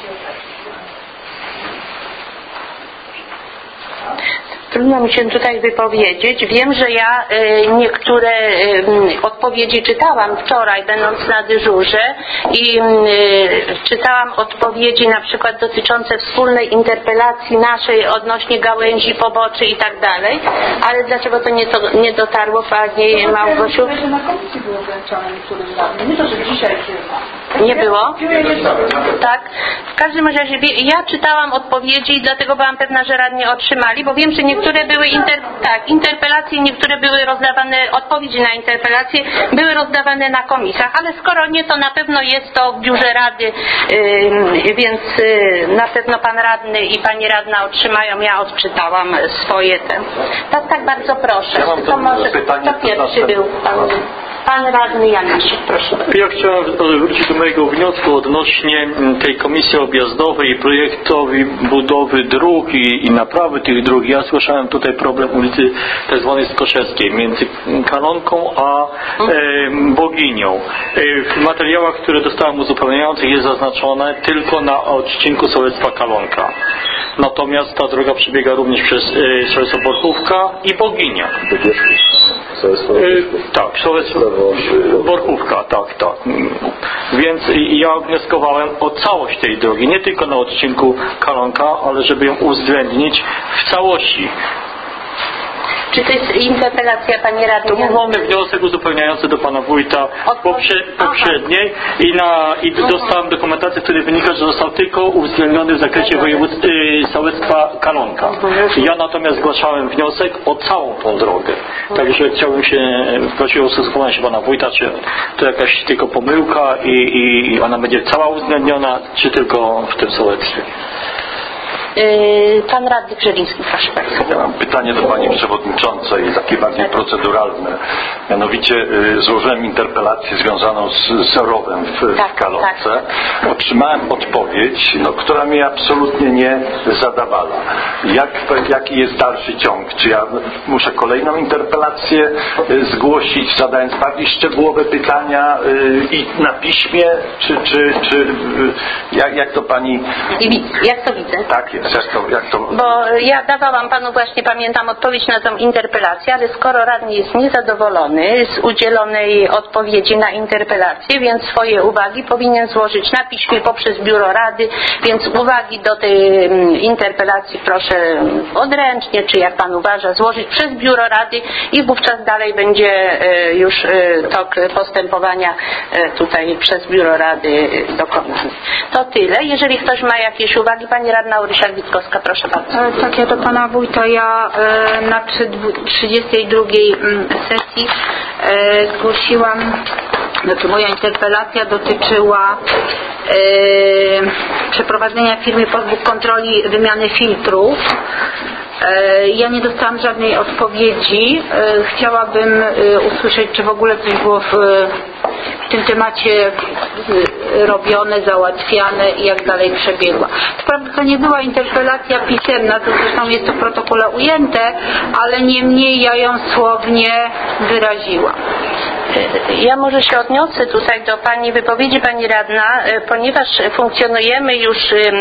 Trudno mi się tutaj wypowiedzieć. Wiem, że ja y, niektóre y, odpowiedzi czytałam wczoraj, będąc na dyżurze i y, czytałam odpowiedzi na przykład dotyczące wspólnej interpelacji naszej odnośnie gałęzi, poboczy i tak dalej, ale dlaczego to nie, to, nie dotarło Pani Małgosiu? Ja że na komisji było wręczone niektórym radnym. Nie to, że dzisiaj się ma. Nie było? Tak. W każdym razie ja czytałam odpowiedzi i dlatego byłam pewna, że radni otrzymali, bo wiem, że niektóre były inter, tak, interpelacje, niektóre były rozdawane, odpowiedzi na interpelacje były rozdawane na komisjach, ale skoro nie, to na pewno jest to w biurze rady, yy, więc yy, na pewno pan radny i pani radna otrzymają. Ja odczytałam swoje te. Tak, tak, bardzo proszę. Ja mam to może pytanie, to pierwszy był pan, pan radny Janaszek, proszę. Ja chciałem wrócić do mojego wniosku odnośnie tej komisji objazdowej i projektowi budowy dróg i, i naprawy tych dróg. Ja słyszałem tutaj problem ulicy tak zwanej Skoszewskiej między Kalonką a e, Boginią. E, w materiałach, które dostałem uzupełniających, jest zaznaczone tylko na odcinku sołectwa Kalonka. Natomiast ta droga przebiega również przez e, sołectwo Borchówka i Boginia. E, tak, sołectwo Borchówka, tak, tak. Więc ja wnioskowałem o całość tej drogi, nie tylko na odcinku Kalonka, ale żeby ją uwzględnić w całości. Czy to jest interpelacja Pani Radny? To był wolny wniosek uzupełniający do Pana Wójta poprze, poprzedniej i, na, i dostałem dokumentację, w której wynika, że został tylko uwzględniony w zakresie województwa y, sołectwa Kalonka. Ja natomiast zgłaszałem wniosek o całą tą drogę. Także chciałbym się prosić o ustosunkowanie się Pana Wójta, czy to jakaś tylko pomyłka i, i ona będzie cała uwzględniona, czy tylko w tym sołectwie. Pan radny Brzeziński, proszę bardzo. Ja mam pytanie do Pani Przewodniczącej, takie bardziej proceduralne. Mianowicie y, złożyłem interpelację związaną z, z rowem w, tak, w Kalotce. Tak. Otrzymałem odpowiedź, no, która mnie absolutnie nie zadawala. Jak, jaki jest dalszy ciąg? Czy ja muszę kolejną interpelację y, zgłosić, zadając bardziej szczegółowe pytania y, i na piśmie, czy, czy, czy y, jak, jak to Pani... Jak to widzę? Tak jest, jak to... Jak to... Bo ja dawałam Panu właśnie, pamiętam, odpowiedź na tą interpelację, ale skoro radny jest niezadowolony z udzielonej odpowiedzi na interpelację, więc swoje uwagi powinien złożyć na piśmie poprzez biuro rady, więc uwagi do tej interpelacji proszę odręcznie, czy jak Pan uważa, złożyć przez biuro rady i wówczas dalej będzie już tok postępowania tutaj przez biuro rady dokonany. To tyle. Jeżeli ktoś ma jakieś uwagi, Pani radna Urysiak-Witkowska, proszę bardzo. Tak, ja do Pana Wójta, ja na trzydziestej drugiej sesji zgłosiłam, znaczy moja interpelacja dotyczyła przeprowadzenia w firmie Pozbów kontroli wymiany filtrów. Ja nie dostałam żadnej odpowiedzi. Chciałabym usłyszeć, czy w ogóle coś było w, w tym temacie robione, załatwiane i jak dalej przebiegła. Wprawdzie to nie była interpelacja pisemna, to zresztą jest to w protokole ujęte, ale niemniej ja ją słownie wyraziłam. Ja może się odniosę tutaj do Pani wypowiedzi, Pani radna, ponieważ funkcjonujemy już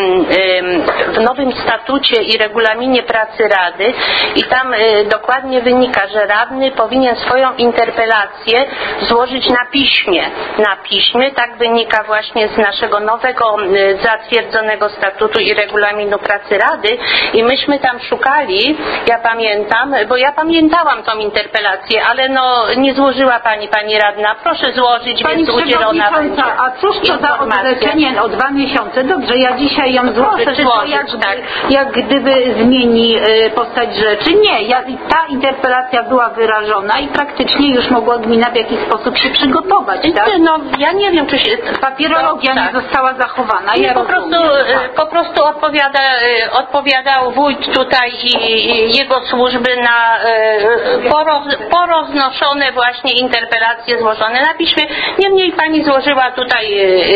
w nowym statucie i regulaminie pracy Rady i tam dokładnie wynika, że radny powinien swoją interpelację złożyć na piśmie. Na piśmie, tak wynika właśnie z naszego nowego zatwierdzonego statutu i regulaminu pracy Rady i myśmy tam szukali, ja pamiętam, bo ja pamiętałam tą interpelację, ale no nie złożyła Pani, Pani radna, proszę złożyć, Pani więc udzielona będzie a cóż to za odleczenie o dwa miesiące? Dobrze, ja dzisiaj ją złożę, proszę tylko złożyć, jak, tak. jak gdyby zmieni y, postać rzeczy. Nie, ja, ta interpelacja była wyrażona i praktycznie już mogła gmina w jakiś sposób się przygotować, tak? No, ja nie wiem, czy się... Papierologia no, tak. nie została zachowana. Nie, Ja po, rozumiem, prostu, tak. po prostu odpowiada, odpowiadał wójt tutaj i jego służby na poroz, poroznoszone właśnie interpelacje złożone na piśmie. Niemniej Pani złożyła tutaj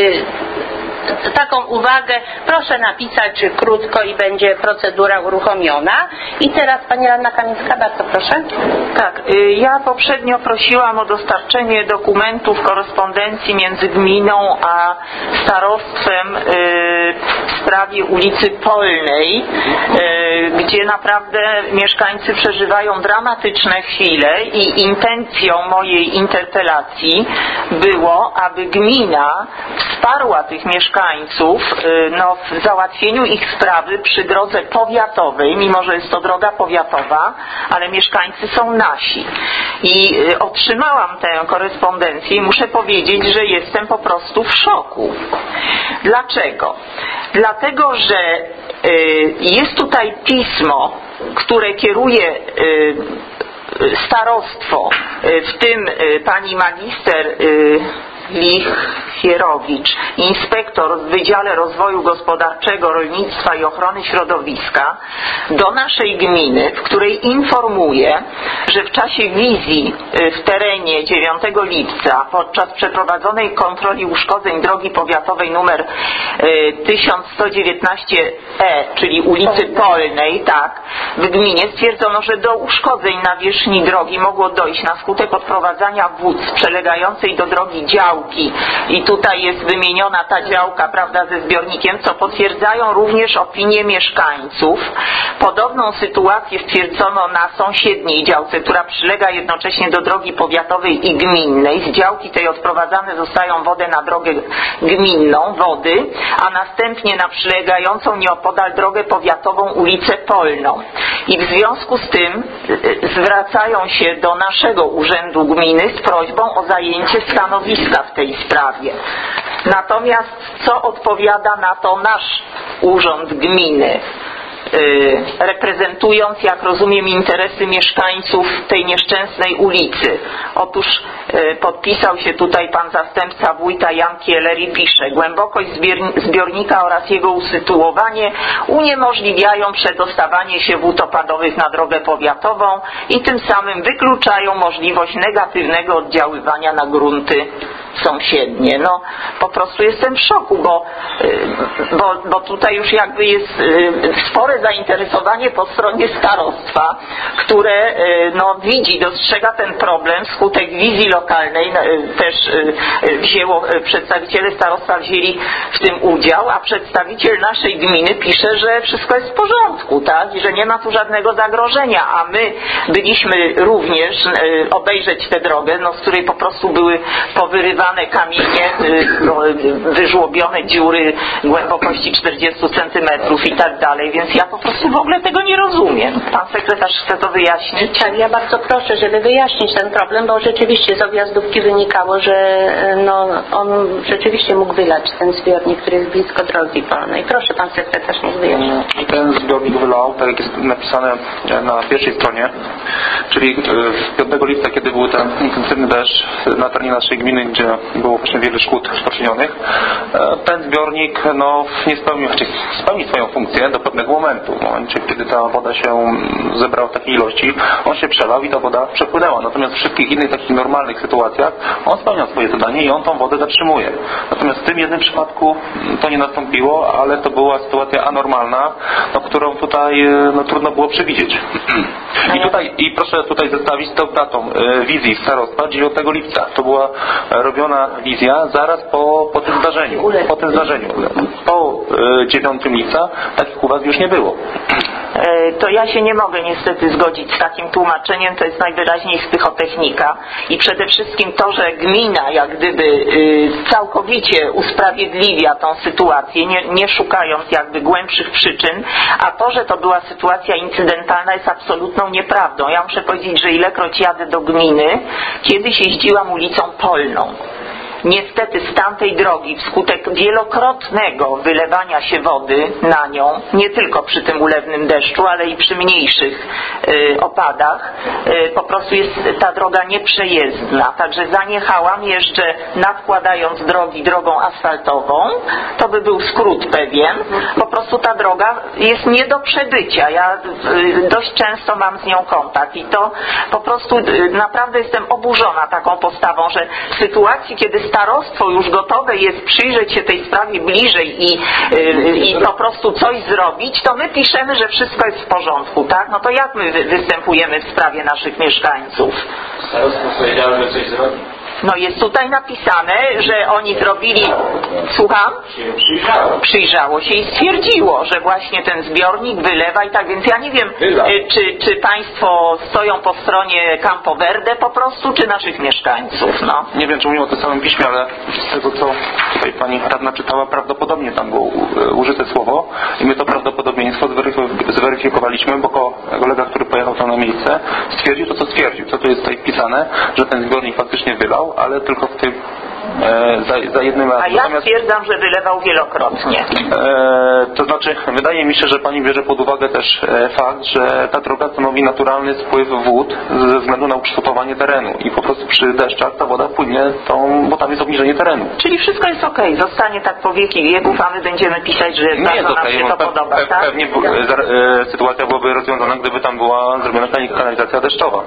taką uwagę, proszę napisać krótko i będzie procedura uruchomiona. I teraz Pani radna Kamińska, bardzo proszę. Tak, ja poprzednio prosiłam o dostarczenie dokumentów korespondencji między gminą a starostwem w sprawie ulicy Polnej, gdzie naprawdę mieszkańcy przeżywają dramatyczne chwile i intencją mojej interpelacji było, aby gmina wsparła tych mieszkańców no, w załatwieniu ich sprawy przy drodze powiatowej, mimo że jest to droga powiatowa, ale mieszkańcy są nasi. I otrzymałam tę korespondencję i muszę powiedzieć, że jestem po prostu w szoku. Dlaczego? Dlatego, że jest tutaj pismo, które kieruje starostwo, w tym pani magister Lichierowicz, inspektor w Wydziale Rozwoju Gospodarczego, Rolnictwa i Ochrony Środowiska, do naszej gminy, w której informuje, że w czasie wizji w terenie dziewiątego lipca podczas przeprowadzonej kontroli uszkodzeń drogi powiatowej numer tysiąc sto dziewiętnaście E, czyli ulicy Polnej, tak, w gminie stwierdzono, że do uszkodzeń nawierzchni drogi mogło dojść na skutek odprowadzania wód z przelegającej do drogi działki i tutaj jest wymieniona ta działka, prawda, ze zbiornikiem, co potwierdzają również opinie mieszkańców. Podobną sytuację stwierdzono na sąsiedniej działce, która przylega jednocześnie do drogi powiatowej i gminnej. Z działki tej odprowadzane zostają wodę na drogę gminną, wody, a następnie na przylegającą nieopodal drogę powiatową ulicę Polną. I w związku z tym zwracają się do naszego urzędu gminy z prośbą o zajęcie stanowiska w tej sprawie. Natomiast co odpowiada na to nasz urząd gminy? reprezentując, jak rozumiem, interesy mieszkańców tej nieszczęsnej ulicy. Otóż podpisał się tutaj pan zastępca wójta Jan Kieler i pisze: głębokość zbiornika oraz jego usytuowanie uniemożliwiają przedostawanie się wód opadowych na drogę powiatową i tym samym wykluczają możliwość negatywnego oddziaływania na grunty sąsiednie. No po prostu jestem w szoku, bo, bo, bo tutaj już jakby jest spore zainteresowanie po stronie starostwa, które no, widzi, dostrzega ten problem, skutek wizji lokalnej też wzięło, przedstawiciele starostwa wzięli w tym udział, a przedstawiciel naszej gminy pisze, że wszystko jest w porządku, tak? I że nie ma tu żadnego zagrożenia, a my byliśmy również obejrzeć tę drogę, no, z której po prostu były powyrywane kamienie, wyżłobione dziury głębokości czterdzieści centymetrów i tak dalej, więc ja po prostu w ogóle tego nie rozumiem. Pan sekretarz chce to wyjaśnić? Tak, ja bardzo proszę, żeby wyjaśnić ten problem, bo rzeczywiście z objazdówki wynikało, że no, on rzeczywiście mógł wylać ten zbiornik, który jest blisko drogi polnej. Proszę pan sekretarz, niech wyjaśni. I ten zbiornik wylał, tak jak jest napisane na pierwszej stronie, czyli piątego lipca, kiedy był ten intensywny deszcz na terenie naszej gminy, gdzie było właśnie wiele szkód poczynionych, ten zbiornik no, nie spełnił, znaczy spełnił swoją funkcję do pewnego momentu. W momencie, kiedy ta woda się zebrała w takiej ilości, on się przelał i ta woda przepłynęła. Natomiast w wszystkich innych takich normalnych sytuacjach on spełnia swoje zadanie i on tą wodę zatrzymuje. Natomiast w tym jednym przypadku to nie nastąpiło, ale to była sytuacja anormalna, no, którą tutaj no, trudno było przewidzieć. I tutaj, i proszę tutaj zestawić to datą e, wizji starostwa dziewiątego lipca. To była robiona wizja zaraz po, po tym zdarzeniu. Po tym zdarzeniu. Po e, dziewiątego lipca takich uwag już nie było. E, to ja się nie mogę niestety zgodzić z takim tłumaczeniem, to jest najwyraźniej psychotechnika i przede wszystkim to, że gmina jak gdyby y, całkowicie usprawiedliwia tą sytuację, nie, nie szukając jakby głębszych przyczyn, a to, że to była sytuacja incydentalna, jest absolutną nieprawdą. Ja muszę powiedzieć, że ilekroć jadę do gminy, kiedyś jeździłam ulicą Polną. Niestety z tamtej drogi wskutek wielokrotnego wylewania się wody na nią, nie tylko przy tym ulewnym deszczu, ale i przy mniejszych y, opadach, y, po prostu jest ta droga nieprzejezdna. Także zaniechałam, jeżdżę nadkładając drogi drogą asfaltową. To by był skrót pewien. Po prostu ta droga jest nie do przebycia. Ja y, dość często mam z nią kontakt i to po prostu y, naprawdę jestem oburzona taką postawą, że w sytuacji, kiedy starostwo już gotowe jest przyjrzeć się tej sprawie bliżej i, yy, i po prostu coś zrobić, to my piszemy, że wszystko jest w porządku, tak? No to jak my występujemy w sprawie naszych mieszkańców? Starostwo powiedziało, że coś zrobi. No jest tutaj napisane, że oni zrobili... Słucham? Przyjrzało. Przyjrzało się i stwierdziło, że właśnie ten zbiornik wylewa i tak, więc ja nie wiem, czy, czy państwo stoją po stronie Campo Verde po prostu, czy naszych mieszkańców, no. Nie wiem, czy mówimy o tym samym piśmie, ale z tego, co tutaj pani radna czytała, prawdopodobnie tam było użyte słowo i my to prawdopodobieństwo zweryfikowaliśmy, bo kolega, który pojechał tam na miejsce, stwierdził to, co stwierdził. Co tu jest tutaj wpisane, że ten zbiornik faktycznie wylał, ale tylko w tym e, za, za jednym razem. A ja Natomiast, stwierdzam, że wylewał wielokrotnie. E, to znaczy, wydaje mi się, że pani bierze pod uwagę też e, fakt, że ta droga stanowi naturalny spływ wód ze względu na ukształtowanie terenu i po prostu przy deszczach ta woda płynie, tą, bo tam jest obniżenie terenu. Czyli wszystko jest okej, okay. Zostanie tak po wieki wieków, a my będziemy pisać, że nie bardzo nam okay, się to pe podoba, pe tak? Pewnie e, sytuacja byłaby rozwiązana, gdyby tam była zrobiona kanalizacja deszczowa.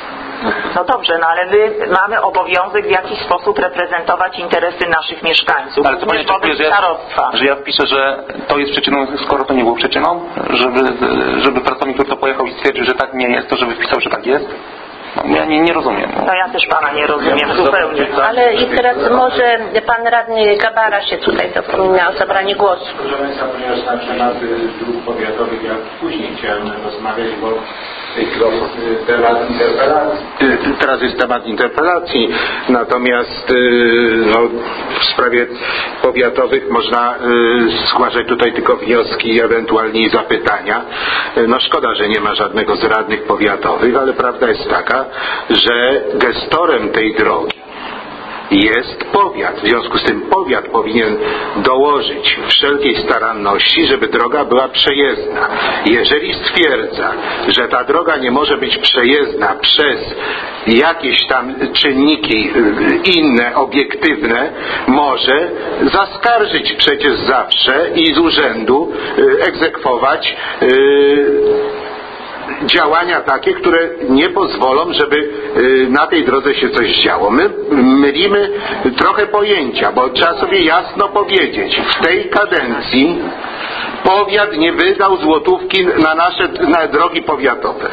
No dobrze, no ale my mamy obowiązek w jakiś sposób reprezentować interesy naszych mieszkańców. Ale to pani oczekuje, że, ja, że ja wpiszę, że to jest przyczyną, skoro to nie było przyczyną, żeby, żeby pracownik, który to pojechał i stwierdził, że tak nie jest, to żeby wpisał, że tak jest? No, ja nie, nie rozumiem. No ja też pana nie rozumiem zupełnie. Ale i teraz może pan radny Gabara się tutaj zapomniał o zabraniu głosu. Proszę Państwa, ponieważ na tematy dróg powiatowych ja później chciałem rozmawiać, bo jest temat interpelacji. Teraz jest temat interpelacji, natomiast no, w sprawie powiatowych można zgłaszać tutaj tylko wnioski i ewentualnie zapytania. No szkoda, że nie ma żadnego z radnych powiatowych, ale prawda jest taka, że gestorem tej drogi jest powiat. W związku z tym powiat powinien dołożyć wszelkiej staranności, żeby droga była przejezdna. Jeżeli stwierdza, że ta droga nie może być przejezdna przez jakieś tam czynniki inne, obiektywne, może zaskarżyć przecież zawsze i z urzędu egzekwować działania takie, które nie pozwolą, żeby na tej drodze się coś działo. My mylimy trochę pojęcia, bo trzeba sobie jasno powiedzieć, w tej kadencji powiat nie wydał złotówki na nasze na drogi powiatowe.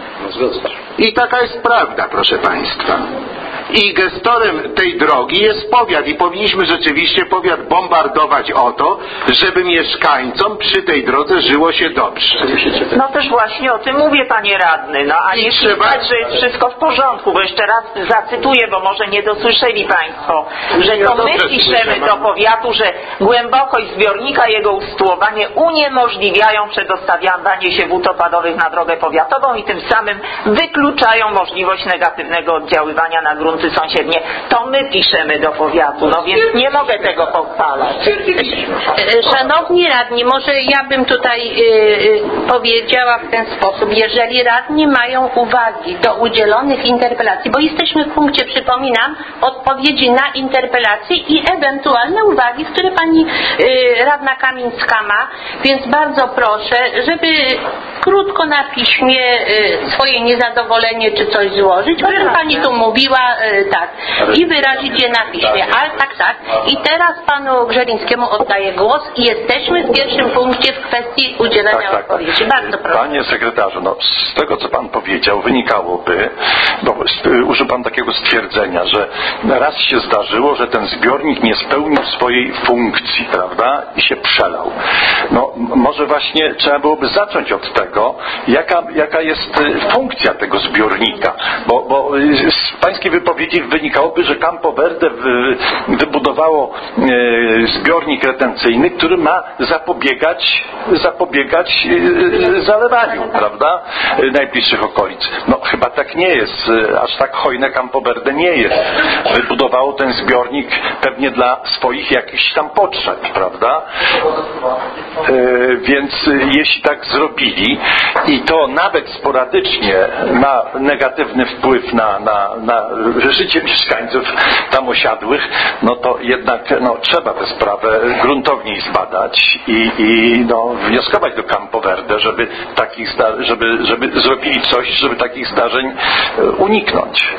I taka jest prawda, proszę Państwa. I gestorem tej drogi jest powiat i powinniśmy rzeczywiście powiat bombardować o to, żeby mieszkańcom przy tej drodze żyło się dobrze. No też właśnie o tym mówię, panie radny. No a jeśli trzeba... tak, że jest wszystko w porządku, bo jeszcze raz zacytuję, bo może nie dosłyszeli Państwo, że to my piszemy do powiatu, że głębokość zbiornika i jego usytuowanie uniemożliwiają przedostawianie się wód opadowych na drogę powiatową i tym samym wykluczają możliwość negatywnego oddziaływania na grunt sąsiednie. To my piszemy do powiatu, no więc nie mogę tego pochwalać. Szanowni radni, może ja bym tutaj yy, powiedziała w ten sposób, jeżeli radni mają uwagi do udzielonych interpelacji, bo jesteśmy w punkcie, przypominam, odpowiedzi na interpelacje i ewentualne uwagi, które pani yy, radna Kamińska ma, więc bardzo proszę, żeby krótko na piśmie yy, swoje niezadowolenie czy coś złożyć, o czym pani tu mówiła, tak, i wyrazić je na piśmie. Ale tak, tak. I teraz panu Grzelińskiemu oddaję głos i jesteśmy w pierwszym punkcie w kwestii udzielenia tak, tak, odpowiedzi. Bardzo proszę. Panie sekretarzu, no z tego co pan powiedział wynikałoby, bo użył pan takiego stwierdzenia, że raz się zdarzyło, że ten zbiornik nie spełnił swojej funkcji, prawda? I się przelał. No może właśnie trzeba byłoby zacząć od tego, jaka, jaka jest funkcja tego zbiornika, bo, bo z pańskiej wypowiedzi wynikałoby, że Campo Verde wybudowało zbiornik retencyjny, który ma zapobiegać, zapobiegać zalewaniu, prawda, najbliższych okolic. No chyba tak nie jest, aż tak hojne Campo Verde nie jest. Wybudowało ten zbiornik pewnie dla swoich jakichś tam potrzeb, prawda? Więc jeśli tak zrobili i to nawet sporadycznie ma negatywny wpływ na, na, na życie mieszkańców tam osiadłych, no to jednak no, trzeba tę sprawę gruntowniej zbadać i, i no, wnioskować do Campo Verde, żeby takich zda- żeby, żeby zrobili coś, żeby takich zdarzeń uniknąć.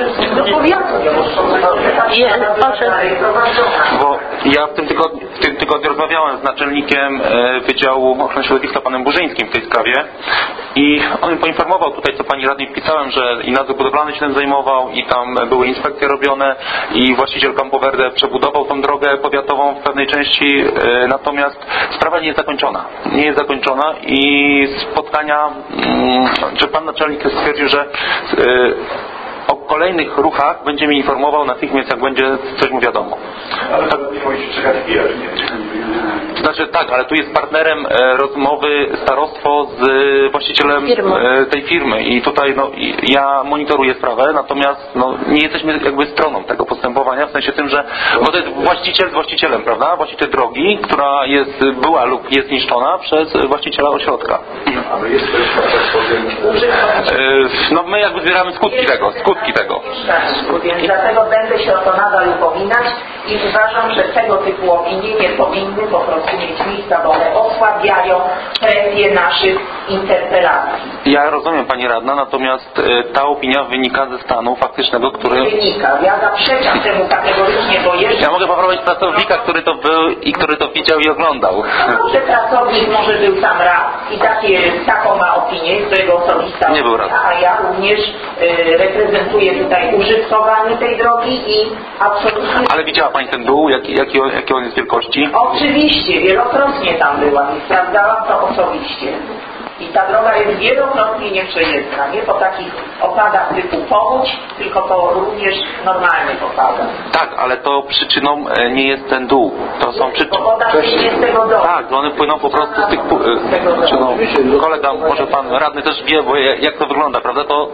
Bo ja w tym tygodniu, w tym tygodniu rozmawiałem z naczelnikiem Wydziału Ochrony Środowiska panem Burzyńskim w tej sprawie i on mi poinformował tutaj, co pani radnej wpisałem, że i nadzór budowlany się tym zajmował i tam były inspekcje robione i właściciel Campo Verde przebudował tą drogę powiatową w pewnej części, natomiast sprawa nie jest zakończona. Nie jest zakończona i spotkania, że pan naczelnik stwierdził, że o kolejnych ruchach będzie mi informował natychmiast, jak będzie coś mu wiadomo. Ale to nie musi czekać wiernie. Znaczy tak, ale tu jest partnerem e, rozmowy starostwo z e, właścicielem e, tej firmy i tutaj no, i, ja monitoruję sprawę, natomiast no, nie jesteśmy jakby stroną tego postępowania, w sensie tym, że bo to jest właściciel z właścicielem, prawda? Właściciel drogi, która jest, była lub jest niszczona przez właściciela ośrodka. Ale jest też tak powiem... E, no my jakby zbieramy skutki tego, skutki tego. Więc dlatego będę się o to nadal upominać i uważam, że tego typu opinie nie powinny po prostu mieć miejsca, bo one osłabiają presję naszych interpelacji. Ja rozumiem pani radna, natomiast e, ta opinia wynika ze stanu faktycznego, który... Wynika. Ja zaprzeczam temu kategorycznie, bo jeszcze... Ja mogę poprowadzić pracownika, który to był i który to widział i oglądał. Może pracownik może był sam raz i takie, taką ma opinię, jest to jego osobista nie był raz. A ja również y, reprezentuję tutaj użytkowanie tej drogi i absolutnie... Ale widziała pani ten dół? Jaki, jaki, jaki on jest wielkości? Oczywiście, wielokrotnie tam byłam i sprawdzałam to osobiście. I ta droga jest wielokrotnie nieprzejezdna. Nie po takich opadach typu powódź, tylko po również normalnych opadach. Tak, ale to przyczyną nie jest ten dół. To są przyczyny. Woda płynie z tego dołu. Tak, one płyną po prostu z tych... Czy no, kolega, może pan radny też wie, bo jak to wygląda, prawda? To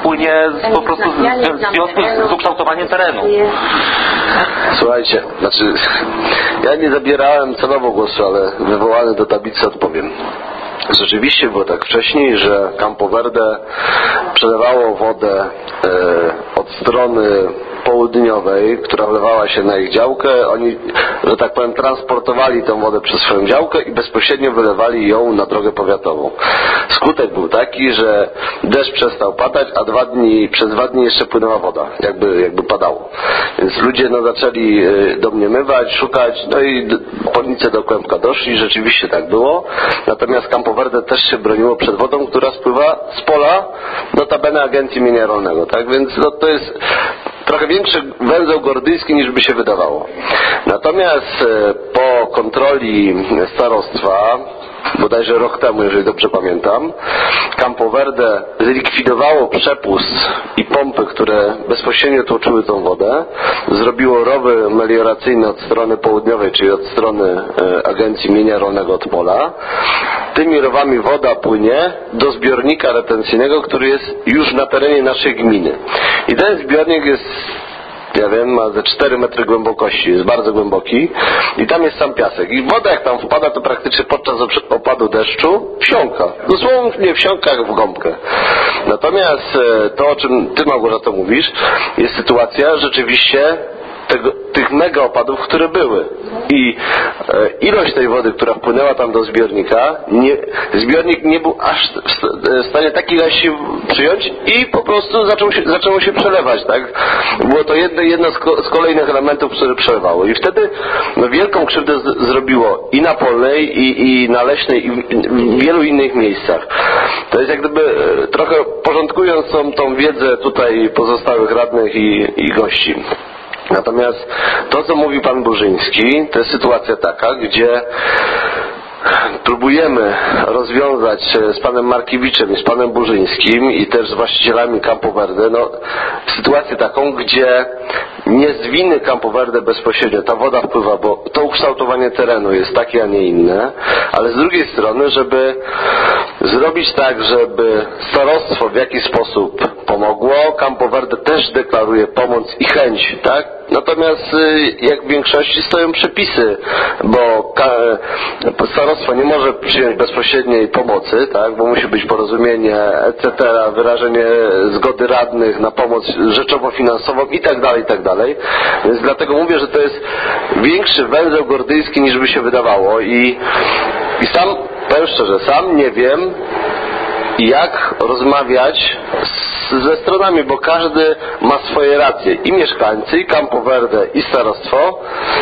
płynie z, po prostu z, w związku z, z ukształtowaniem terenu. Słuchajcie, znaczy ja nie zabierałem celowo głosu, ale wywołany do tablicy odpowiem. Rzeczywiście było tak wcześniej, że Campo Verde przelewało wodę e, od strony południowej, która wlewała się na ich działkę. Oni, że tak powiem, transportowali tę wodę przez swoją działkę i bezpośrednio wylewali ją na drogę powiatową. Skutek był taki, że deszcz przestał padać, a dwa dni, przez dwa dni jeszcze płynęła woda, jakby, jakby padało. Więc ludzie no, zaczęli domniemywać, szukać, no i polnicy do kłębka doszli, rzeczywiście tak było. Natomiast Campo Verde też się broniło przed wodą, która spływa z pola, notabene Agencji Mienia Rolnego, tak? Więc no, to jest trochę większy węzeł gordyjski niż by się wydawało. Natomiast po kontroli starostwa, bodajże rok temu, jeżeli dobrze pamiętam, Campo Verde zlikwidowało przepust i pompy, które bezpośrednio tłoczyły tą wodę, zrobiło rowy melioracyjne od strony południowej, czyli od strony Agencji Mienia Rolnego od pola. Tymi rowami woda płynie do zbiornika retencyjnego, który jest już na terenie naszej gminy. I ten zbiornik jest, ja wiem, ma ze cztery metry głębokości, jest bardzo głęboki i tam jest sam piasek. I woda jak tam wpada, to praktycznie podczas opadu deszczu wsiąka. Dosłownie wsiąka jak w gąbkę. Natomiast to, o czym Ty, Małgorzato, mówisz, jest sytuacja rzeczywiście tego, tych mega opadów, które były. I e, ilość tej wody, która wpłynęła tam do zbiornika, nie, zbiornik nie był aż w stanie takiej ilości przyjąć i po prostu zaczął się, zaczęło się przelewać, tak? Było to jedno, jedno z, ko, z kolejnych elementów, które przelewało. I wtedy no, wielką krzywdę z, zrobiło i na Polnej, i, i na Leśnej, i w, w wielu innych miejscach. To jest jak gdyby e, trochę porządkując tą, tą wiedzę tutaj pozostałych radnych i, i gości. Natomiast to, co mówi pan Burzyński, to jest sytuacja taka, gdzie próbujemy rozwiązać z panem Markiewiczem i z panem Burzyńskim i też z właścicielami Campo Verde no, sytuację taką, gdzie nie z winy Campo Verde bezpośrednio ta woda wpływa, bo to ukształtowanie terenu jest takie, a nie inne, ale z drugiej strony, żeby zrobić tak, żeby starostwo w jakiś sposób pomogło, Campo Verde też deklaruje pomoc i chęć, tak? Natomiast jak w większości stoją przepisy, bo starostwo nie może przyjąć bezpośredniej pomocy, tak? Bo musi być porozumienie, et cetera, wyrażenie zgody radnych na pomoc rzeczowo-finansową i tak dalej, i tak dalej. Więc dlatego mówię, że to jest większy węzeł gordyjski niż by się wydawało i, i sam, powiem szczerze, sam nie wiem, jak rozmawiać z, ze stronami, bo każdy ma swoje racje. I mieszkańcy, i Campo Verde, i starostwo.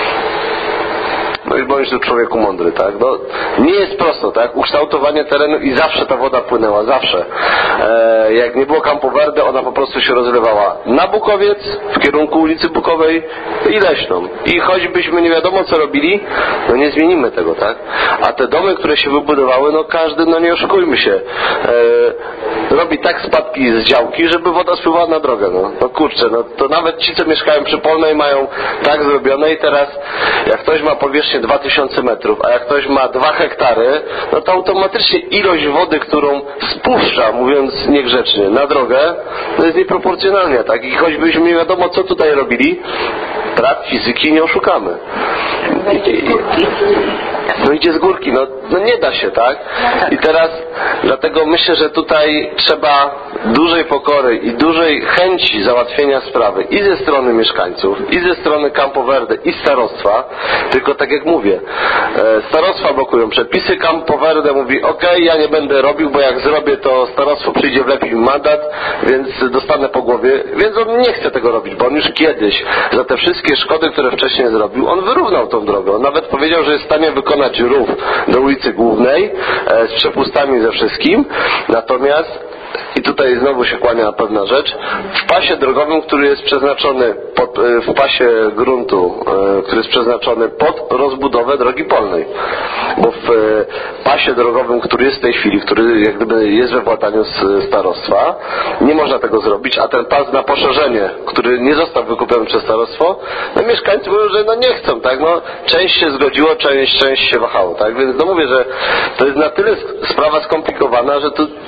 No i bądź tu człowieku mądry, tak? No, nie jest prosto, tak? Ukształtowanie terenu i zawsze ta woda płynęła, zawsze. E, jak nie było Campo Verde, ona po prostu się rozlewała na Bukowiec, w kierunku ulicy Bukowej i Leśną. I choćbyśmy nie wiadomo co robili, no nie zmienimy tego, tak? A te domy, które się wybudowały, no każdy, no nie oszukujmy się, e, robi tak spadki z działki, żeby woda spływała na drogę, no. No kurczę, no to nawet ci, co mieszkają przy Polnej, mają tak zrobione i teraz jak ktoś ma powierzchnię dwa tysiące metrów, a jak ktoś ma dwa hektary, no to automatycznie ilość wody, którą spuszcza, mówiąc niegrzecznie, na drogę, to jest nieproporcjonalnie, tak? I choćbyśmy nie wiadomo, co tutaj robili, praw fizyki nie oszukamy. I, i, no idzie z górki, no, no nie da się, tak? I teraz, dlatego myślę, że tutaj trzeba dużej pokory i dużej chęci załatwienia sprawy i ze strony mieszkańców, i ze strony Campo Verde, i starostwa, tylko tak jak mówię, starostwa blokują przepisy, Campo Verde mówi, ok, ja nie będę robił, bo jak zrobię, to starostwo przyjdzie wlepi mi mandat, więc dostanę po głowie, więc on nie chce tego robić, bo on już kiedyś za te wszystkie szkody, które wcześniej zrobił, on wyrównał tą drogę, on nawet powiedział, że jest w stanie wykonać rów do ulicy Głównej e, z przepustami ze wszystkim, natomiast i tutaj znowu się kłania pewna rzecz, w pasie drogowym, który jest przeznaczony pod, w pasie gruntu, który jest przeznaczony pod rozbudowę drogi polnej, bo w pasie drogowym, który jest w tej chwili, który jak gdyby jest we władaniu starostwa, nie można tego zrobić, a ten pas na poszerzenie, który nie został wykupiony przez starostwo, no mieszkańcy mówią, że no nie chcą, tak, no część się zgodziło, część, część się wahało, tak, więc no mówię, że to jest na tyle sprawa skomplikowana, że tu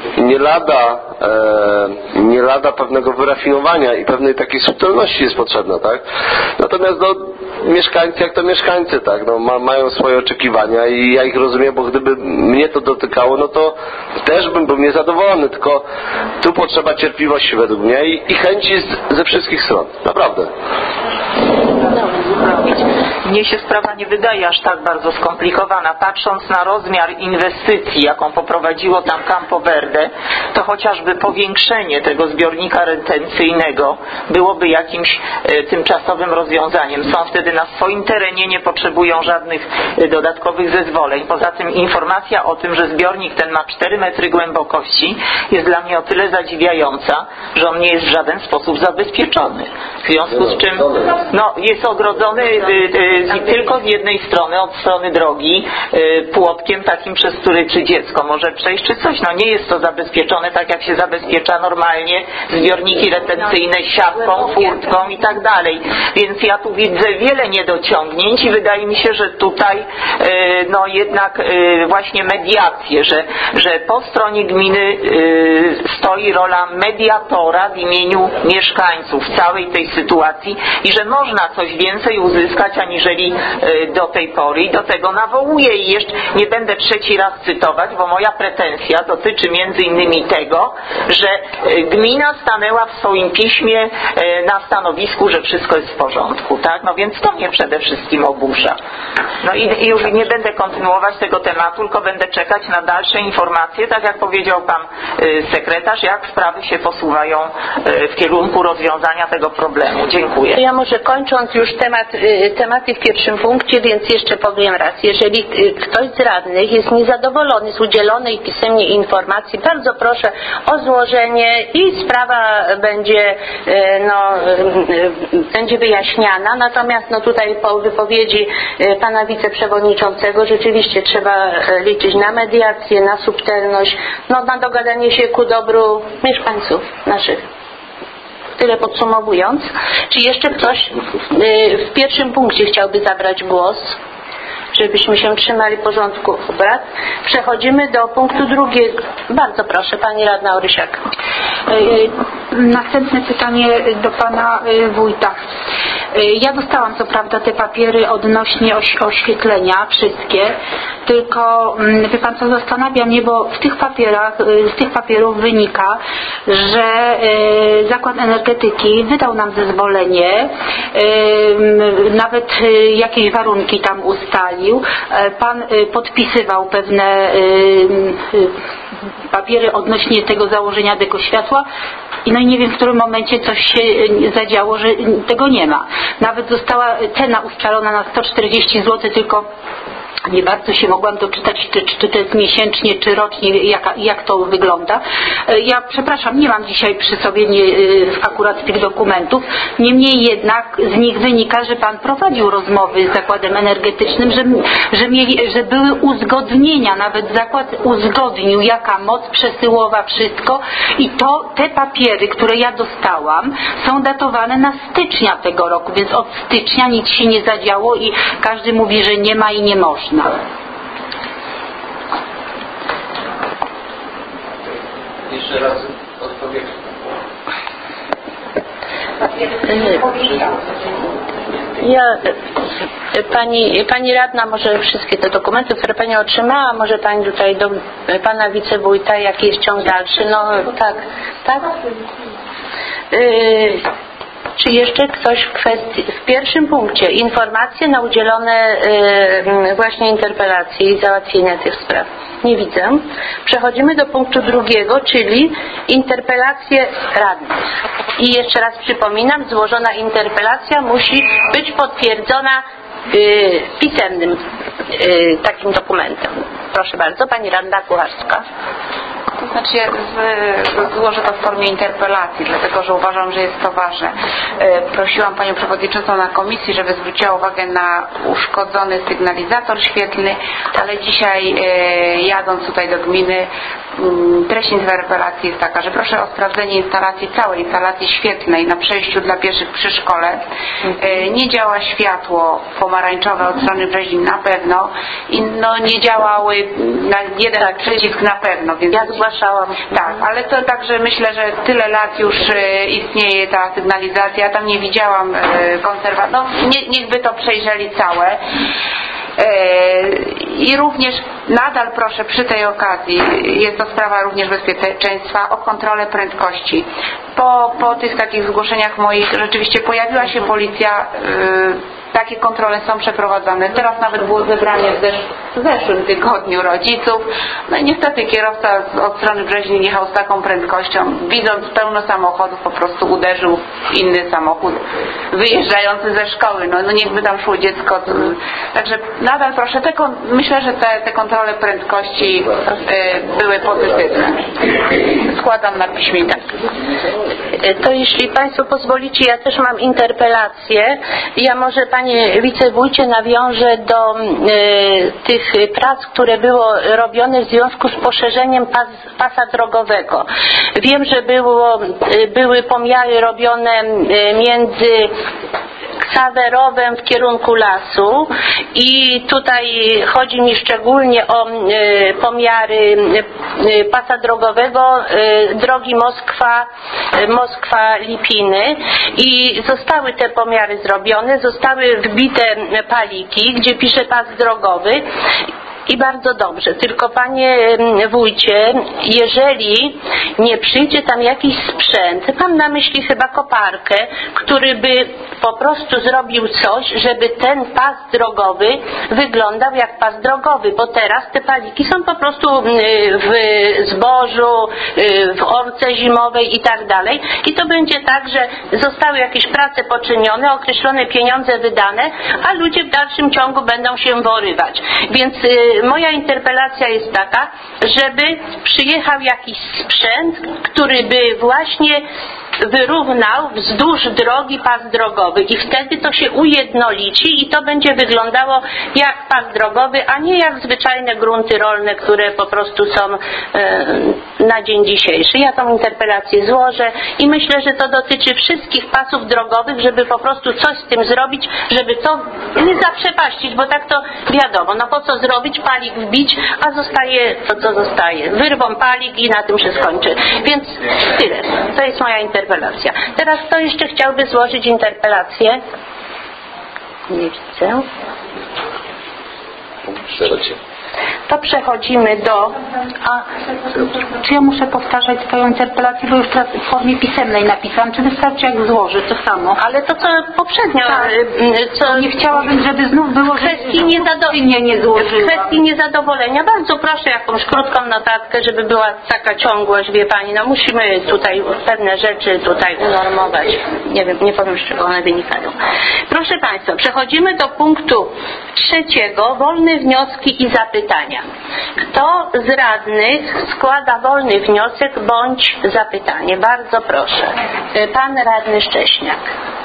nie lada, e, nie lada pewnego wyrafinowania i pewnej takiej subtelności jest potrzebna, tak? Natomiast no, mieszkańcy jak to mieszkańcy, tak? No, ma, mają swoje oczekiwania i ja ich rozumiem, bo gdyby mnie to dotykało, no to też bym był niezadowolony, tylko tu potrzeba cierpliwości według mnie i, i chęci z, ze wszystkich stron, naprawdę. Mnie się sprawa nie wydaje aż tak bardzo skomplikowana. Patrząc na rozmiar inwestycji, jaką poprowadziło tam Campo Verde, to chociażby powiększenie tego zbiornika retencyjnego byłoby jakimś e, tymczasowym rozwiązaniem. Są wtedy na swoim terenie, nie potrzebują żadnych e, dodatkowych zezwoleń. Poza tym informacja o tym, że zbiornik ten ma cztery metry głębokości, jest dla mnie o tyle zadziwiająca, że on nie jest w żaden sposób zabezpieczony. W związku z czym no, jest ogrodzony e, e, z, tylko z jednej strony, od strony drogi, y, płotkiem takim, przez który czy dziecko może przejść, czy coś. No nie jest to zabezpieczone tak, jak się zabezpiecza normalnie zbiorniki retencyjne siatką, furtką i tak dalej. Więc ja tu widzę wiele niedociągnięć i wydaje mi się, że tutaj y, no jednak y, właśnie mediacje, że, że po stronie gminy y, stoi rola mediatora w imieniu mieszkańców całej tej sytuacji i że można coś więcej uzyskać, aniżeli do tej pory i do tego nawołuję i jeszcze nie będę trzeci raz cytować, bo moja pretensja dotyczy między innymi tego, że gmina stanęła w swoim piśmie na stanowisku, że wszystko jest w porządku, tak? No więc to mnie przede wszystkim oburza. No i, i już nie będę kontynuować tego tematu, tylko będę czekać na dalsze informacje, tak jak powiedział pan sekretarz, jak sprawy się posuwają w kierunku rozwiązania tego problemu. Dziękuję. Ja może kończąc już temat, tematy w pierwszym punkcie, więc jeszcze powiem raz. Jeżeli ktoś z radnych jest niezadowolony z udzielonej pisemnie informacji, bardzo proszę o złożenie i sprawa będzie, no, będzie wyjaśniana. Natomiast no, tutaj po wypowiedzi pana wiceprzewodniczącego rzeczywiście trzeba liczyć na mediację, na subtelność, no, na dogadanie się ku dobru mieszkańców naszych. Tyle podsumowując. Czy jeszcze ktoś w pierwszym punkcie chciałby zabrać głos? Żebyśmy się trzymali porządku obrad. Przechodzimy do punktu drugiego. Bardzo proszę, pani radna Orysiak. Następne pytanie do pana wójta. Ja dostałam co prawda te papiery odnośnie oświetlenia, wszystkie, tylko wie pan co, zastanawia mnie, bo w tych papierach, z tych papierów wynika, że Zakład Energetyki wydał nam zezwolenie, nawet jakieś warunki tam ustalił. Pan podpisywał pewne papiery odnośnie tego założenia dekoświatła i no i nie wiem, w którym momencie coś się zadziało, że tego nie ma. Nawet została cena ustalona na sto czterdzieści złotych, tylko nie bardzo się mogłam doczytać, czy, czy to jest miesięcznie, czy rocznie, jak, jak to wygląda. Ja przepraszam, nie mam dzisiaj przy sobie nie, akurat tych dokumentów. Niemniej jednak z nich wynika, że pan prowadził rozmowy z Zakładem Energetycznym, że, że, mieli, że były uzgodnienia, nawet zakład uzgodnił, jaka moc przesyłowa, wszystko. I to te papiery, które ja dostałam, są datowane na stycznia tego roku, więc od stycznia nic się nie zadziało i każdy mówi, że nie ma i nie można. Jeszcze raz odpowiem. Ja, pani, pani radna, może wszystkie te dokumenty, które pani otrzymała, może pani tutaj do pana wicewójta, jaki jest ciąg dalszy, no tak, tak? Yy, Czy jeszcze ktoś w kwestii, w pierwszym punkcie informacje na udzielone y, właśnie interpelacje i załatwienia tych spraw? Nie widzę. Przechodzimy do punktu drugiego, czyli interpelacje radnych. I jeszcze raz przypominam, złożona interpelacja musi być potwierdzona y, pisemnym y, takim dokumentem. Proszę bardzo, pani radna Kucharska. To znaczy ja z, złożę to w formie interpelacji, dlatego że uważam, że jest to ważne. E, prosiłam panią przewodniczącą na komisji, żeby zwróciła uwagę na uszkodzony sygnalizator świetlny, ale dzisiaj e, jadąc tutaj do gminy Treść interpelacji jest taka, że proszę o sprawdzenie instalacji, całej instalacji świetlnej na przejściu dla pieszych przy szkole. Nie działa światło pomarańczowe od strony Brzezin na pewno i no nie działały na jeden tak, przycisk na pewno. Więc ja zgłaszałam. Tak, ale to także myślę, że tyle lat już istnieje ta sygnalizacja. Tam nie widziałam konserwacji. No nie, niechby to przejrzeli całe. I również nadal proszę przy tej okazji, jest to sprawa również bezpieczeństwa, o kontrolę prędkości. Po, po tych takich zgłoszeniach moich rzeczywiście pojawiła się policja, takie kontrole są przeprowadzane. Teraz nawet było zebranie w, zesz w zeszłym tygodniu rodziców. No i niestety kierowca od strony Brzeźni jechał z taką prędkością, widząc pełno samochodów, po prostu uderzył w inny samochód wyjeżdżający ze szkoły. No, no niechby tam szło dziecko. To... Także nadal proszę, te myślę, że te, te kontrole prędkości y, były pozytywne. Składam na piśmie. Tak. To jeśli Państwo pozwolicie, ja też mam interpelację. Ja może Panie Wicewójcie nawiążę do y, tych prac, które było robione w związku z poszerzeniem pas, pasa drogowego. Wiem, że było, y, były pomiary robione y, między Ksawerowem w kierunku lasu i tutaj chodzi mi szczególnie o y, pomiary y, pasa drogowego y, drogi Moskwa, y, Moskwa-Lipiny i zostały te pomiary zrobione, zostały wbite paliki, gdzie pisze pas drogowy. I bardzo dobrze, tylko Panie Wójcie, jeżeli nie przyjdzie tam jakiś sprzęt, mam na myśli chyba koparkę, który by po prostu zrobił coś, żeby ten pas drogowy wyglądał jak pas drogowy, bo teraz te paliki są po prostu w zbożu, w orce zimowej i tak dalej i to będzie tak, że zostały jakieś prace poczynione, określone pieniądze wydane, a ludzie w dalszym ciągu będą się worywać. Więc moja interpelacja jest taka, żeby przyjechał jakiś sprzęt, który by właśnie wyrównał wzdłuż drogi pas drogowy i wtedy to się ujednolici i to będzie wyglądało jak pas drogowy, a nie jak zwyczajne grunty rolne, które po prostu są e, na dzień dzisiejszy. Ja tą interpelację złożę i myślę, że to dotyczy wszystkich pasów drogowych, żeby po prostu coś z tym zrobić, żeby to nie zaprzepaścić, bo tak to wiadomo, no po co zrobić, palik wbić, a zostaje to, co zostaje. Wyrwą palik i na tym się skończy. Więc tyle. To jest moja interpelacja. Teraz kto jeszcze chciałby złożyć interpelację? Nie widzę. To przechodzimy do... A czy ja muszę powtarzać swoją interpelację, bo już teraz w formie pisemnej napisałam, czy wystarczy jak złożę to samo? Ale to co poprzednio... Tak. Co... Nie chciałabym, żeby znów było, kwestii że niezado... nie, nie złożyłam. kwestii niezadowolenia. Bardzo proszę jakąś krótką notatkę, żeby była taka ciągłość, wie Pani. No musimy tutaj pewne rzeczy tutaj unormować. Nie wiem, nie powiem, z czego one wynikają. Proszę Państwa, przechodzimy do punktu trzeciego. Wolne wnioski i zapytania. Kto z radnych składa wolny wniosek bądź zapytanie? Bardzo proszę. Pan radny Szcześniak.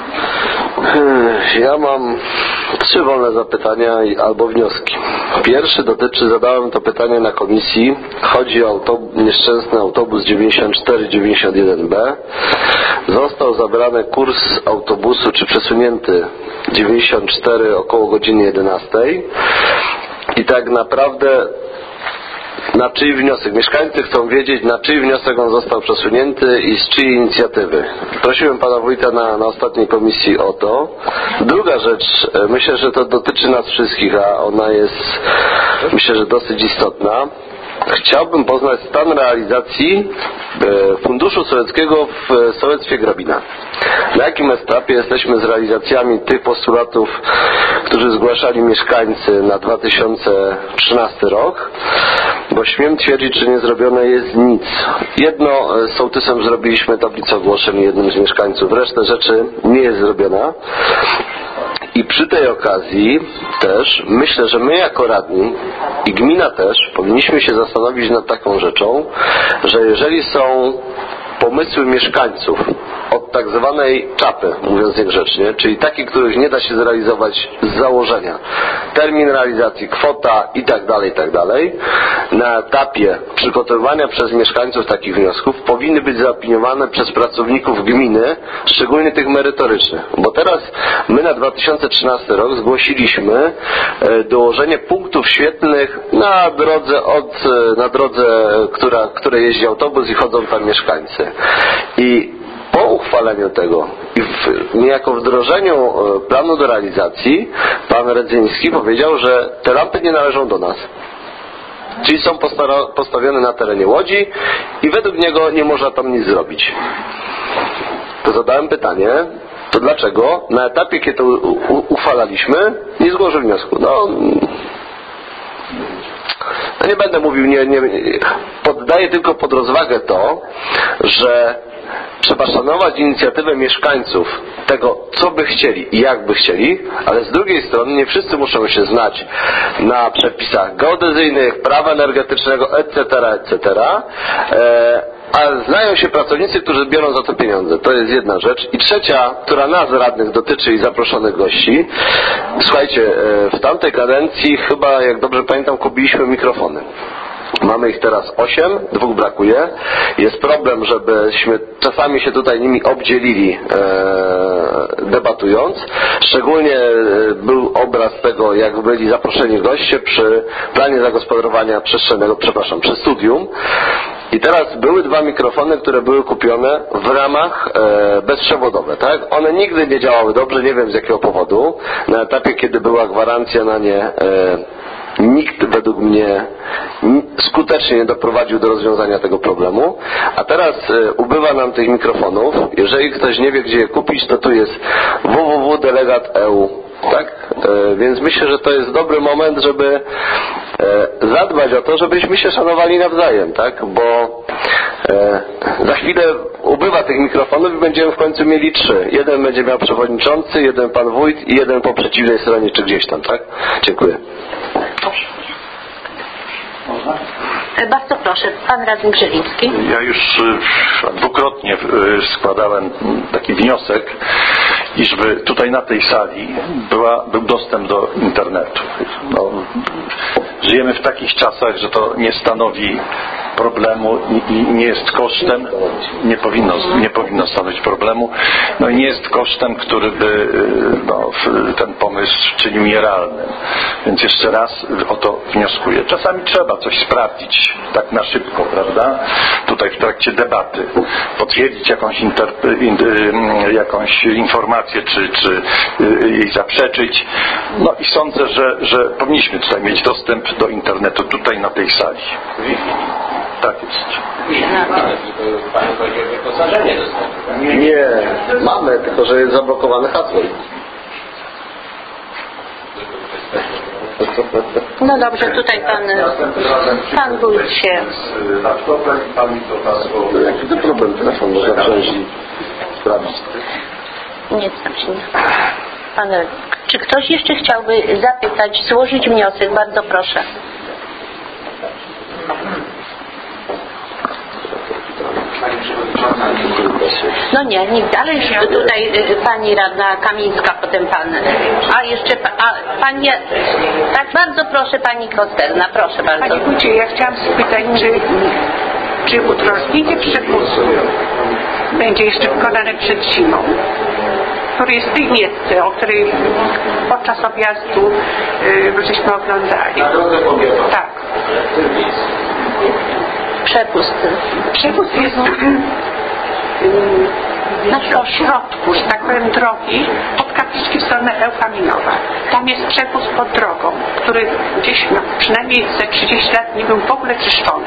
Ja mam trzy wolne zapytania albo wnioski. Pierwszy dotyczy, zadałem to pytanie na komisji. Chodzi o autobus, nieszczęsny autobus dziewięćdziesiąt cztery dziewięćdziesiąt jeden B. Został zabrany kurs autobusu, czy przesunięty dziewięćdziesiąt cztery około godziny jedenastej. I tak naprawdę na czyj wniosek? Mieszkańcy chcą wiedzieć, na czyj wniosek on został przesunięty i z czyjej inicjatywy. Prosiłem pana wójta na, na ostatniej komisji o to. Druga rzecz, myślę, że to dotyczy nas wszystkich, a ona jest, myślę, że dosyć istotna. Chciałbym poznać stan realizacji Funduszu Sołeckiego w sołectwie Grabina. Na jakim etapie jesteśmy z realizacjami tych postulatów, którzy zgłaszali mieszkańcy na dwa tysiące trzynasty rok? Bo śmiem twierdzić, że nie zrobione jest nic. Jedno z sołtysem zrobiliśmy tablicę ogłoszeń jednym z mieszkańców, reszta rzeczy nie jest zrobiona. I przy tej okazji też myślę, że my jako radni i gmina też powinniśmy się zastanowić nad taką rzeczą, że jeżeli są pomysły mieszkańców od tak zwanej czapy, mówiąc niegrzecznie, czyli takich, których nie da się zrealizować z założenia. Termin realizacji, kwota i tak dalej, i tak dalej. Na etapie przygotowywania przez mieszkańców takich wniosków powinny być zaopiniowane przez pracowników gminy, szczególnie tych merytorycznych. Bo teraz my na dwa tysiące trzynasty rok zgłosiliśmy dołożenie punktów świetlnych na drodze od, na drodze, która, której jeździ autobus i chodzą tam mieszkańcy. I po uchwaleniu tego i w niejako wdrożeniu planu do realizacji pan Redzyński powiedział, że te lampy nie należą do nas. Czyli są postawione na terenie Łodzi i według niego nie można tam nic zrobić. To zadałem pytanie, to dlaczego na etapie, kiedy to uchwalaliśmy, nie złożył wniosku? No, no nie będę mówił, nie, nie, poddaję tylko pod rozwagę to, że trzeba szanować inicjatywę mieszkańców tego, co by chcieli i jak by chcieli, ale z drugiej strony nie wszyscy muszą się znać na przepisach geodezyjnych, prawa energetycznego, et cetera, et cetera. E, a znają się pracownicy, którzy biorą za to pieniądze. To jest jedna rzecz. I trzecia, która nas radnych dotyczy i zaproszonych gości. Słuchajcie, w tamtej kadencji chyba, jak dobrze pamiętam, kupiliśmy mikrofony. Mamy ich teraz osiem, dwóch brakuje. Jest problem, żebyśmy czasami się tutaj nimi obdzielili e, debatując. Szczególnie był obraz tego, jak byli zaproszeni goście przy planie zagospodarowania przestrzennego, przepraszam, przy studium. I teraz były dwa mikrofony, które były kupione w ramach e, bezprzewodowe, tak? One nigdy nie działały dobrze, nie wiem z jakiego powodu. Na etapie, kiedy była gwarancja na nie, e, nikt według mnie skutecznie nie doprowadził do rozwiązania tego problemu. A teraz e, ubywa nam tych mikrofonów. Jeżeli ktoś nie wie, gdzie je kupić, to tu jest w w w kropka delegat kropka e u. Tak? E, więc myślę, że to jest dobry moment, żeby e, zadbać o to, żebyśmy się szanowali nawzajem, tak? Bo e, za chwilę ubywa tych mikrofonów i będziemy w końcu mieli trzy. Jeden będzie miał przewodniczący, jeden pan wójt i jeden po przeciwnej stronie czy gdzieś tam, tak? Dziękuję. Bardzo proszę, pan radny Brzeziński. Ja już dwukrotnie składałem taki wniosek, iżby tutaj na tej sali była, był dostęp do internetu. No, żyjemy w takich czasach, że to nie stanowi problemu i, i nie jest kosztem, nie powinno, nie powinno stanowić problemu, no i nie jest kosztem, który by no, ten pomysł czynił nierealnym. Więc jeszcze raz o to wnioskuję. Czasami trzeba coś sprawdzić tak na szybko, prawda? Tutaj w trakcie debaty potwierdzić jakąś, interp- in, jakąś informację, czy, czy jej zaprzeczyć. No i sądzę, że, że powinniśmy tutaj mieć dostęp do internetu tutaj na tej sali. Tak jest. Pani chodzi o wyposażenie dostępu. Nie, mamy, tylko że jest zablokowane hasło. No dobrze, tutaj pan, pan wójt się... Z laptopem i pan mi to hasło. Jaki to problem? Telefon można wziąć i sprawdzić. Nie znam się. Pan, czy ktoś jeszcze chciałby zapytać, złożyć wniosek? Bardzo proszę. No nie, nikt dalej. Tutaj pani radna Kamińska, potem pan. A jeszcze pa, a, pani. Tak, bardzo proszę pani Kosterna, proszę bardzo. Panie wójcie, ja chciałam spytać, czy, czy utrudnienie przepustu będzie jeszcze wykonane przed zimą, który jest w tej miejsce, o której podczas objazdu yy, żeśmy oglądali. Na drodze powiatową. Tak. Przepust. Przepust jest na środku, że tak powiem, drogi od kapliczki w stronę Eufaminowa. Tam jest przepust pod drogą, który gdzieś no, przynajmniej ze trzydzieści lat nie był w ogóle czyszczony.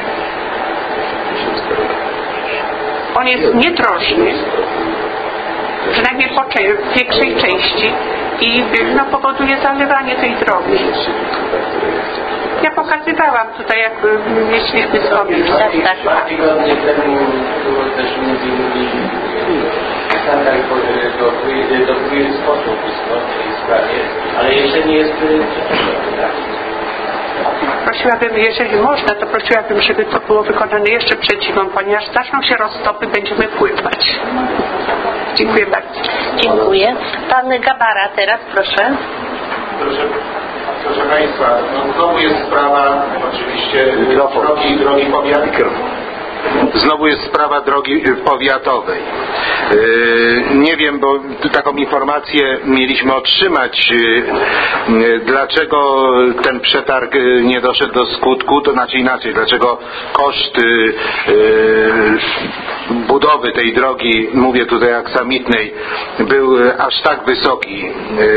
On jest niedrożny, przynajmniej po większej części i no, powoduje zalewanie tej drogi. Ja pokazywałam tutaj, jak mieliśmy z obie. Tak, tak. Dwa tygodnie temu było też mówili Sandra dokonuje sposób w tej sprawie, ale jeszcze nie jest Prosiłabym, jeżeli można, to prosiłabym, żeby to było wykonane jeszcze przed zimą, ponieważ zaczną się roztopy, będziemy pływać. Dziękuję bardzo. Dziękuję. Pan Gabara teraz, proszę. Proszę, proszę Państwa, no znowu jest sprawa oczywiście drogi, drogi powiatowej. Znowu jest sprawa drogi powiatowej. Nie wiem, bo taką informację mieliśmy otrzymać, dlaczego ten przetarg nie doszedł do skutku, to znaczy inaczej, dlaczego koszt budowy tej drogi, mówię tutaj aksamitnej, był aż tak wysoki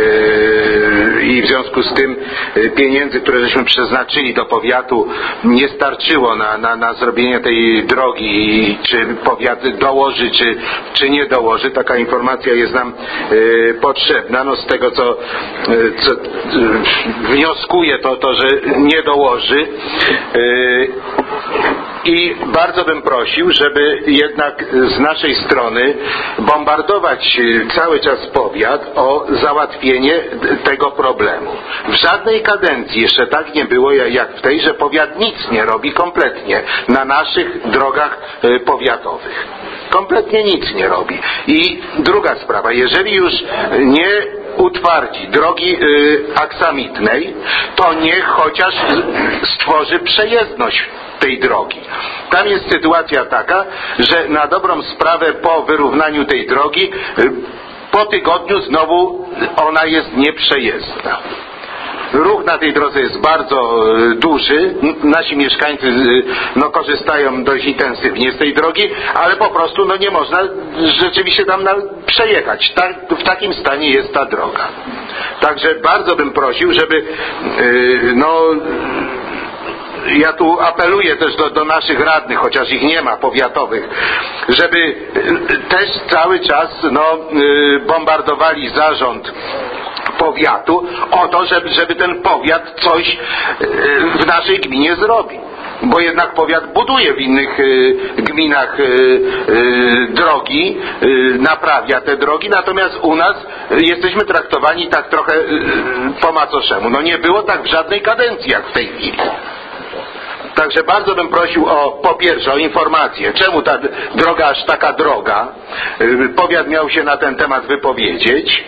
i w związku z tym pieniędzy, które żeśmy przeznaczyli do powiatu, nie starczyło na, na, na zrobienie tej drogi i czy powiat dołoży, czy, czy nie dołoży. Taka informacja jest nam y, potrzebna. No z tego co, y, co y, wnioskuję to, to, że nie dołoży. Y, I bardzo bym prosił, żeby jednak z naszej strony bombardować cały czas powiat o załatwienie tego problemu. W żadnej kadencji jeszcze tak nie było jak w tej, że powiat nic nie robi kompletnie na naszych drogach powiatowych. Kompletnie nic nie robi. I druga sprawa, jeżeli już nie utwardzi drogi y, aksamitnej, to niech chociaż stworzy przejezdność tej drogi. Tam jest sytuacja taka, że na dobrą sprawę po wyrównaniu tej drogi y, po tygodniu znowu ona jest nieprzejezdna. Ruch na tej drodze jest bardzo duży. Nasi mieszkańcy no, korzystają dość intensywnie z tej drogi, ale po prostu no, nie można rzeczywiście tam na, przejechać. Tak, w takim stanie jest ta droga. Także bardzo bym prosił, żeby yy, no ja tu apeluję też do, do naszych radnych, chociaż ich nie ma, powiatowych, żeby też cały czas no, yy, bombardowali zarząd powiatu o to, żeby, żeby ten powiat coś w naszej gminie zrobił. Bo jednak powiat buduje w innych y, gminach y, y, drogi, y, naprawia te drogi, natomiast u nas y, jesteśmy traktowani tak trochę y, po macoszemu. No nie było tak w żadnej kadencji jak w tej chwili. Także bardzo bym prosił o, po pierwsze, o informację, czemu ta droga aż taka droga. Powiat miał się na ten temat wypowiedzieć.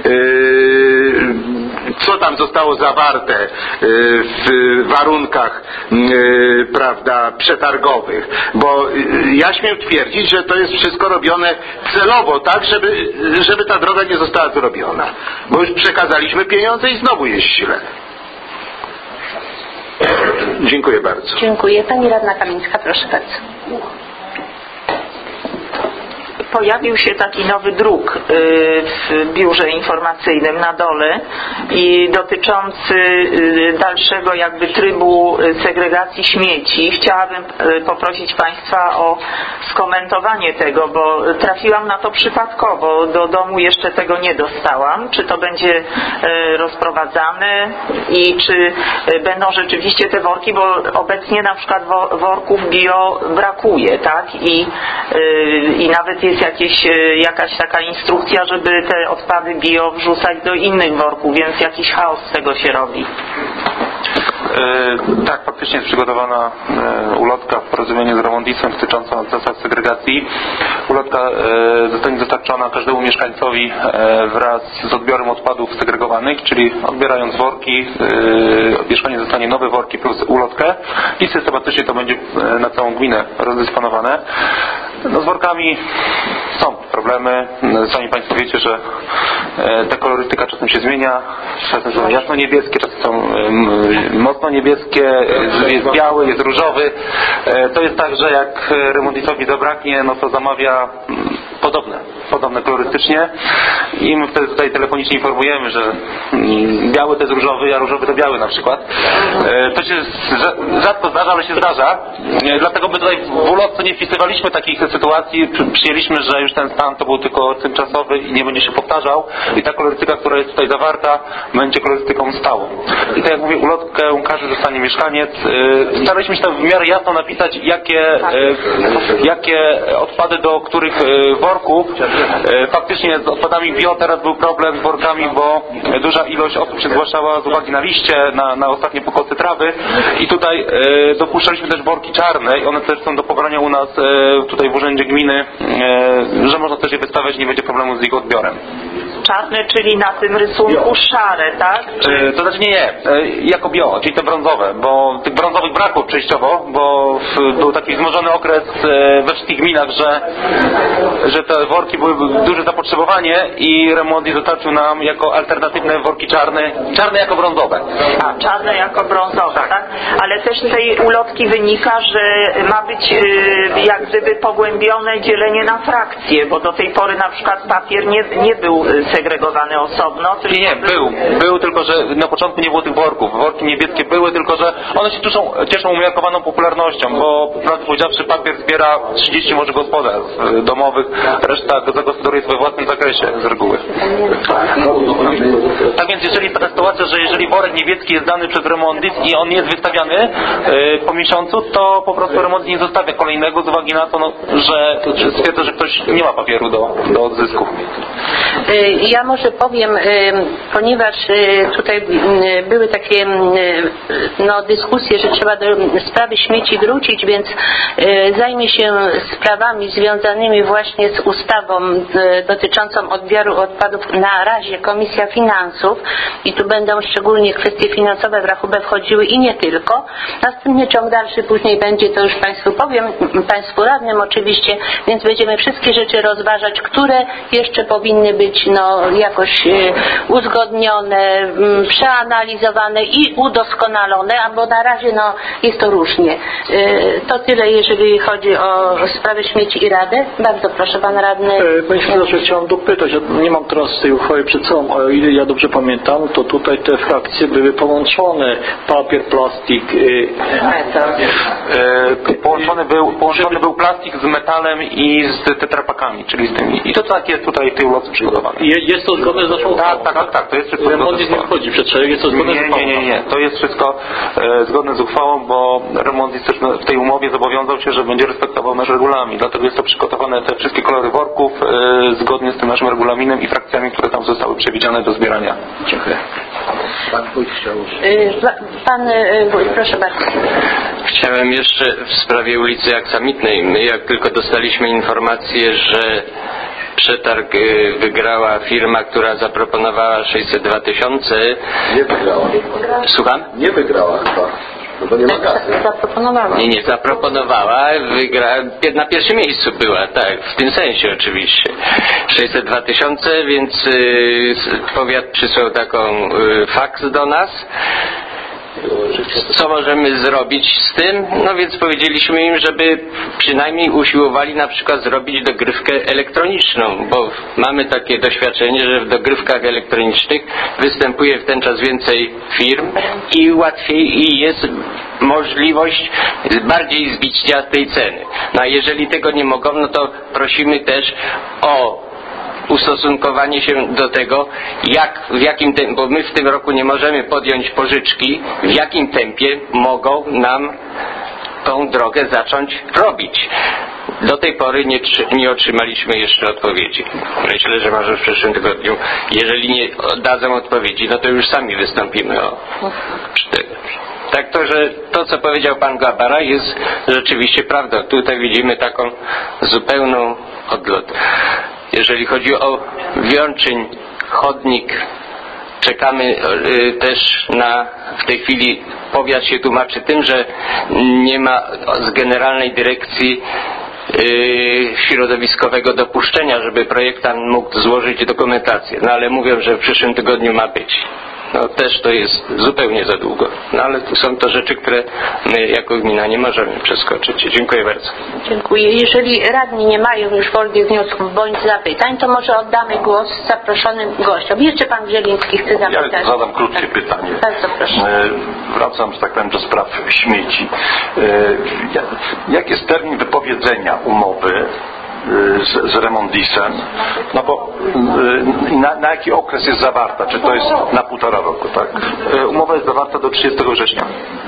Co tam zostało zawarte w warunkach, prawda, przetargowych. Bo ja śmiem twierdzić, że to jest wszystko robione celowo, tak, żeby, żeby ta droga nie została zrobiona. Bo już przekazaliśmy pieniądze i znowu jest źle. Dziękuję bardzo. Dziękuję. Pani radna Kamińska, proszę bardzo. Pojawił się taki nowy druk w biurze informacyjnym na dole i dotyczący dalszego jakby trybu segregacji śmieci. Chciałabym poprosić Państwa o skomentowanie tego, bo trafiłam na to przypadkowo. Do domu jeszcze tego nie dostałam. Czy to będzie rozprowadzane i czy będą rzeczywiście te worki, bo obecnie na przykład worków bio brakuje, tak? I, i nawet jest jakieś, jakaś taka instrukcja, żeby te odpady bio wrzucać do innych worków, więc jakiś chaos z tego się robi. E, tak, faktycznie jest przygotowana e, ulotka w porozumieniu z Remondisem dotycząca zasad segregacji. Ulotka e, zostanie dostarczona każdemu mieszkańcowi e, wraz z odbiorem odpadów segregowanych, czyli odbierając worki, e, mieszkanie dostanie nowe worki plus ulotkę i systematycznie to będzie e, na całą gminę rozdysponowane. No, z workami są problemy. Sami Państwo wiecie, że e, ta kolorystyka czasem się zmienia. Czasem są jasno niebieskie, czasem są e, mocno niebieskie, jest biały, jest różowy. To jest tak, że jak remontistowi zabraknie, no to zamawia podobne, podobne kolorystycznie i my wtedy tutaj telefonicznie informujemy, że biały to jest różowy, a różowy to biały na przykład. To się rzadko zdarza, ale się zdarza. Dlatego my tutaj w ulotce nie wpisywaliśmy takich sytuacji. Przyjęliśmy, że już ten stan to był tylko tymczasowy i nie będzie się powtarzał i ta kolorystyka, która jest tutaj zawarta, będzie kolorystyką stałą. I tak jak mówię, ulotkę każdy dostanie mieszkaniec. Staraliśmy się tam w miarę jasno napisać, jakie, jakie odpady do których worków Faktycznie z odpadami bio teraz był problem z workami, bo duża ilość osób się zgłaszała z uwagi na liście, na, na ostatnie pokosy trawy i tutaj e, dopuszczaliśmy też worki czarne i one też są do pobrania u nas e, tutaj w urzędzie gminy, e, że można też je wystawiać, nie będzie problemu z ich odbiorem. Czarne, czyli na tym rysunku szare, tak? E, to znaczy nie, nie, e, jako bio, czyli te brązowe, bo tych brązowych brakło częściowo, bo w, był taki wzmożony okres e, we wszystkich gminach, że, że te worki były duże zapotrzebowanie i Remondis dostarczył nam jako alternatywne worki czarne, czarne jako brązowe. A, czarne jako brązowe, tak? tak? Ale też z tej ulotki wynika, że ma być y, jak gdyby pogłębione dzielenie na frakcje, bo do tej pory na przykład papier nie, nie był segregowany osobno. Nie, nie, był, był, tylko że na początku nie było tych worków. Worki niebieskie były, tylko że one się cieszą, cieszą umiarkowaną popularnością, bo prawdę powiedziawszy papier zbiera trzydzieści może gospodarstw domowych, reszta zagospodaruje we własnym zakresie z reguły. Tak więc jeżeli jest taka sytuacja, że jeżeli worek niebieski jest dany przez Remondis i on nie jest wystawiany y, po miesiącu, to po prostu Remondis nie zostawia kolejnego z uwagi na to, no, że stwierdza, że ktoś nie ma papieru do, do odzysku. Ja może powiem, ponieważ tutaj były takie no, dyskusje, że trzeba do sprawy śmieci wrócić, więc zajmie się sprawami związanymi właśnie z ustawą dotyczącą odbioru odpadów na razie Komisja Finansów i tu będą szczególnie kwestie finansowe w rachubę wchodziły i nie tylko. Następnie ciąg dalszy później będzie, to już Państwu powiem, Państwu radnym oczywiście, więc będziemy wszystkie rzeczy rozważać, które jeszcze powinny być no, jakoś uzgodnione, przeanalizowane i udoskonalone, albo na razie no, jest to różnie. To tyle, jeżeli chodzi o sprawę śmieci i Radę. Bardzo proszę, Pan Radny. Panie Przewodniczący, chciałem dopytać, ja nie mam teraz tej uchwały przed sobą, ale o ile ja dobrze pamiętam, to tutaj te frakcje były połączone. Papier, plastik, metal. E, połączony, był, połączony był plastik z metalem i z tetrapakami, czyli z tymi. I to tak jest tutaj w tej uloce przygotowane. Jest to zgodne z naszą uchwałą? Tak, tak, tak, tak, to jest wszystko Remondis nie wchodzi przed szereg, jest to zgodne nie, z uchwałą? Nie, nie, nie, to jest wszystko e, zgodne z uchwałą, bo Remondis też w tej umowie zobowiązał się, że będzie respektował nasz regulamin, dlatego jest to przygotowane, te wszystkie kolory worków e, zgodnie z tym naszym regulaminem i frakcjami, które tam zostały przewidziane do zbierania. Dziękuję. Pan Wójt chciał Pan Wójt, proszę bardzo. Chciałem jeszcze w sprawie ulicy Aksamitnej. My jak tylko dostaliśmy informację, że przetarg wygrała firma, która zaproponowała sześćset dwa tysiące. Nie wygrała. Słucham? Nie wygrała chyba. No bo nie ma kasy. Zaproponowała. Nie, nie zaproponowała, wygra, na pierwszym miejscu była, tak, w tym sensie oczywiście. sześćset dwa tysiące, więc y, powiat przysłał taką y, faks do nas. Co możemy zrobić z tym? No więc powiedzieliśmy im, żeby przynajmniej usiłowali na przykład zrobić dogrywkę elektroniczną, bo mamy takie doświadczenie, że w dogrywkach elektronicznych występuje w ten czas więcej firm i łatwiej i jest możliwość bardziej zbicia tej ceny. No a jeżeli tego nie mogą, no to prosimy też o ustosunkowanie się do tego, jak, w jakim tempie, bo my w tym roku nie możemy podjąć pożyczki, w jakim tempie mogą nam tą drogę zacząć robić. Do tej pory nie, nie otrzymaliśmy jeszcze odpowiedzi. Myślę, że może w przyszłym tygodniu, jeżeli nie oddadzą odpowiedzi, no to już sami wystąpimy o tego. Tak to, że to, co powiedział Pan Gabara, jest rzeczywiście prawdą. Tutaj widzimy taką zupełną odlot. Jeżeli chodzi o Wiączyń, chodnik, czekamy y, też na, w tej chwili powiat się tłumaczy tym, że nie ma z Generalnej Dyrekcji y, Środowiskowego dopuszczenia, żeby projektant mógł złożyć dokumentację. No ale mówią, że w przyszłym tygodniu ma być. No też to jest zupełnie za długo. No ale są to rzeczy, które my jako gmina nie możemy przeskoczyć. Dziękuję bardzo. Dziękuję. Jeżeli radni nie mają już wolnych wniosków bądź zapytań, to może oddamy głos zaproszonym gościom. Jeszcze Pan Wzieliński chce zapytać. Ja zadam krótkie pytanie. Bardzo proszę. E, wracam, że tak powiem, do spraw śmieci. E, jak jest termin wypowiedzenia umowy z, z Remondisem, no bo na, na jaki okres jest zawarta? Czy to jest na półtora roku, tak? Umowa jest zawarta do trzydziestego września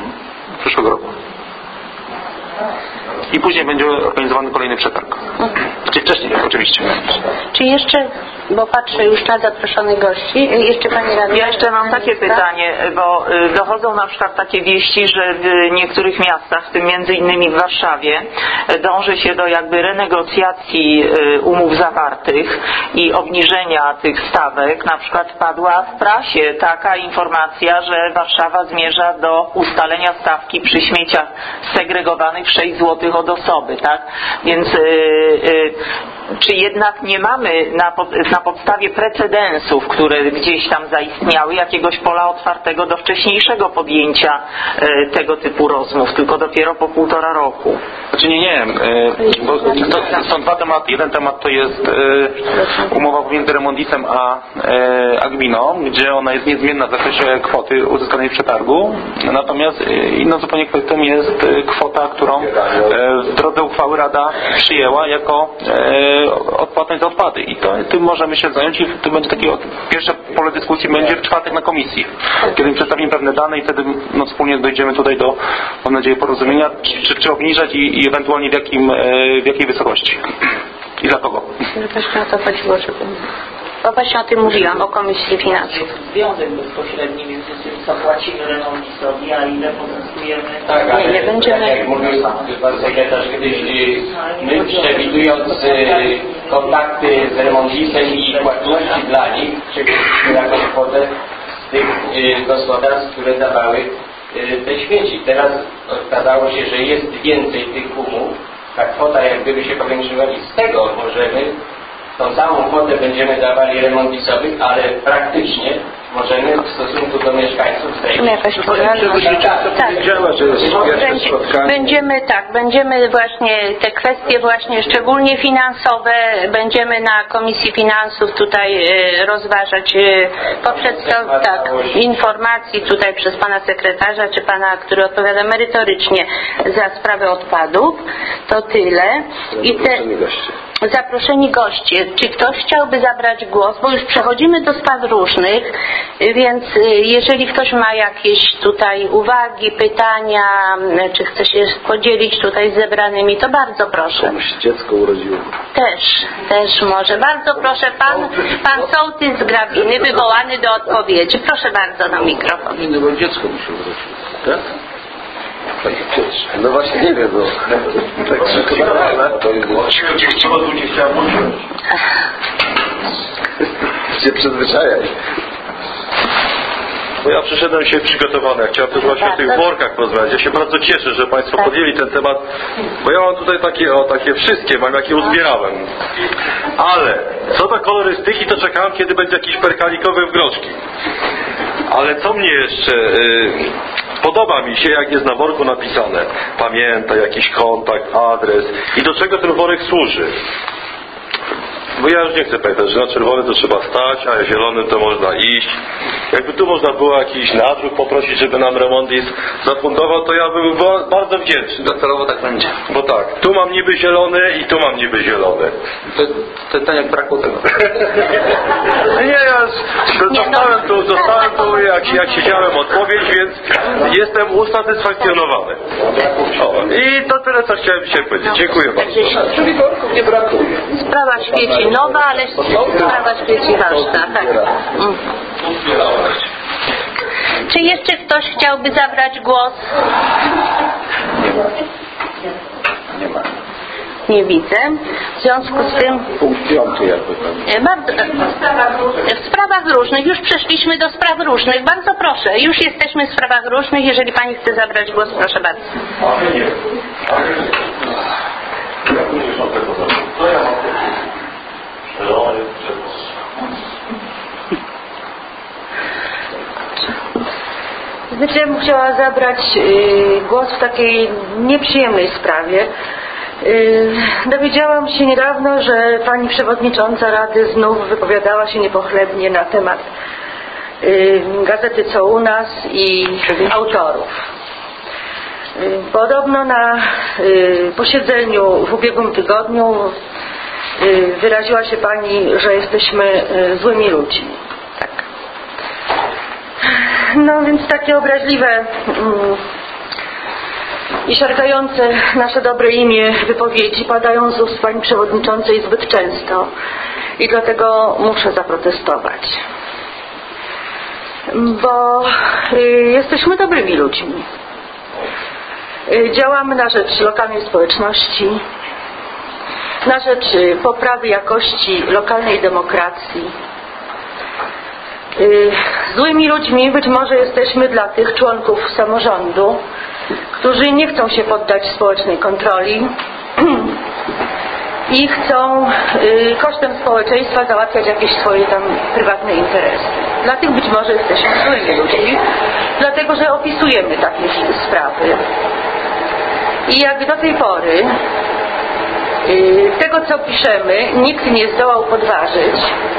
przyszłego roku. I później będzie organizowany kolejny przetarg. Czyli wcześniej, oczywiście. Czy jeszcze, bo patrzę już na zaproszonych gości, jeszcze Pani Radna. Ja jeszcze mam takie pytanie, bo dochodzą na przykład takie wieści, że w niektórych miastach, w tym między innymi w Warszawie, dąży się do jakby renegocjacji umów zawartych i obniżenia tych stawek. Na przykład padła w prasie taka informacja, że Warszawa zmierza do ustalenia stawki przy śmieciach segregowanych w sześć złotych od osoby, tak? Więc yy, yy, czy jednak nie mamy na, pod, na podstawie precedensów, które gdzieś tam zaistniały, jakiegoś pola otwartego do wcześniejszego podjęcia e, tego typu rozmów, tylko dopiero po półtora roku? Znaczy nie, nie, e, bo to są dwa tematy. Jeden temat to jest e, umowa pomiędzy Remondisem a, e, a gminą, gdzie ona jest niezmienna w zakresie kwoty uzyskanej w przetargu, natomiast e, inną zupełnie kwestią jest e, kwota, którą e, w drodze uchwały Rada przyjęła jako e, odpłatność za odpady i to, tym możemy się zająć i to będzie takie pierwsze pole dyskusji będzie w czwartek na komisji, kiedy przedstawimy pewne dane i wtedy no, wspólnie dojdziemy tutaj do, mam nadzieję, porozumienia, czy, czy obniżać i, i ewentualnie w, jakim, w jakiej wysokości i dla kogo. Właśnie o to chodziło, żeby... Bo właśnie o tym mówiłam, o Komisji Finansów. Związek bezpośredni między tym, co płacimy Remondisowi, a ile pozyskujemy. Tak, ale nie, nie będziemy... tak jak mówił Pan Sekretarz kiedyś, my przewidując kontakty z Remondisem i płatności dla nich, przewidzieliśmy jakąś kwotę z tych gospodarstw, które dawały te śmieci. Teraz okazało się, że jest więcej tych umów, ta kwota jak gdyby się powiększyła i z tego możemy tą samą kwotę będziemy dawali Remondisowi, ale praktycznie możemy w stosunku do mieszkańców zejść. Jakaś tak. Będziemy tak, będziemy właśnie te kwestie właśnie szczególnie finansowe, będziemy na Komisji Finansów tutaj e, rozważać e, po przedstaw, tak, informacji tutaj przez Pana Sekretarza, czy Pana, który odpowiada merytorycznie za sprawę odpadów. To tyle. I te zaproszeni goście. Czy ktoś chciałby zabrać głos? Bo już przechodzimy do spraw różnych, więc jeżeli ktoś ma jakieś tutaj uwagi, pytania, czy chce się podzielić tutaj z zebranymi, to bardzo proszę. Komuś dziecko urodziło. Też, też może. Bardzo proszę, pan, pan sołtys z Grabiny, wywołany do odpowiedzi. Proszę bardzo na mikrofon. Nie, bo dziecko mi się urodziło. Tak? No właśnie nie wiem, no. Tak Cicho tu nie chciałem usiąść. Się przyzwyczajaj. Bo ja przyszedłem się przygotowany. Chciałem też właśnie o tych workach porozmawiać. Ja się bardzo cieszę, że Państwo podjęli ten temat, bo ja mam tutaj takie, o takie wszystkie, mam jakie uzbierałem. Ale co do kolorystyki, to czekałem, kiedy będzie jakiś perkalikowy w groszki. Ale co mnie jeszcze yy, podoba mi się, jak jest na worku napisane, pamiętaj, jakiś kontakt, adres i do czego ten worek służy. Bo ja już nie chcę pamiętać, że na czerwony to trzeba stać, a na zielony to można iść. Jakby tu można było jakiś nadruk poprosić, żeby nam Remondis zafundował, to ja bym był bardzo wdzięczny. Docelowo tak będzie. Bo tak, tu mam niby zielony i tu mam niby zielony. To, to, to jak brakło tego. Nie, ja dostałem tu, dostałem tu jak, jak siedziałem odpowiedź, więc jestem usatysfakcjonowany. O, i to tyle, co chciałem dzisiaj powiedzieć. Dziękuję bardzo. Czyli worków nie brakuje. Sprawa świeci nowa, ale sprawa świeci ważna. Tak. Mm. Czy jeszcze ktoś chciałby zabrać głos? Nie ma. Nie widzę. W związku z tym... Punkt piąty jakby tam. Bardzo, w sprawach różnych. Już przeszliśmy do spraw różnych. Bardzo proszę. Już jesteśmy w sprawach różnych. Jeżeli Pani chce zabrać głos, proszę bardzo. Znaczy, ja bym chciała zabrać y, głos w takiej nieprzyjemnej sprawie. Y, dowiedziałam się niedawno, że pani przewodnicząca Rady znów wypowiadała się niepochlebnie na temat y, gazety Co u nas i autorów. Y, podobno na y, posiedzeniu w ubiegłym tygodniu y, wyraziła się pani, że jesteśmy y, złymi ludźmi. No więc takie obraźliwe mm, i siarkające nasze dobre imię wypowiedzi padają z ust pani przewodniczącej zbyt często i dlatego muszę zaprotestować. Bo y, jesteśmy dobrymi ludźmi. Y, działamy na rzecz lokalnej społeczności, na rzecz y, poprawy jakości lokalnej demokracji. Y, złymi ludźmi być może jesteśmy dla tych członków samorządu, którzy nie chcą się poddać społecznej kontroli i chcą y, kosztem społeczeństwa załatwiać jakieś swoje tam prywatne interesy. Dla tych być może jesteśmy złymi ludźmi, dlatego że opisujemy takie sprawy. I jak do tej pory y, tego, co piszemy, nikt nie zdołał podważyć,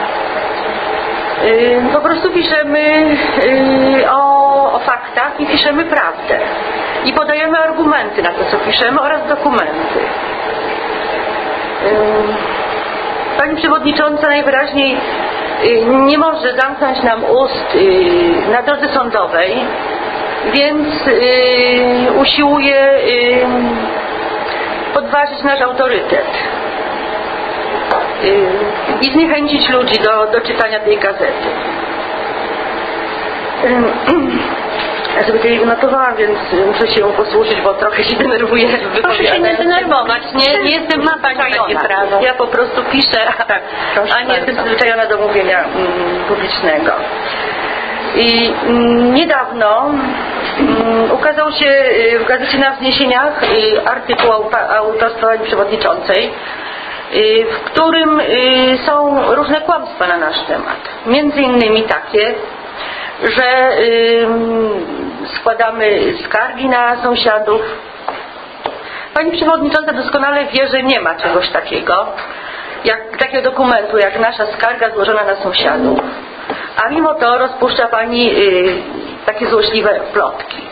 y, po prostu piszemy y, o, o faktach i piszemy prawdę. I podajemy argumenty na to, co piszemy, oraz dokumenty. Pani przewodnicząca najwyraźniej nie może zamknąć nam ust na drodze sądowej, więc usiłuje podważyć nasz autorytet i zniechęcić ludzi do, do czytania tej gazety. Ja sobie tutaj notowałam, więc muszę się ją posłużyć, bo trochę się denerwuję. Proszę się nie denerwować, nie, nie jestem przyzwyczajona. Ja po prostu piszę, a, a nie jestem przyzwyczajona do mówienia mm, publicznego. I mm, niedawno mm, ukazał się y, w gazecie Na Wzniesieniach y, artykuł autorstwa pani przewodniczącej, y, w którym y, są różne kłamstwa na nasz temat. Między innymi takie, że y, składamy skargi na sąsiadów. Pani przewodnicząca doskonale wie, że nie ma czegoś takiego, jak, takiego dokumentu jak nasza skarga złożona na sąsiadów. A mimo to rozpuszcza pani y, takie złośliwe plotki.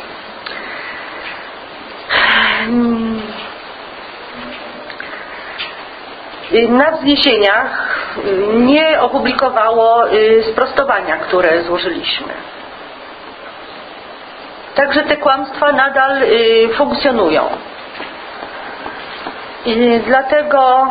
Na Wzniesieniach nie opublikowało sprostowania, które złożyliśmy. Także te kłamstwa nadal funkcjonują. I dlatego,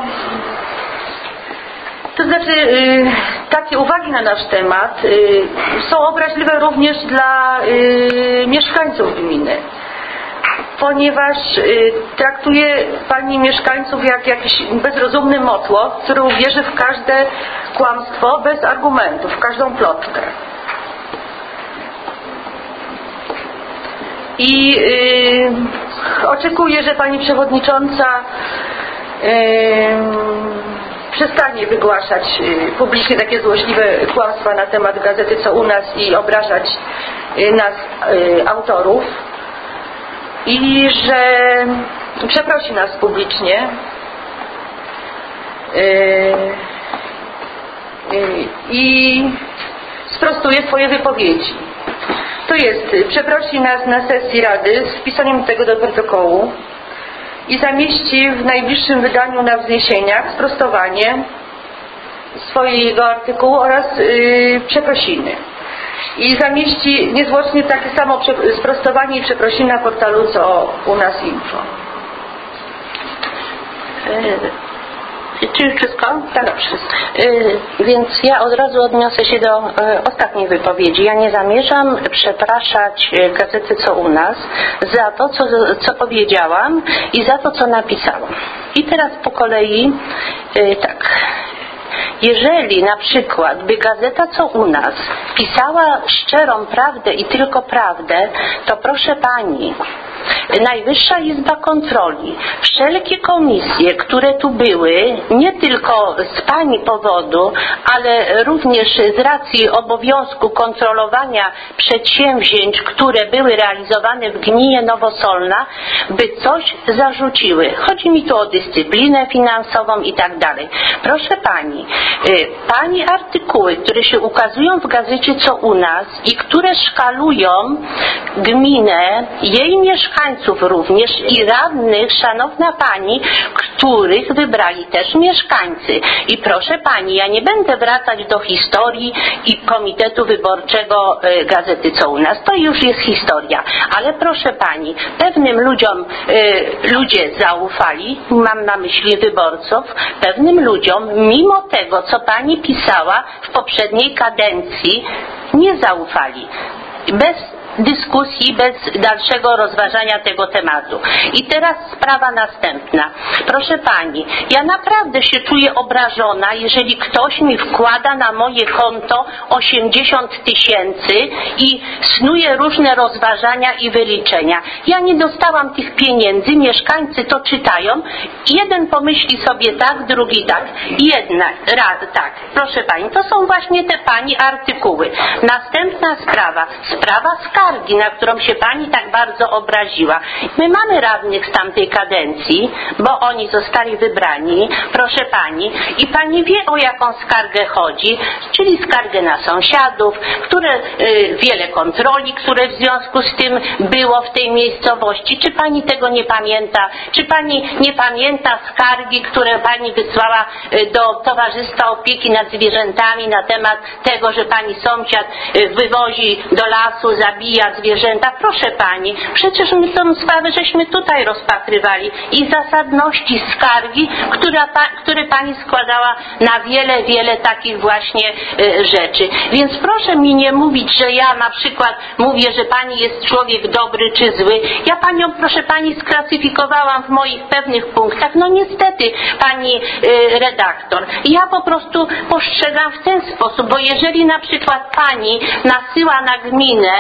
to znaczy takie uwagi na nasz temat są obraźliwe również dla mieszkańców gminy, ponieważ y, traktuje pani mieszkańców jak jakiś bezrozumny motłoch, który uwierzy w każde kłamstwo bez argumentów, w każdą plotkę. I y, oczekuję, że pani przewodnicząca y, przestanie wygłaszać y, publicznie takie złośliwe kłamstwa na temat gazety Co u nas i obrażać y, nas, y, autorów. I że przeprosi nas publicznie yy, yy, i sprostuje swoje wypowiedzi. To jest, przeprosi nas na sesji Rady z wpisaniem tego do protokołu i zamieści w najbliższym wydaniu Na Wzniesieniach sprostowanie swojego artykułu oraz yy, przeprosiny. I zamieści niezwłocznie takie samo sprostowanie i przeprosiny na portalu Co u nas info. Czy już wszystko? Tak, wszystko. Yy, więc ja od razu odniosę się do y, ostatniej wypowiedzi. Ja nie zamierzam przepraszać y, gazety Co u nas za to, co, co powiedziałam i za to, co napisałam. I teraz po kolei y, tak. Jeżeli na przykład by gazeta Co u nas pisała szczerą prawdę i tylko prawdę, to proszę pani, Najwyższa Izba Kontroli, wszelkie komisje, które tu były, nie tylko z pani powodu, ale również z racji obowiązku kontrolowania przedsięwzięć, które były realizowane w gminie Nowosolna, by coś zarzuciły. Chodzi mi tu o dyscyplinę finansową i tak dalej. Proszę pani, pani artykuły, które się ukazują w gazecie Co u nas i które szkalują gminę, jej mieszkańców mieszkańców również i radnych, szanowna pani, których wybrali też mieszkańcy. I proszę pani, ja nie będę wracać do historii i komitetu wyborczego y, Gazety Co u nas. To już jest historia. Ale proszę pani, pewnym ludziom y, ludzie zaufali, mam na myśli wyborców, pewnym ludziom, mimo tego, co pani pisała w poprzedniej kadencji, nie zaufali. Bez dyskusji, bez dalszego rozważania tego tematu. I teraz sprawa następna. Proszę pani, ja naprawdę się czuję obrażona, jeżeli ktoś mi wkłada na moje konto osiemdziesiąt tysięcy i snuje różne rozważania i wyliczenia. Ja nie dostałam tych pieniędzy, mieszkańcy to czytają. Jeden pomyśli sobie tak, drugi tak. Jedna, raz, tak. Proszę pani, to są właśnie te pani artykuły. Następna sprawa, sprawa skargi, na którą się pani tak bardzo obraziła. My mamy radnych z tamtej kadencji, bo oni zostali wybrani, proszę pani, i pani wie, o jaką skargę chodzi, czyli skargę na sąsiadów, które y, wiele kontroli, które w związku z tym było w tej miejscowości. Czy pani tego nie pamięta? Czy pani nie pamięta skargi, które pani wysłała y, do Towarzystwa Opieki nad Zwierzętami na temat tego, że pani sąsiad y, wywozi do lasu, zabija zwierzęta? Proszę pani, przecież my tą sprawę żeśmy tutaj rozpatrywali i zasadności skargi, która, pa, które pani składała na wiele, wiele takich właśnie y, rzeczy. Więc proszę mi nie mówić, że ja na przykład mówię, że pani jest człowiek dobry czy zły. Ja panią, proszę pani, sklasyfikowałam w moich pewnych punktach. No niestety, pani y, redaktor, ja po prostu postrzegam w ten sposób, bo jeżeli na przykład pani nasyła na gminę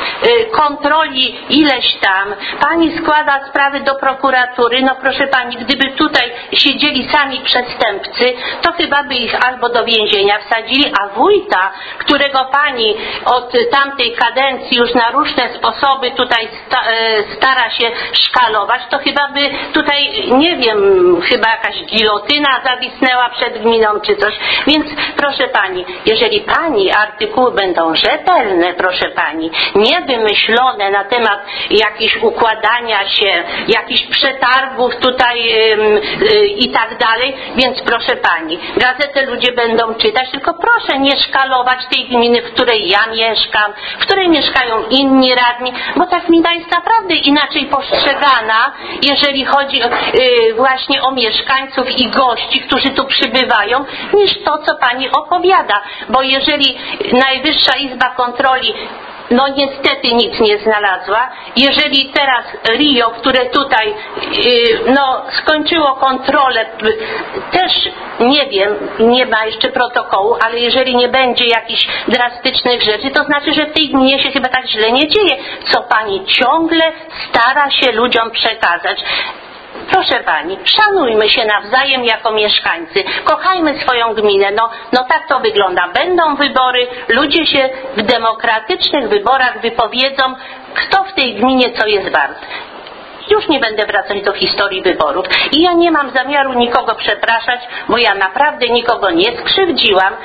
kontroli ileś tam, pani składa sprawy do prokuratury, no proszę pani, gdyby tutaj siedzieli sami przestępcy, to chyba by ich albo do więzienia wsadzili, a wójta, którego pani od tamtej kadencji już na różne sposoby tutaj sta, stara się szkalować, to chyba by tutaj, nie wiem, chyba jakaś gilotyna zawisnęła przed gminą czy coś. Więc proszę pani, jeżeli pani artykuły będą rzetelne, proszę pani, nie wymyślone na temat jakichś układania się, jakichś przetargów tutaj yy, yy, i tak dalej, więc proszę pani, gazetę ludzie będą czytać, tylko proszę nie szkalować tej gminy, w której ja mieszkam, w której mieszkają inni radni, bo ta gmina jest naprawdę inaczej postrzegana, jeżeli chodzi yy, właśnie o mieszkańców i gości, którzy tu przybywają, niż to, co pani opowiada, bo jeżeli Najwyższa Izba Kontroli no niestety nic nie znalazła. Jeżeli teraz Rio, które tutaj yy, no skończyło kontrolę, też nie wiem, nie ma jeszcze protokołu, ale jeżeli nie będzie jakichś drastycznych rzeczy, to znaczy, że w tej gminie się chyba tak źle nie dzieje, co pani ciągle stara się ludziom przekazać. Proszę pani, szanujmy się nawzajem jako mieszkańcy, kochajmy swoją gminę, no, no tak to wygląda. Będą wybory, ludzie się w demokratycznych wyborach wypowiedzą, kto w tej gminie co jest wart. Już nie będę wracać do historii wyborów i ja nie mam zamiaru nikogo przepraszać, bo ja naprawdę nikogo nie skrzywdziłam.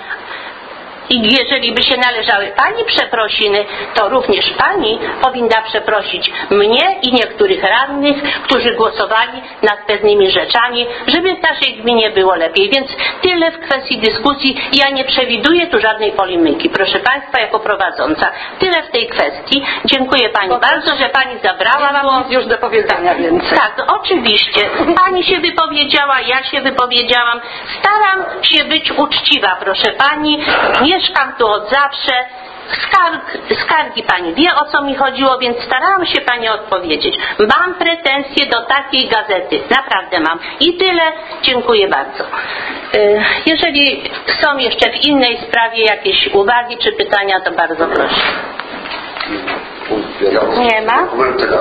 I jeżeli by się należały pani przeprosiny, to również pani powinna przeprosić mnie i niektórych radnych, którzy głosowali nad pewnymi rzeczami, żeby w naszej gminie było lepiej. Więc tyle w kwestii dyskusji. Ja nie przewiduję tu żadnej polemiki. Proszę państwa, jako prowadząca. Tyle w tej kwestii. Dziękuję pani bo bardzo, że pani zabrała głos. Już do powiedzenia więcej. Tak, oczywiście. Pani się wypowiedziała, ja się wypowiedziałam. Staram się być uczciwa, proszę pani. Nie Mieszkam tu od zawsze. Skarg, skargi pani wie, o co mi chodziło, więc starałam się pani odpowiedzieć. Mam pretensje do takiej gazety. Naprawdę mam. I tyle. Dziękuję bardzo. Jeżeli są jeszcze w innej sprawie jakieś uwagi czy pytania, to bardzo proszę. Nie ma?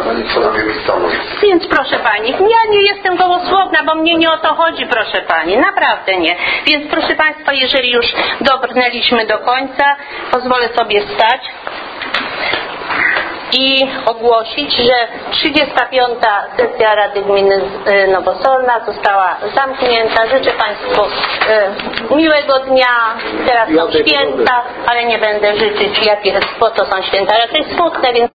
Więc proszę pani, ja nie jestem gołosłowna, bo mnie nie o to chodzi, proszę pani, naprawdę nie. Więc proszę państwa, jeżeli już dobrnęliśmy do końca, pozwolę sobie wstać i ogłosić, że trzydziesta piąta sesja Rady Gminy Nowosolna została zamknięta. Życzę państwu miłego dnia. Teraz są święta, ale nie będę życzyć, jakie, bo to są święta raczej smutne, więc